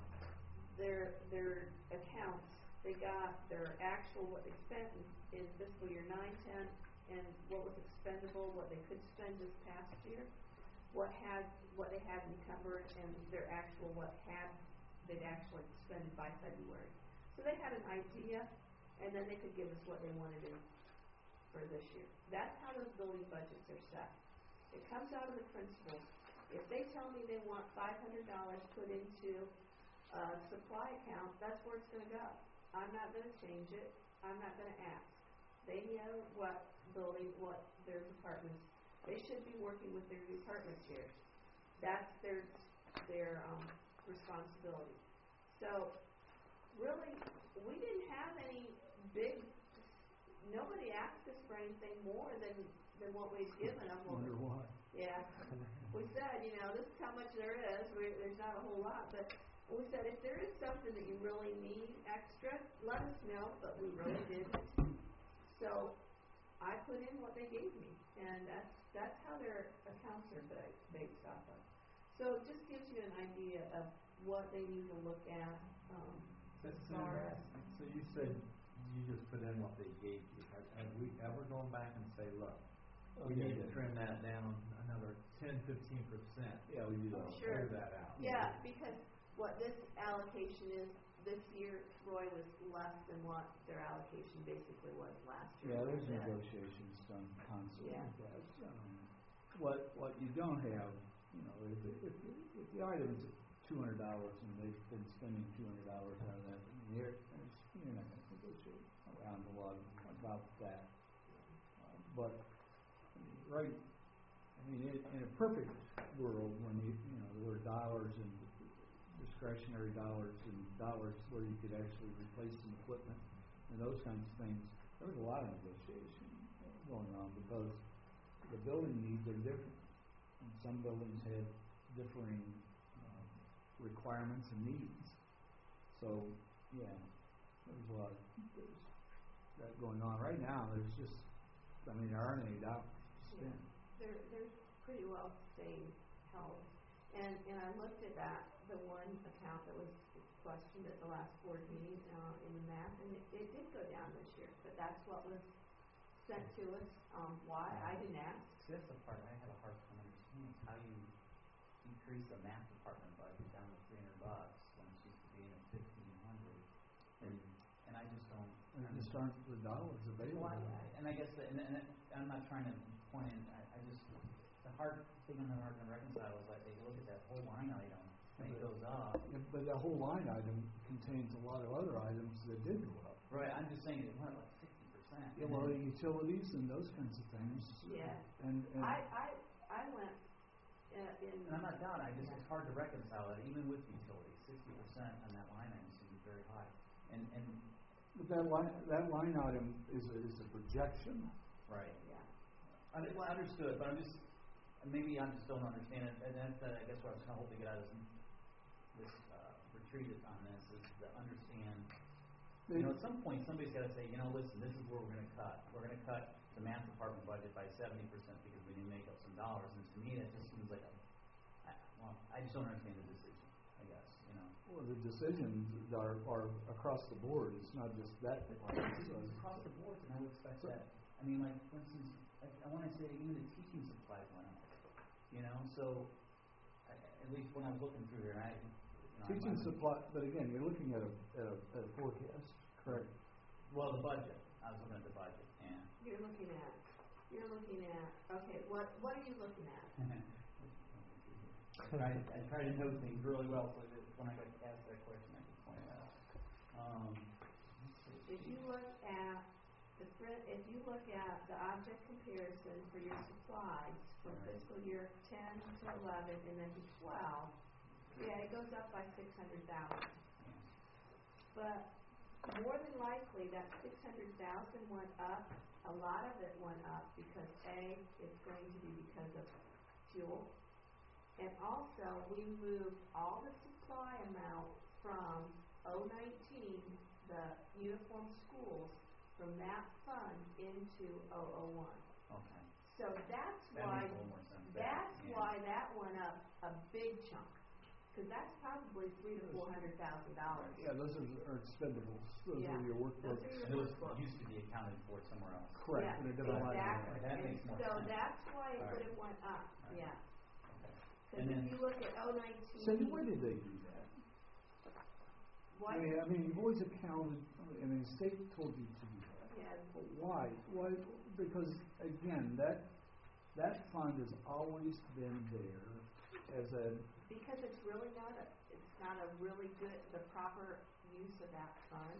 their their accounts. They got their actual, what they spent in, in fiscal year nine, ten, and what was expendable, what they could spend this past year, what had what they had encumbered, and their actual what had they'd actually spent by February. So they had an idea, and then they could give us what they wanted in for this year. That's how those building budgets are set. It comes out of the principals. If they tell me they want five hundred dollars put into a supply account, that's where it's going to go. I'm not going to change it. I'm not going to ask. They know what building, what their departments, they should be working with their department chairs. That's their their um, responsibility. So really, we didn't have any big, nobody asked us for anything more than, than what we've given them. Wonder why. Yeah. We said, you know, this is how much there is. We, there's not a whole lot, but we said if there is something that you really need extra, let us know, but we really didn't. So I put in what they gave me, and that's that's how their accounts are ba- based off of. So it just gives you an idea of what they need to look at um, So, as so, far as. so you said you just put in what they gave you. Have, have we ever gone back and say, look, Oh, we yeah, need to yeah. trim that down another ten, fifteen percent. Yeah, we do Oh, that. sure. Clear that out. Yeah, because what this allocation is, this year, Roy, was less than what their allocation basically was last year. Yeah, there's Yeah. negotiations done constantly Yeah. with that. Um, what, what you don't have, you know, if, if, if the item is two hundred dollars and they've been spending two hundred dollars out of that in a year, you're not gonna negotiate around a lot about that. Uh, But, I mean, right, I mean, in, in a perfect world, when you, you know, there were dollars and discretionary dollars and dollars where you could actually replace some equipment and those kinds of things, there was a lot of negotiation going on because the building needs are different. And some buildings had differing um, requirements and needs. So, yeah, there's a lot of there's that going on. Right now, there's just, I mean, there aren't any dollars to spend. They're, they're pretty well staying held. And, and I looked at that, the one account that was questioned at the last board meeting uh, in the math, and it, it did go down this year, but that's what was sent to us. Um, why? I didn't ask. See, that's the part I had a hard time understanding, how you increase the math department budget down to three hundred bucks when it's used to being at fifteen hundred. And, and there just aren't the dollars available. Well, I- and I guess, that- and, and I'm not trying to point in, I, I just, the hard thing I'm hard to reconcile is like, they look at that whole line item, and it goes up. Yeah, but that whole line item contains a lot of other items that did go up. Right, I'm just saying it went up like sixty percent. Yeah, well, the utilities and those kinds of things. Yeah. And, and. I, I, I went, uh, in. And I'm not down, I just, it's hard to reconcile it, even with utilities, sixty percent on that line item seems very high. And, and, But that line, that line item is a, is a projection. right. Yeah. I mean, well, understood, but I'm just, maybe I just don't understand it, and that's, uh, I guess what I was kind of hoping to get out of this, this, uh, retreat on this, is to understand, you know, at some point, somebody's gotta say, you know, listen, this is where we're gonna cut. We're gonna cut the math department budget by seventy percent because we didn't make up some dollars, and to me, that just seems like a, I, well, I just don't understand the decision, I guess, you know. Well, the decisions are, are across the board. It's not just that department. It's So it's across the board, and I would expect that. I mean, like, for instance, I, I wanna say even the teaching supplies went up, you know, so, I, at least when I was looking through here, I, you know. Teaching I'm- supply, but again, you're looking at a, at a, at a forecast, correct? Well, the budget, I was looking at the budget, yeah. You're looking at, you're looking at, okay, what, what are you looking at? I tried, I tried to note things really well, so that when I got asked that question, I could point it out. Um, If you look at the fr- if you look at the object comparison for your supplies from Right. fiscal year ten to eleven and then to twelve, yeah, it goes up by six hundred thousand. But more than likely, that six hundred thousand went up, a lot of it went up because A, it's going to be because of fuel. And also, we moved all the supply amount from oh nineteen, the uniform schools, from that fund into oh oh one. okay, So that's that why, makes a little more sense. that's Yeah. why that went up a big chunk. Cause that's probably three to four hundred thousand dollars. Yeah, those are, are expendables. Those Yeah, are your those workbooks. are And your those workbooks. used to be accounted for somewhere else. Correct, Yeah, in a different line item. exactly. That And makes more so sense. that's why it All would right. have went up, All right. yeah. Okay. Cause And if then- you look at oh nineteen. Cindy, why did they do that? What? I mean, I mean, you've always accounted, I mean, the state told you to do that. Yeah, But why? Why? Because again, that, that fund has always been there as a, because it's really not a, it's not a really good, the proper use of that fund.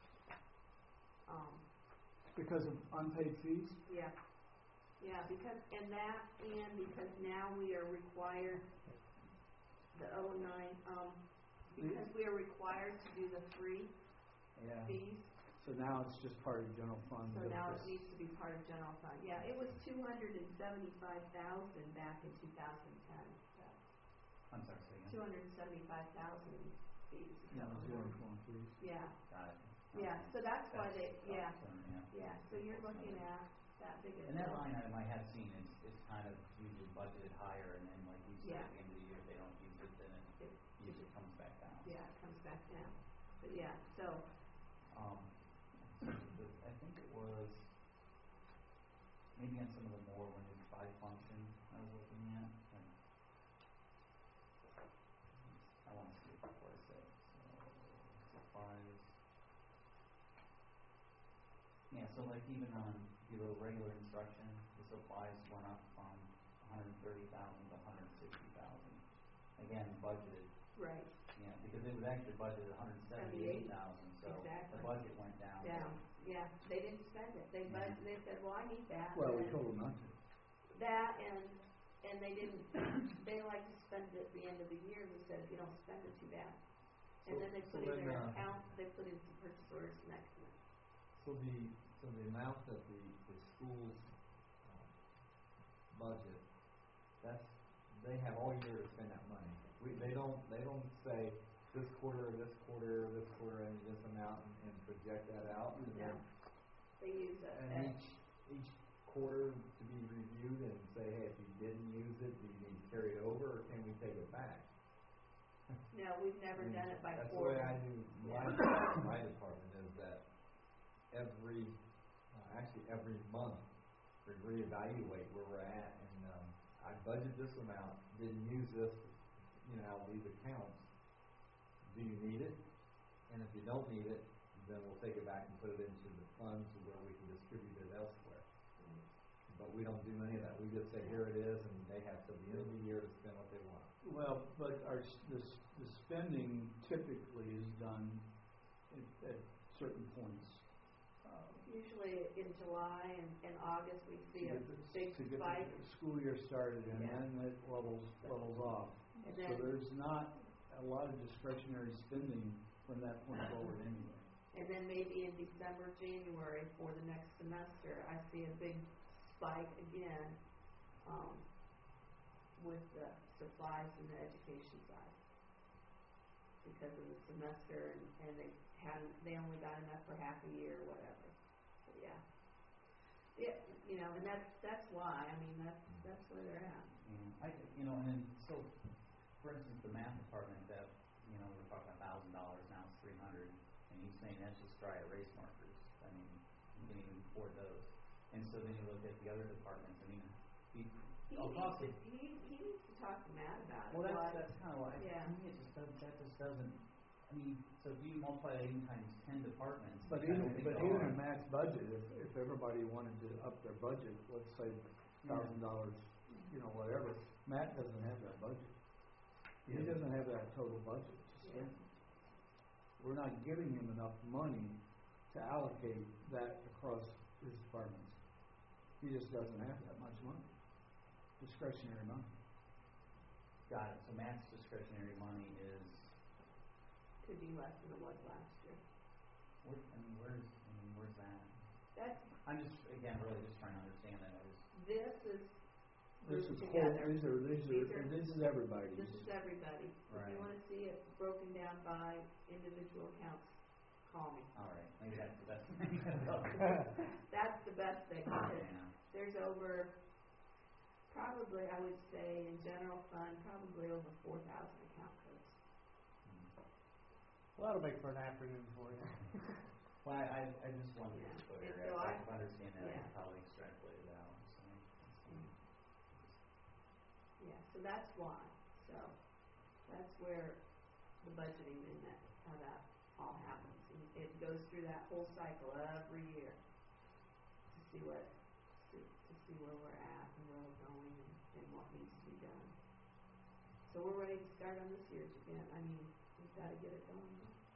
Um, because of unpaid fees? yeah, yeah, because, and that, and because now we are required, the oh nine, um, because we are required to do the free Yeah. fees, So now it's just part of general fund. so but now it it's- needs to be part of general fund. Yeah, it was two hundred and seventy-five thousand back in two thousand ten, so, I'm sorry, say two again. hundred and seventy-five thousand fees. You know, so- uniform fees. Yeah, Got it. yeah, so that's why they, That's yeah, awesome, yeah. yeah, so you're looking at that big of. And that line item I have seen is, is kind of usually budgeted higher, and then like you said, Yeah. at the end of the year, if they don't use it, then it It- usually comes back down. Yeah, it comes back down, but yeah, so, Um, the, I think it was, maybe on some of the more, when it's by function, I was looking at, like, I wanna see it before I say it, so, supplies. Yeah, so like even on your little regular instruction, the supplies went up from hundred and thirty thousand to hundred and sixty thousand. Again, budgeted, right, yeah, because it was actually budgeted a hundred and seventy-eight thousand, so Exactly. the budget went down. down, yeah, they didn't spend it, they, but, Yeah. they said, well, I need that. Well, we and told them not to. That and, and they didn't, they like to spend it at the end of the year, we said, if you don't spend it, too bad. And So- then they so put in then, their uh, account, they put in some purchase orders next month. So the, so the amount that the, the schools, um, budget, that's, they have all year to spend that money. We, they don't, they don't say this quarter, this quarter, this quarter, and this amount, and, and project that out. And No, then, they use a, and a- each, each quarter to be reviewed and say, hey, if you didn't use it, do you need to carry it over, or can we take it back? no, we've never I mean, done it by That's the quarter. way I do my, Yeah. my department, is that every, uh, actually every month, we reevaluate where we're at, and, um, I budget this amount, didn't use this, you know, out of these accounts. Do you need it? And if you don't need it, then we'll take it back and put it into the funds where we can distribute it elsewhere. But we don't do any of that. We just say, here it is, and they have till the end of the year to spend what they want. Well, but our, s- the, s- the spending typically is done at, at certain points. uh, Usually in July and, and August, we to see a get the- big To get spike. the school year started, and Yeah. then it levels, levels off. And So then, there's not a lot of discretionary spending from that point forward anyway. and then maybe in December, January for the next semester, I see a big spike again, um, with the supplies and the education side. Because of the semester and, and they hadn't, they only got enough for half a year or whatever. So, yeah. Yeah, you know, and that's, that's why, I mean, that's, that's where they're at. Yeah, I, you know, and then, so, for instance, the math department that, you know, we're talking a thousand dollars, now it's three hundred, and he's saying that's just dry erase markers. I mean, you can even afford those. And so then you look at the other departments, I mean, he, He I'll needs talk to, to, he, he needs to talk to Matt about it. well, that's, why- that's kind of why, Yeah. to me, it just doesn't, that just doesn't, I mean, so if you multiply that even times ten departments. But I don't even, think but they'll- even in Matt's budget, if, if everybody wanted to up their budget, let's say thousand dollars, you know, whatever, Matt doesn't have that budget. He Yeah. doesn't have that total budget to spend. We're not giving him enough money to allocate that across his departments. He just doesn't have that much money, discretionary money. Got it, so Matt's discretionary money is, Could be less than it was last year. where, I mean, where's, I mean, where's that? That's, I'm just, again, really just trying to understand that, I just, this is This grouped is whole, together. these are, these These are, are- this is everybody's. This is everybody. If Right. you wanna see it broken down by individual accounts, call me. all right, maybe that's the best. That's the best thing, because Yeah. there's over, probably, I would say, in general fund, probably over four thousand account codes. Well, that'll make for an afternoon for you. Well, I, I, I just wanted Yeah. to put And it, so I I- can understand that, I yeah. can probably extrapolate it out, so. Yeah, so that's why, so, that's where the budgeting and that, how that all happens. And it goes through that whole cycle every year to see what, to, to see where we're at and where we're going and, and what needs to be done. So we're ready to start on this year's again, I mean, we've gotta get it going.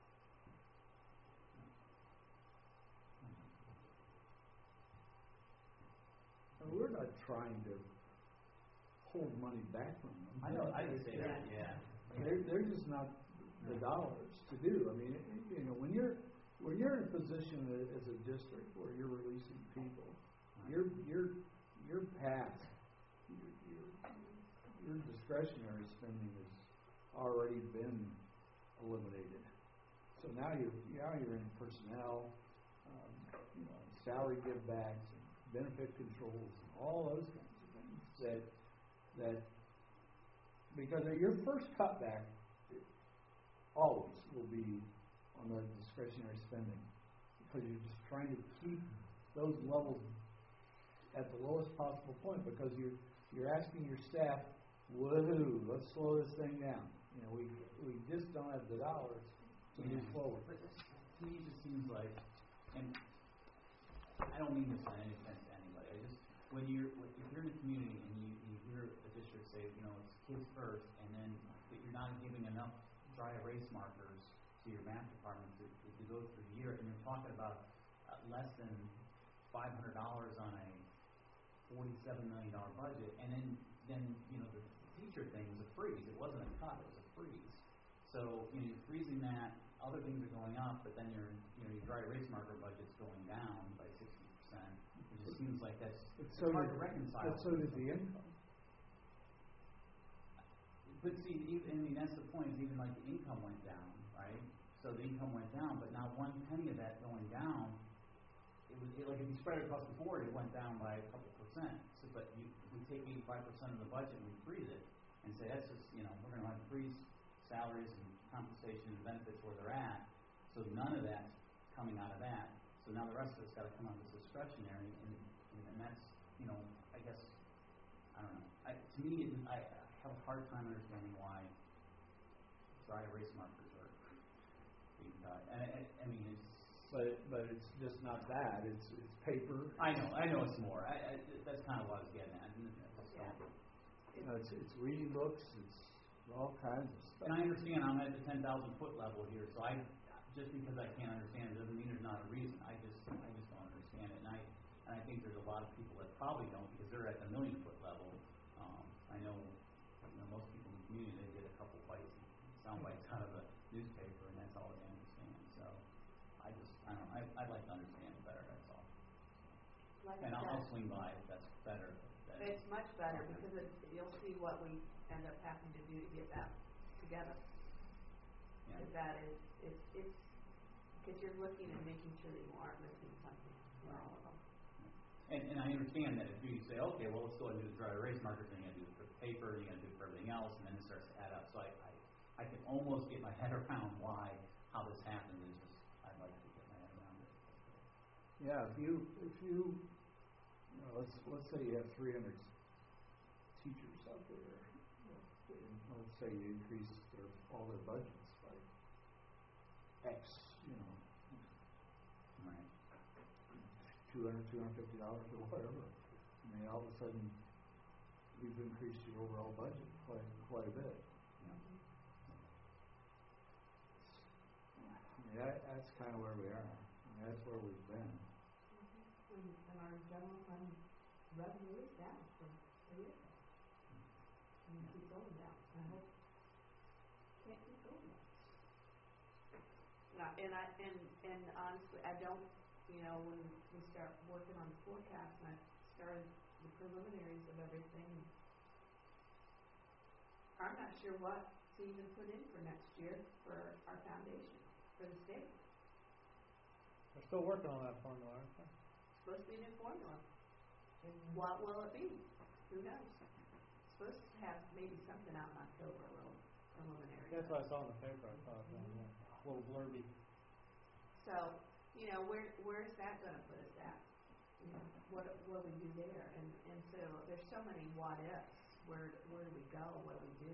And we're not trying to hold money back from them. I know, I would say that, yeah. They're, they're just not the dollars to do. I mean, it- you know, when you're, when you're in a position a- as a district where you're releasing people, your, your, your past, your, your, your discretionary spending has already been eliminated. So now you're, now you're in personnel, um, you know, salary givebacks, and benefit controls, and all those kinds of things that, that, because your first cutback always will be on the discretionary spending, because you're just trying to keep those levels at the lowest possible point, because you're, you're asking your staff, woohoo, let's slow this thing down. You know, we, we just don't have the dollars to move Yeah. forward. But this, to me, it just seems like, and I don't mean this in any offense to anybody, I just, when you're, when- if you're in a community and you, you hear a district say, you know, it's kids first, and then that you're not giving enough dry erase markers to your math department to, to, to go through the year, and you're talking about uh, less than five hundred dollars on a forty-seven million dollar budget, and then, then, you know, the teacher thing was a freeze, it wasn't a cut, it was a freeze. So, you know, you're freezing that, other things are going up, but then your, you know, your dry erase marker budget's going down by sixty percent. It just seems like that's, it's So hard did- to reconcile. But so did the income. But see, even, I mean, that's the point, is even like the income went down, right? So the income went down, but not one penny of that going down, it was, it, like, if you spread it across the board, it went down by a couple percent. So, but you, we take eighty-five percent of the budget and we freeze it, and say, that's just, you know, we're gonna have to freeze salaries and compensation and benefits where they're at, so none of that's coming out of that. So now the rest of it's gotta come out of this discretionary, and, and, and that's, you know, I guess, I don't know. I, to me, it, I have a hard time understanding why dry erase markers are being cut. And I, I mean, it's, But, it- but it's just not that, it's, it's paper. I know, I know it's more. I, I, that's kind of what I was getting at. And I just Yeah. don't- You know, it's, it's reading books, it's all kinds of stuff. And I understand I'm at the ten thousand foot level here, so I, just because I can't understand it doesn't mean there's not a reason. I just, I just don't understand it. And I, and I think there's a lot of people that probably don't because they're at the million foot level. Um, I know, you know, most people in the community, they get a couple bites, sound bites out of the newspaper and that's all they understand. So I just, I don't know, I, I'd like to understand it better, that's all. Like And I I'll, I'll said, swing by if that's better. than- it's much better Okay. because it, you'll see what we end up having to do to get that together. Yeah. Because that is, it's, it's, because you're looking and making sure that you aren't missing something in all of them. And, and I understand that if you say, okay, well, let's go ahead and do the dry erase markers, then you gotta do it for the paper, you gotta do it for everything else, and then it starts to add up. So I, I, I can almost get my head around why, how this happened, it's just, I'd like to get my head around it. Yeah, if you, if you, you know, let's, let's say you have three hundred teachers out there, and let's say you increase their, all their budgets by X, you know, Right. two hundred, two hundred fifty dollars or whatever. I mean, all of a sudden, you've increased your overall budget quite, quite a bit. Yeah. I mean, that, that's kind of where we are. I mean, that's where we've been. And, and our general fund revenue is down from a year ago. And it keep going down. I hope, can't keep going down. Yeah, and I, and, and honestly, I don't, you know, when we start working on the forecast, and I started the preliminaries of everything, I'm not sure what to even put in for next year for our foundation, for the state. We're still working on that formula, aren't we? Supposed to be a new formula. And what will it be? Who knows? Supposed to have maybe something out in October, a little preliminary. That's what I saw in the paper, I thought, uh, yeah, a little blurby. So, you know, where, where's that gonna put us at? You know, what, what do we do there? And, and so, there's so many what ifs. Where, where do we go? What do we do?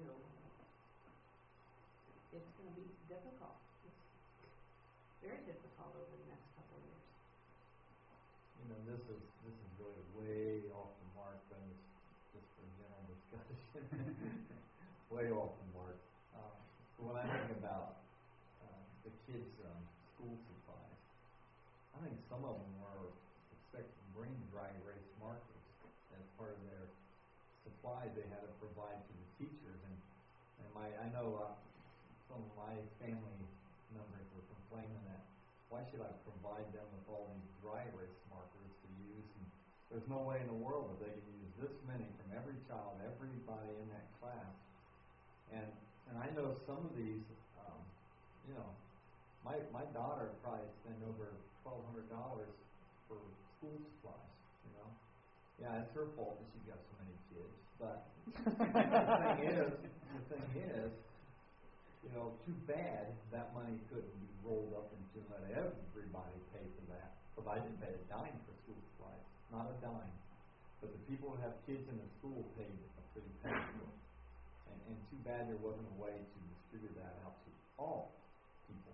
It's gonna be difficult. It's very difficult over the next couple of years. You know, this is, this is really way off the mark, but it's just for general discussion. Way off the mark. Um, when I think about, uh, the kids' um, school supplies, I think some of them were expected to bring dry erase markers as part of their supplies they had to provide to the teachers. And, and my, I know, uh, some of my family members were complaining that, why should I provide them with all these dry erase markers to use? And there's no way in the world that they can use this many from every child, everybody in that class. And and I know some of these, um, you know, my my daughter probably spent over twelve hundred dollars for school supplies. You know, yeah, it's her fault that she got so many kids. But the thing is, the thing is. You know, too bad that money couldn't be rolled up into let everybody pay for that. Because I didn't pay a dime for school supplies, not a dime. But the people who have kids in the school paid a pretty penny for it. And, and too bad there wasn't a way to distribute that out to all people.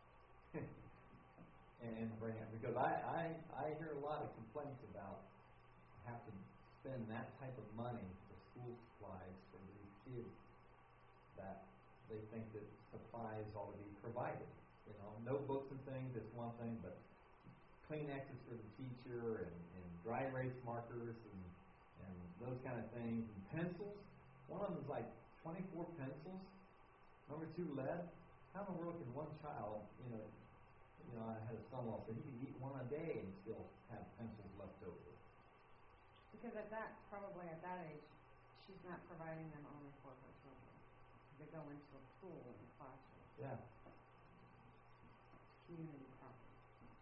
and, and bring it, because I, I, I hear a lot of complaints about having to spend that type of money for school supplies for these kids that they think that supplies ought to be provided. You know, notebooks and things is one thing, but Kleenexes for the teacher and, and dry erase markers and, and those kind of things. And pencils. One of them is like twenty-four pencils. Number two, lead. How in the world can one child, you know, you know, I had a son-in-law said he could eat one a day and still have pencils left over. Because at that, probably at that age, she's not providing them only for her children. They go into a pool in the classroom. Yeah. Community property.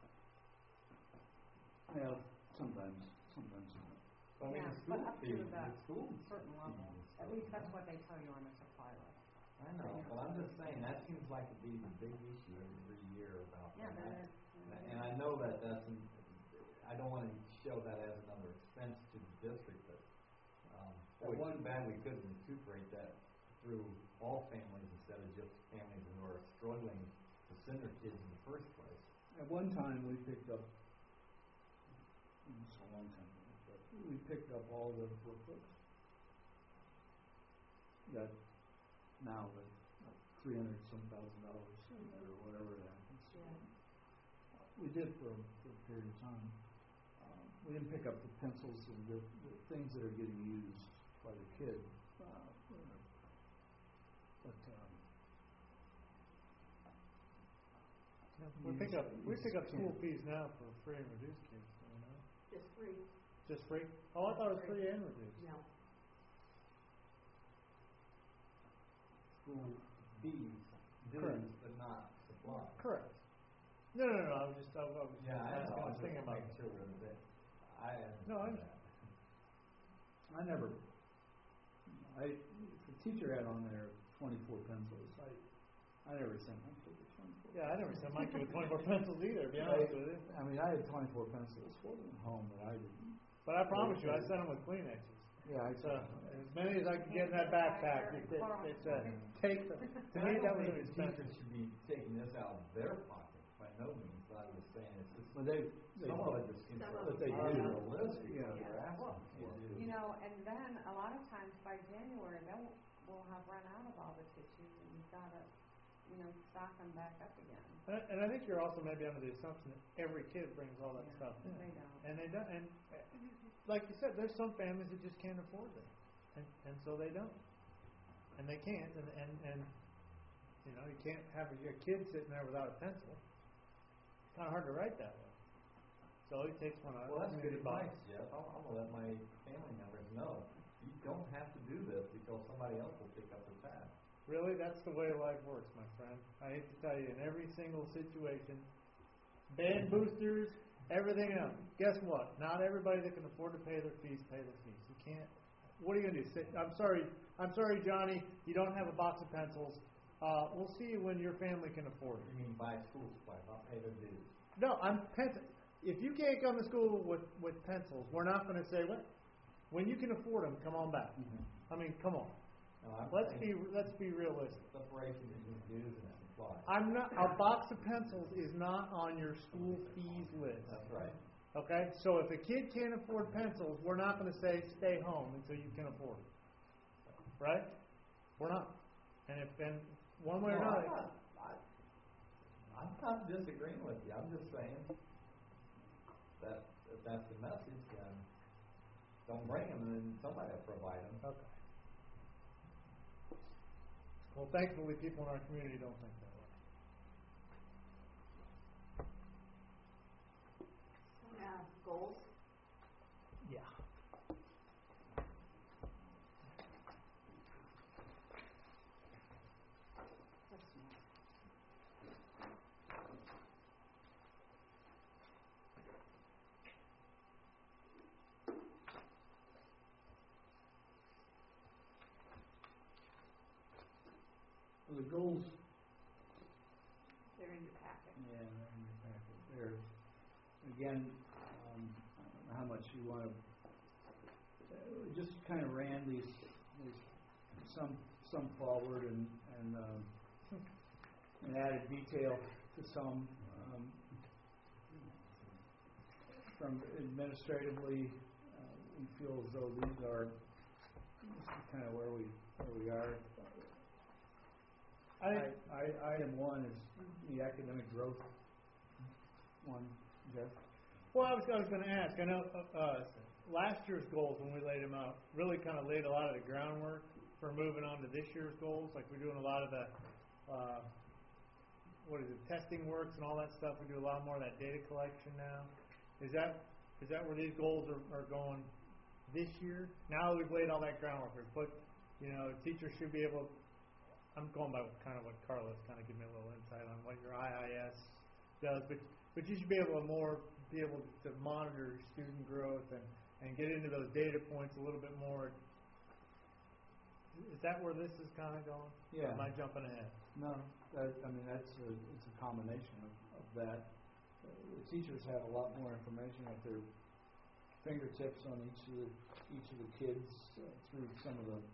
Yeah, sometimes, sometimes not. But I mean, Yeah, the but school up to fee, that the school certain fee level. is At so least that's high. what they tell you on the supply list. I know, but I'm just saying, that seems like to be the big issue every year about Yeah, that. there is. And- And I know that doesn't, I don't want to show that as another expense to the district, but, um, boy, too bad we couldn't recuperate that through all families instead of just families who are struggling to send their kids in the first place. At one time, we picked up, it's a long time ago, but we picked up all the workbooks that now, with three hundred some thousand dollars or whatever that is. Yeah. We did for, a- for a period of time. Um, we didn't pick up the pencils and the, the things that are getting used by the kid. Uh, but, um, We you pick just- up, you we just pick up school can't. fees now for free and reduced kids, you know? Just free, Just free? Oh, I thought it was free and reduced. no. School fees, Correct. dues, but not supplies. Correct. No, no, no, I was just, I was, I was Yeah, I asking, know, I I'm was just thinking about making sure we're that, I No, I- understand that. I never, I, if a teacher had on there twenty-four pencils, I, I never sent my kid with twenty-four. Yeah, I never sent my kid with twenty-four pencils either, to be honest with you. I mean, I had twenty-four pencils for them at home, but I didn't. But I promise you, I sent them with Kleenexes. Yeah, I So, as many as I could get in that backpack, it's, it's, uh, take them. To me, that was I don't think the expensive. teachers should be taking this out of their pocket, by no means, but I'm just saying, it's just, But they, they, some of it just seems Some like of it they do. do the list because Yeah. they're asking for it. You know, and then a lot of times by January, they'll, we'll have run out of all the tissues and you've gotta, you know, stock them back up again. And I- And I think you're also maybe under the assumption that every kid brings all that Yeah, stuff in. They don't. And they don't, and uh, like you said, there's some families that just can't afford that, and and so they don't, and they can't, and and and you know you can't have your kid sitting there without a pencil. It's kind of hard to write that way. So he takes one out. Well, that's good and he buys- advice, Jeff. I'm, I'm gonna let my family members know, you don't have to do this because somebody else will pick up the tab. Really, that's the way life works, my friend. I hate to tell you, in every single situation, band boosters, everything else. Guess what? Not everybody that can afford to pay their fees pay their fees. You can't. What are you gonna do? Sit, I'm sorry. I'm sorry, Johnny. You don't have a box of pencils. Uh, we'll see you when your family can afford it. You mean buy school supplies, not pay their dues. No, I'm pencil. If you can't come to school with with pencils, we're not going to say what. When you can afford them, come on back. I mean, come on. No, I'm Let's saying be let's be realistic. separation between dues and supplies. I'm not. A box of pencils is not on your school fees list. That's right. Okay, so if a kid can't afford pencils, we're not going to say stay home until you can afford it. Right? We're not. And if and one way or No, I'm another. not, I, I'm not disagreeing with you, I'm just saying that if that's the message, then don't bring them, and then somebody will provide them. Okay. Well, thankfully, people in our community don't think that way. Yeah, goals, Yeah. That's smart. Well, the goals, they're in your packet. yeah, they're in your packet. There, again, um, I don't know how much you want to, uh, just kind of ran these, these, some, some forward and, and, um, and added detail to some, um, from administratively, uh, we feel as though these are, this is kind of where we, where we are. I, I, I, item one is the academic growth one, Jeff. well, I was, I was going to ask. I know uh, uh, last year's goals, when we laid them out, really kind of laid a lot of the groundwork for moving on to this year's goals. Like we're doing a lot of the, uh, what is it, testing works and all that stuff. We do a lot more of that data collection now. Is that is that where these goals are, are going this year? Now that we've laid all that groundwork, we've put, you know, teachers should be able. I'm going by kind of what Carlos kind of gave me a little insight on what your I I S does, but but you should be able to more be able to monitor student growth and, and get into those data points a little bit more. Is that where this is kind of going? Yeah. Or am I jumping ahead? No, that, I mean, that's a, it's a combination of, of that. Uh, the teachers have a lot more information at their fingertips on each of the, each of the kids uh, through some of the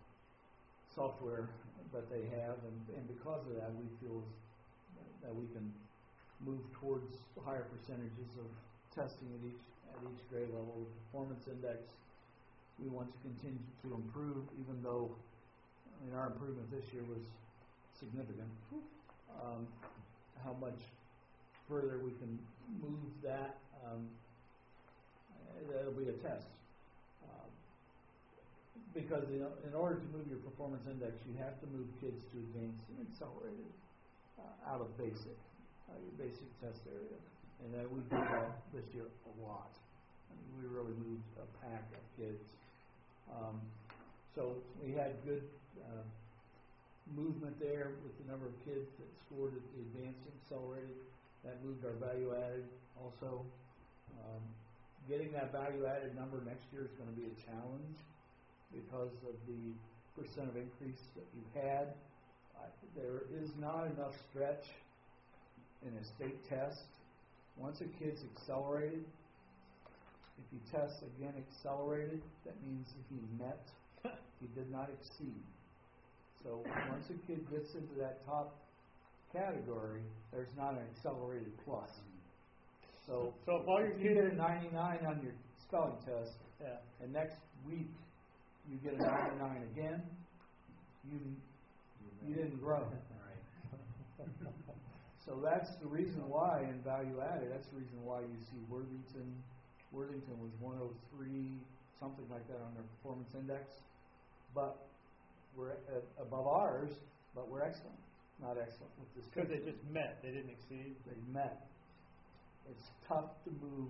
software that they have, and, and because of that, we feel that we can move towards higher percentages of testing at each, at each grade level. The performance index, we want to continue to improve, even though, I mean, our improvement this year was significant. Um, how much further we can move that, um, that'll be a test. Um, because you know, in order to move your performance index, you have to move kids to advanced and accelerated uh, out of basic, uh, your basic test area. And uh, we did that this year a lot. I mean, we really moved a pack of kids. Um, so we had good uh, movement there with the number of kids that scored at the advanced and accelerated. That moved our value added also. Um, getting that value added number next year is going to be a challenge because of the percent of increase that you've had. Uh, there is not enough stretch in a state test. Once a kid's accelerated, if he tests again accelerated, that means that he met, he did not exceed. So once a kid gets into that top category, there's not an accelerated plus. So, So if all your if you kids, get a ninety-nine on your spelling test, yeah, and next week you get a ninety-nine again, you you didn't grow. Right. So that's the reason why in value added, that's the reason why you see Worthington, Worthington was one oh three, something like that on their performance index, but we're uh, above ours, but we're excellent, not excellent with this. because they just met, they didn't exceed. They met. It's tough to move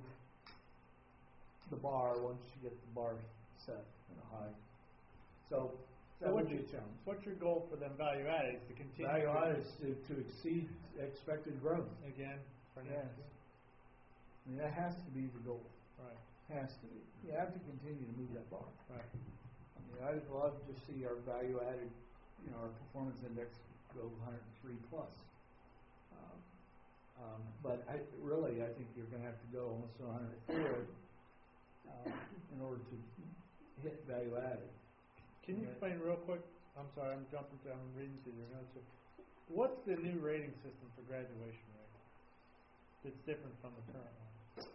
the bar once you get the bar set in a high. So that So would what's be your, a challenge. what's your goal for them value added? Is to continue Value to- added is to, to exceed expected growth. again for Yes. next year? I mean, that has to be the goal. Right, Has to be. You have to continue to move that bar. right. I mean, I'd love to see our value added, you know, our performance index go one hundred three plus. Um, um, but I really, I think you're going to have to go almost to one hundred four um, in order to hit value added. Can you Yeah. explain real quick? I'm sorry, I'm jumping to, I'm reading through your notes here. What's the new rating system for graduation rate that's different from the current one?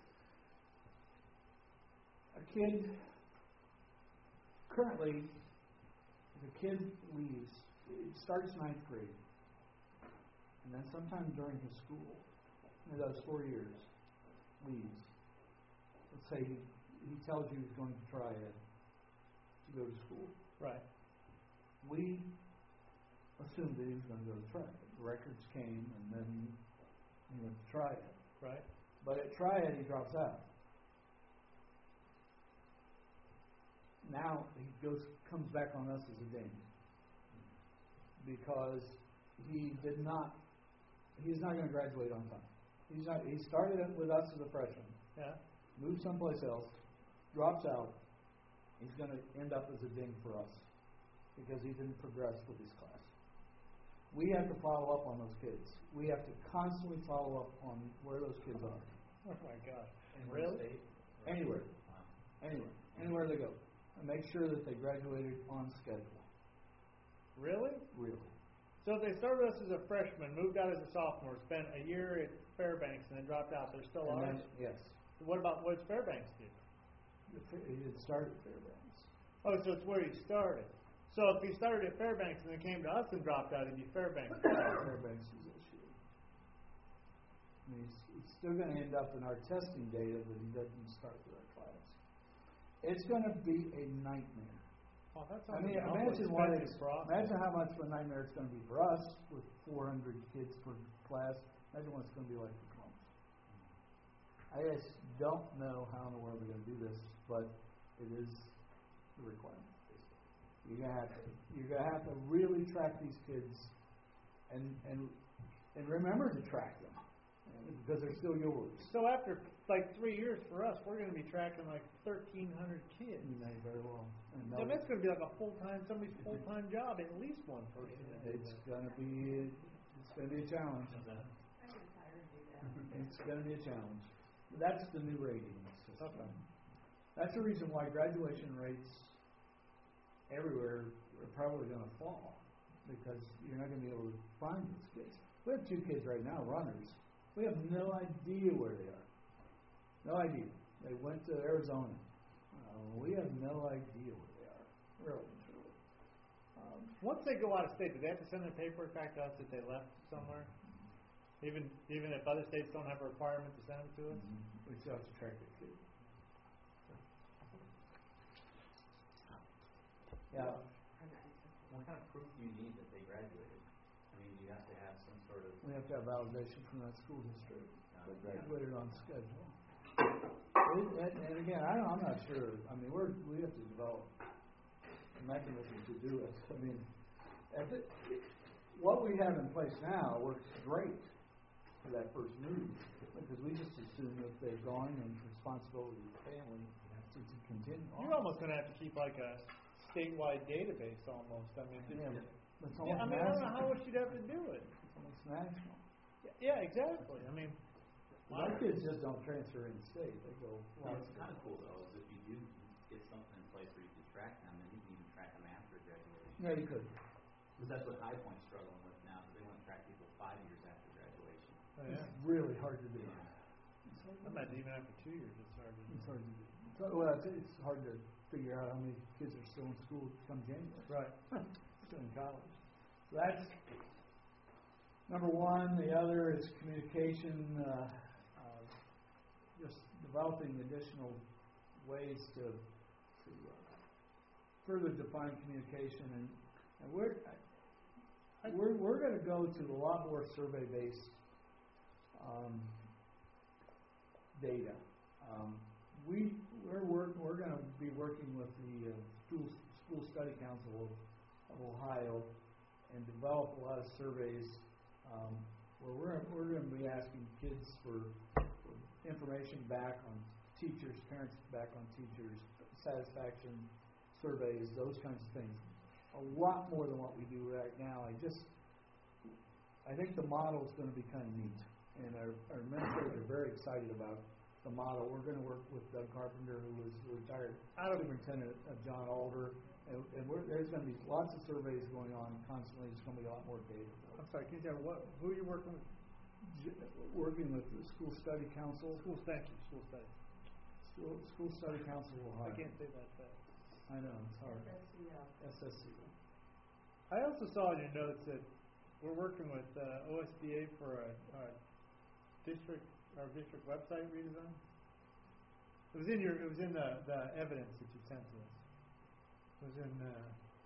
A kid, currently, if a kid leaves, it starts ninth grade, and then sometime during his school, in those four years, leaves. Let's say he, he tells you he's going to try it to go to school. Right. We assumed that he was going to go to try it. The records came, and then he went to try it. Right. But at try it, he drops out. Now he goes comes back on us as a ding because he did not. He's not going to graduate on time. He's not. He started with us as a freshman, Yeah. moved someplace else, drops out. He's going to end up as a ding for us because he didn't progress with his class. We have to follow up on those kids. We have to constantly follow up on where those kids are. Oh my gosh. Anywhere in the Really? state? Or- Anywhere. Wow. Anywhere, anywhere they go. And make sure that they graduated on schedule. Really? Really. So if they started us as a freshman, moved out as a sophomore, spent a year at Fairbanks, and then dropped out, they're still And ours? then, yes. What about what does Fairbanks do? He didn't start at Fairbanks. Oh, so it's where he started. So if he started at Fairbanks and then came to us and dropped out, he'd be Fairbanks. Fairbanks is issue. I mean, he's, he's still going to end up in our testing data, but he doesn't start with our class. It's going to be a nightmare. Oh, that I sounds mean, like an awful imagine what it's, expensive process. imagine how much of a nightmare it's going to be for us with four hundred kids per class. Imagine what it's going to be like for Columbus. I just don't know how in the world we're going to do this, but it is the requirement. You're gonna have to, you're gonna have to really track these kids, and and and remember to track them because they're still yours. So after like three years for us, we're going to be tracking like thirteen hundred kids. You may very well. And So they'll- that's going to be like a full time, somebody's full time job, at least one person. it's gonna be it's gonna be a challenge. I can retire and do that. It's gonna be a challenge. That's the new rating system. Okay. That's the reason why graduation rates everywhere are probably going to fall because you're not going to be able to find those kids. We have two kids right now, runners. We We have no idea where they are. No idea. They went to Arizona. Uh, we have no idea where they are, really and truly. Um, Once they go out of state, do they have to send their paperwork back to us that they left somewhere? Even even if other states don't have a requirement to send them to us? we still have to track the kid. Yeah. What kind of proof do you need that they graduated? I mean, do you have to have some sort of, We have to have validation from that school district. uh, They yeah. graduated on schedule. And, and, and again, I, I'm not sure. I mean, we're we have to develop a mechanism to do it. I mean, at the, what we have in place now works great for that first move because we just assume that they've gone and responsibility of the family to, to continue on. You're almost going to have to keep like a statewide database almost. I mean, Yeah, just, but it's yeah, almost I mean, I don't know national. how else you'd have to do it. It's almost national. Yeah, exactly. I mean, Our kids just don't transfer in state. They go. Well, what's kind of cool though is if you do get something in place where you can track them, then you can even track them after graduation. Yeah, you could. Because that's what High Point's struggling with now, because they want to track people five years after graduation. oh, yeah. It's really hard to do. I imagine even after two years, it's hard to do. It's hard to do. So, well, it's, it's hard to figure out how many kids are still in school come January. Right. Still in college. So that's number one. The other is communication. Uh, uh, just developing additional ways to, to uh, further define communication, and, and we're I, we're we're going to go to a lot more survey-based um, data. Um, we we're work, we're going to be working with the uh, school school study council of, of Ohio and develop a lot of surveys um, where we're we're going to be asking kids for, for information back on teachers, parents back on teachers, satisfaction surveys, those kinds of things. A lot more than what we do right now. I just I think the model is going to be kind of neat, and our, our administrators are very excited about the model. We're going to work with Doug Carpenter, who was the retired superintendent of John Alder, and, and we're, there's going to be lots of surveys going on constantly. There's going to be a lot more data. I'm sorry, can you tell me what, who are you working with? J- Working with the School Study Council. School, thank you, school study. School, School Study Council of I Ohio. can't say that fast. I know, it's hard. S S C L. S S C. I also saw in your notes that we're working with uh, O S B A for a, a district, our district website redesign. It was in your, it was in the, the evidence that you sent to us. It was in, uh,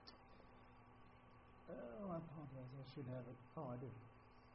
oh, I apologize, I should have it. Oh, I did.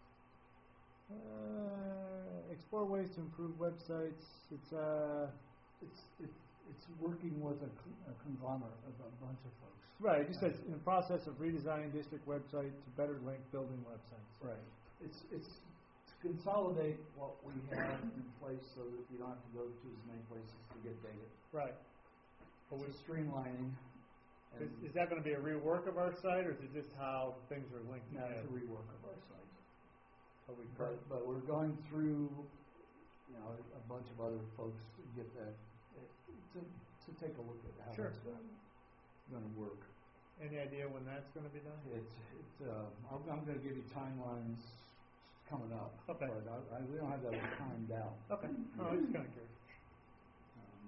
Uh, explore ways to improve websites. It's, uh, It's it, it's working with a, con- a conglomerate of a bunch of folks. right, it just says in the process of redesigning district website to better link building websites. Right. It's it's to consolidate what we have in place so that you don't have to go to as many places to get data. Right. But we're streamlining. And Is, is that going to be a rework of our site, or is it just how things are linked now it's together? a rework of our site. Are we But, but we're going through, you know, a bunch of other folks to get that, eh, to, to take a look at how Sure. it's going, going to work. Any idea when that's going to be done? It's, it's, uh, I'm, I'm going to give you timelines coming up. Okay. But I, I, we don't have that timed out. Okay. Oh, I was just kind of curious. Um,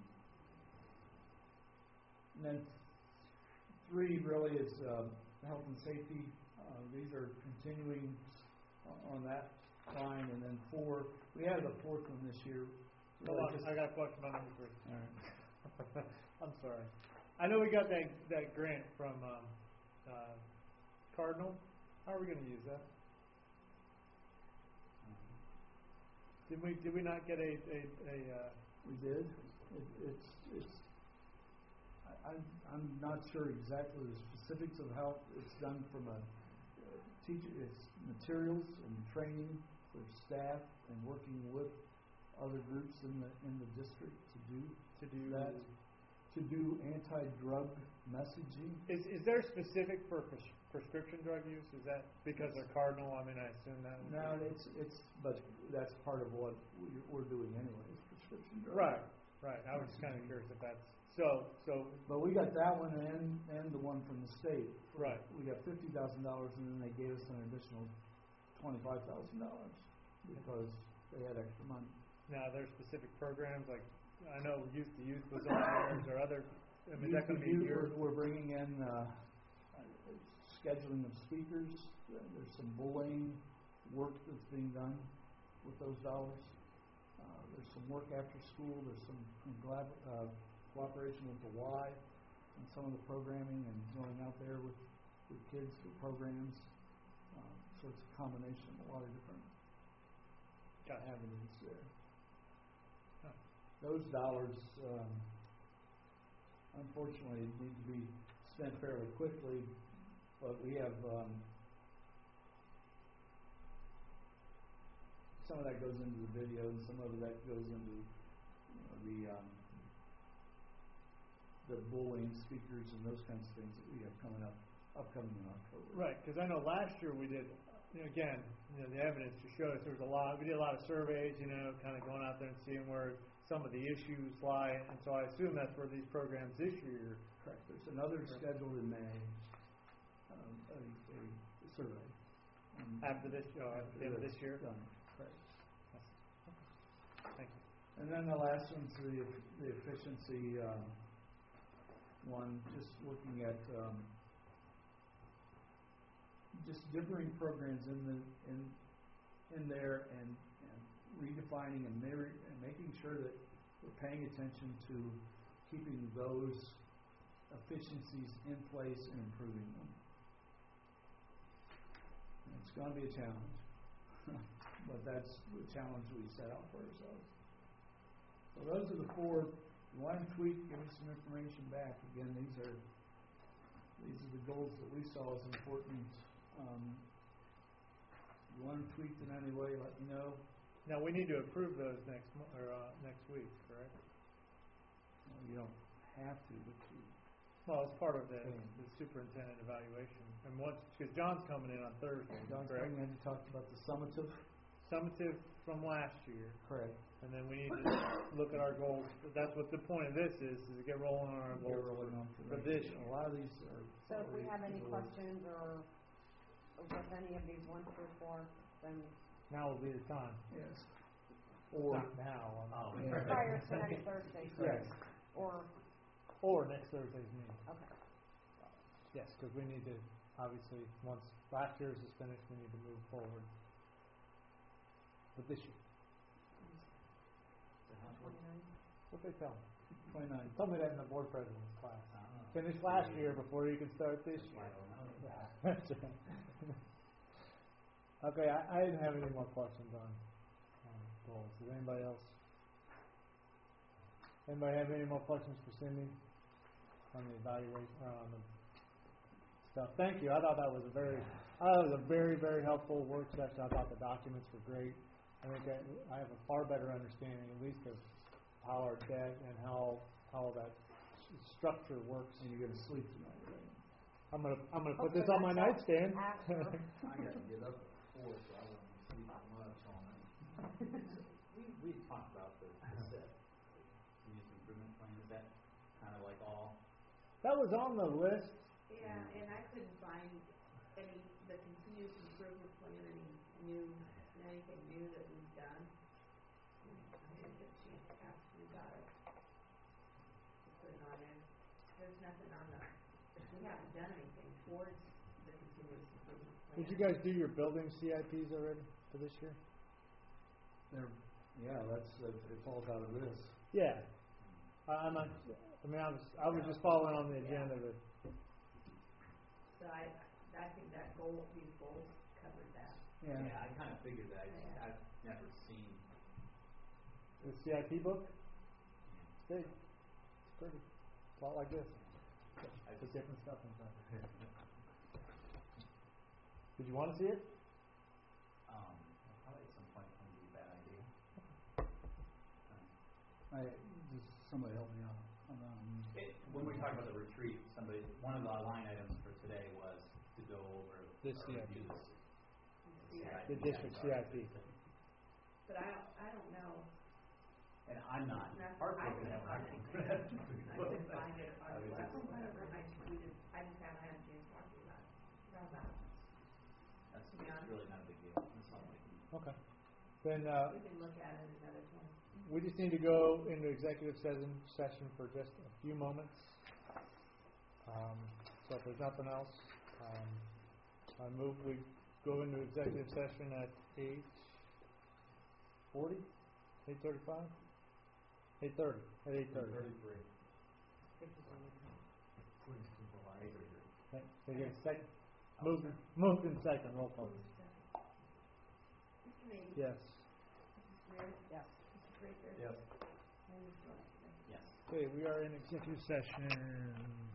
and then three really is uh, health and safety. Uh, these are continuing on that line, and then four, we added a fourth one this year. Hold Really on, just- I got a question about number three. all right. I'm sorry. I know we got that that grant from um, uh, Cardinal. How are we going to use that? Did we did we not get a a, a uh, We did. It, it's it's. I, I'm I'm not sure exactly the specifics of how it's done from a uh, teacher. It's materials and training for staff and working with other groups in the in the district to do to do that. To do anti-drug messaging. Is is there specific for pres- prescription drug use? Is that because they're Cardinal? I mean, I assume that. would No, be- it's it's but that's part of what we- we're doing anyway. Is prescription drugs. Right, right. I was just kind of curious if that's so. So But we got that one and and the one from the state. right. We got fifty thousand dollars, and then they gave us an additional twenty-five thousand dollars because they had extra money. Now, are there specific programs, like, I know Youth to Youth was on there, is there other, I mean, is that gonna be Youth, your? We're, we're bringing in, uh, scheduling of speakers, there's some bullying work that's being done with those dollars. Uh, there's some work after school, there's some collab- uh, cooperation with the Y and some of the programming and going out there with, with kids for programs. Um, so it's a combination of a lot of different Got it. avenues there. Huh. Those dollars, um, unfortunately, need to be spent fairly quickly, but we have, um, some of that goes into the video, and some of that goes into, you know, the, um, the bullying speakers and those kinds of things that we have coming up, upcoming in October. Right, because I know last year we did, you know, again, you know, the evidence to show us there was a lot, we did a lot of surveys, you know, kind of going out there and seeing where some of the issues lie, and so I assume that's where these programs this year. Correct. There's another scheduled in May, um, a, a survey. Um, After this, uh, at the end of this year? Done. Correct. Thank you. And then the last one's the, the efficiency, um, one, just looking at, um, just differing programs in the, in, in there and, and redefining and mirror, and making sure that we're paying attention to keeping those efficiencies in place and improving them. And it's going to be a challenge, but that's the challenge we set out for ourselves. So those are the four. If you want to tweak, give me some information back. Again, these are these are the goals that we saw as important. Um, if you want to tweak in any way, let me know. Now, we need to approve those next mo- or uh, next week, correct? Well, you don't have to, but you. Well, it's part of the, Okay. the superintendent evaluation, and once, because John's coming in on Thursday, John's correct? coming in to talk about the summative. Summative from last year, Correct. and then we need to look at our goals. That's what the point of this is, is to get rolling on our We're goals rolling on for this year. A lot of these are. So if we already have any in the works. questions or with any of these one through four, then Now will be the time. Yes. Or. Not now. I'm not- Yeah. prior to next Thursday, Yes. or, Or next Thursday's meeting. okay. Yes, because we need to, obviously, once last year's is finished, we need to move forward with this year. twenty-nine. What they tell me. Twenty-nine. They told me that in the board president's class. Ah. Finish last year before you can start this That's year. why I don't know. Yeah, that's right. Okay, I, I didn't have any more questions on, on goals. Does anybody else? Anybody have any more questions for Cindy on the evaluation, or on the stuff? Thank you. I thought that was a very, I thought it was a very, very helpful work session. I thought the documents were great. I think I, I have a far better understanding, at least, of how our debt and how how that s- structure works. And you're going to sleep tonight, right? I'm gonna I'm gonna put Hopefully this on my that's nightstand. after. I gotta get up at four, so I won't be sleeping much all night. We, we talked about the, the SIP, continuous improvement plan, is that kind of like all? That was on the list. Yeah, and I couldn't find any, the continuous improvement plan, any new, anything new that we've done. I didn't get a chance to ask you about it. To put it on there. There's nothing on the, we haven't done anything towards the continuous improvement plan. Did you guys do your building C I Ps already for this year? They're, yeah, that's, uh, it falls out of this. Yeah. I, I'm not. I mean, I was I was just following on the agenda that. So I, I think that goal, these goals covered that. Yeah. Yeah, I kind of figured that, I just, Yeah. I've never seen. The C I P book? It's big. It's pretty. It's a lot like this. I Put just, different stuff inside. Did you want to see it? um, probably at some point it would be a bad idea. Um, I, just somebody help me out on that. one. It, when we talked about the retreat, somebody, one of the line items for today was to go over. This or C I P. review this Yeah. The district C I P. But I don't, I don't know. And I'm not That's- heartbroken I that couldn't we're find not. anything. I couldn't find it on I the was web just- or whatever. I just, we just, I just haven't had a chance to talk to you about it. About it. That's, To be honest. that's really not a big deal. It's not like, Okay. Then, uh, We can look at it another time. we just need to go into executive session, session for just a few moments. Um, so if there's nothing else, um, I move we go into executive session at eight forty, eight thirty-five? Eight thirty, at eight thirty. Thirty-three. Okay, can I get a second? Moved, in- moved in second, roll call. Mister Maybe. Yes. Missus Ray. Yes. Mister Fraser. Yes. And Mister Wexler. Yes. Okay, we are in executive session.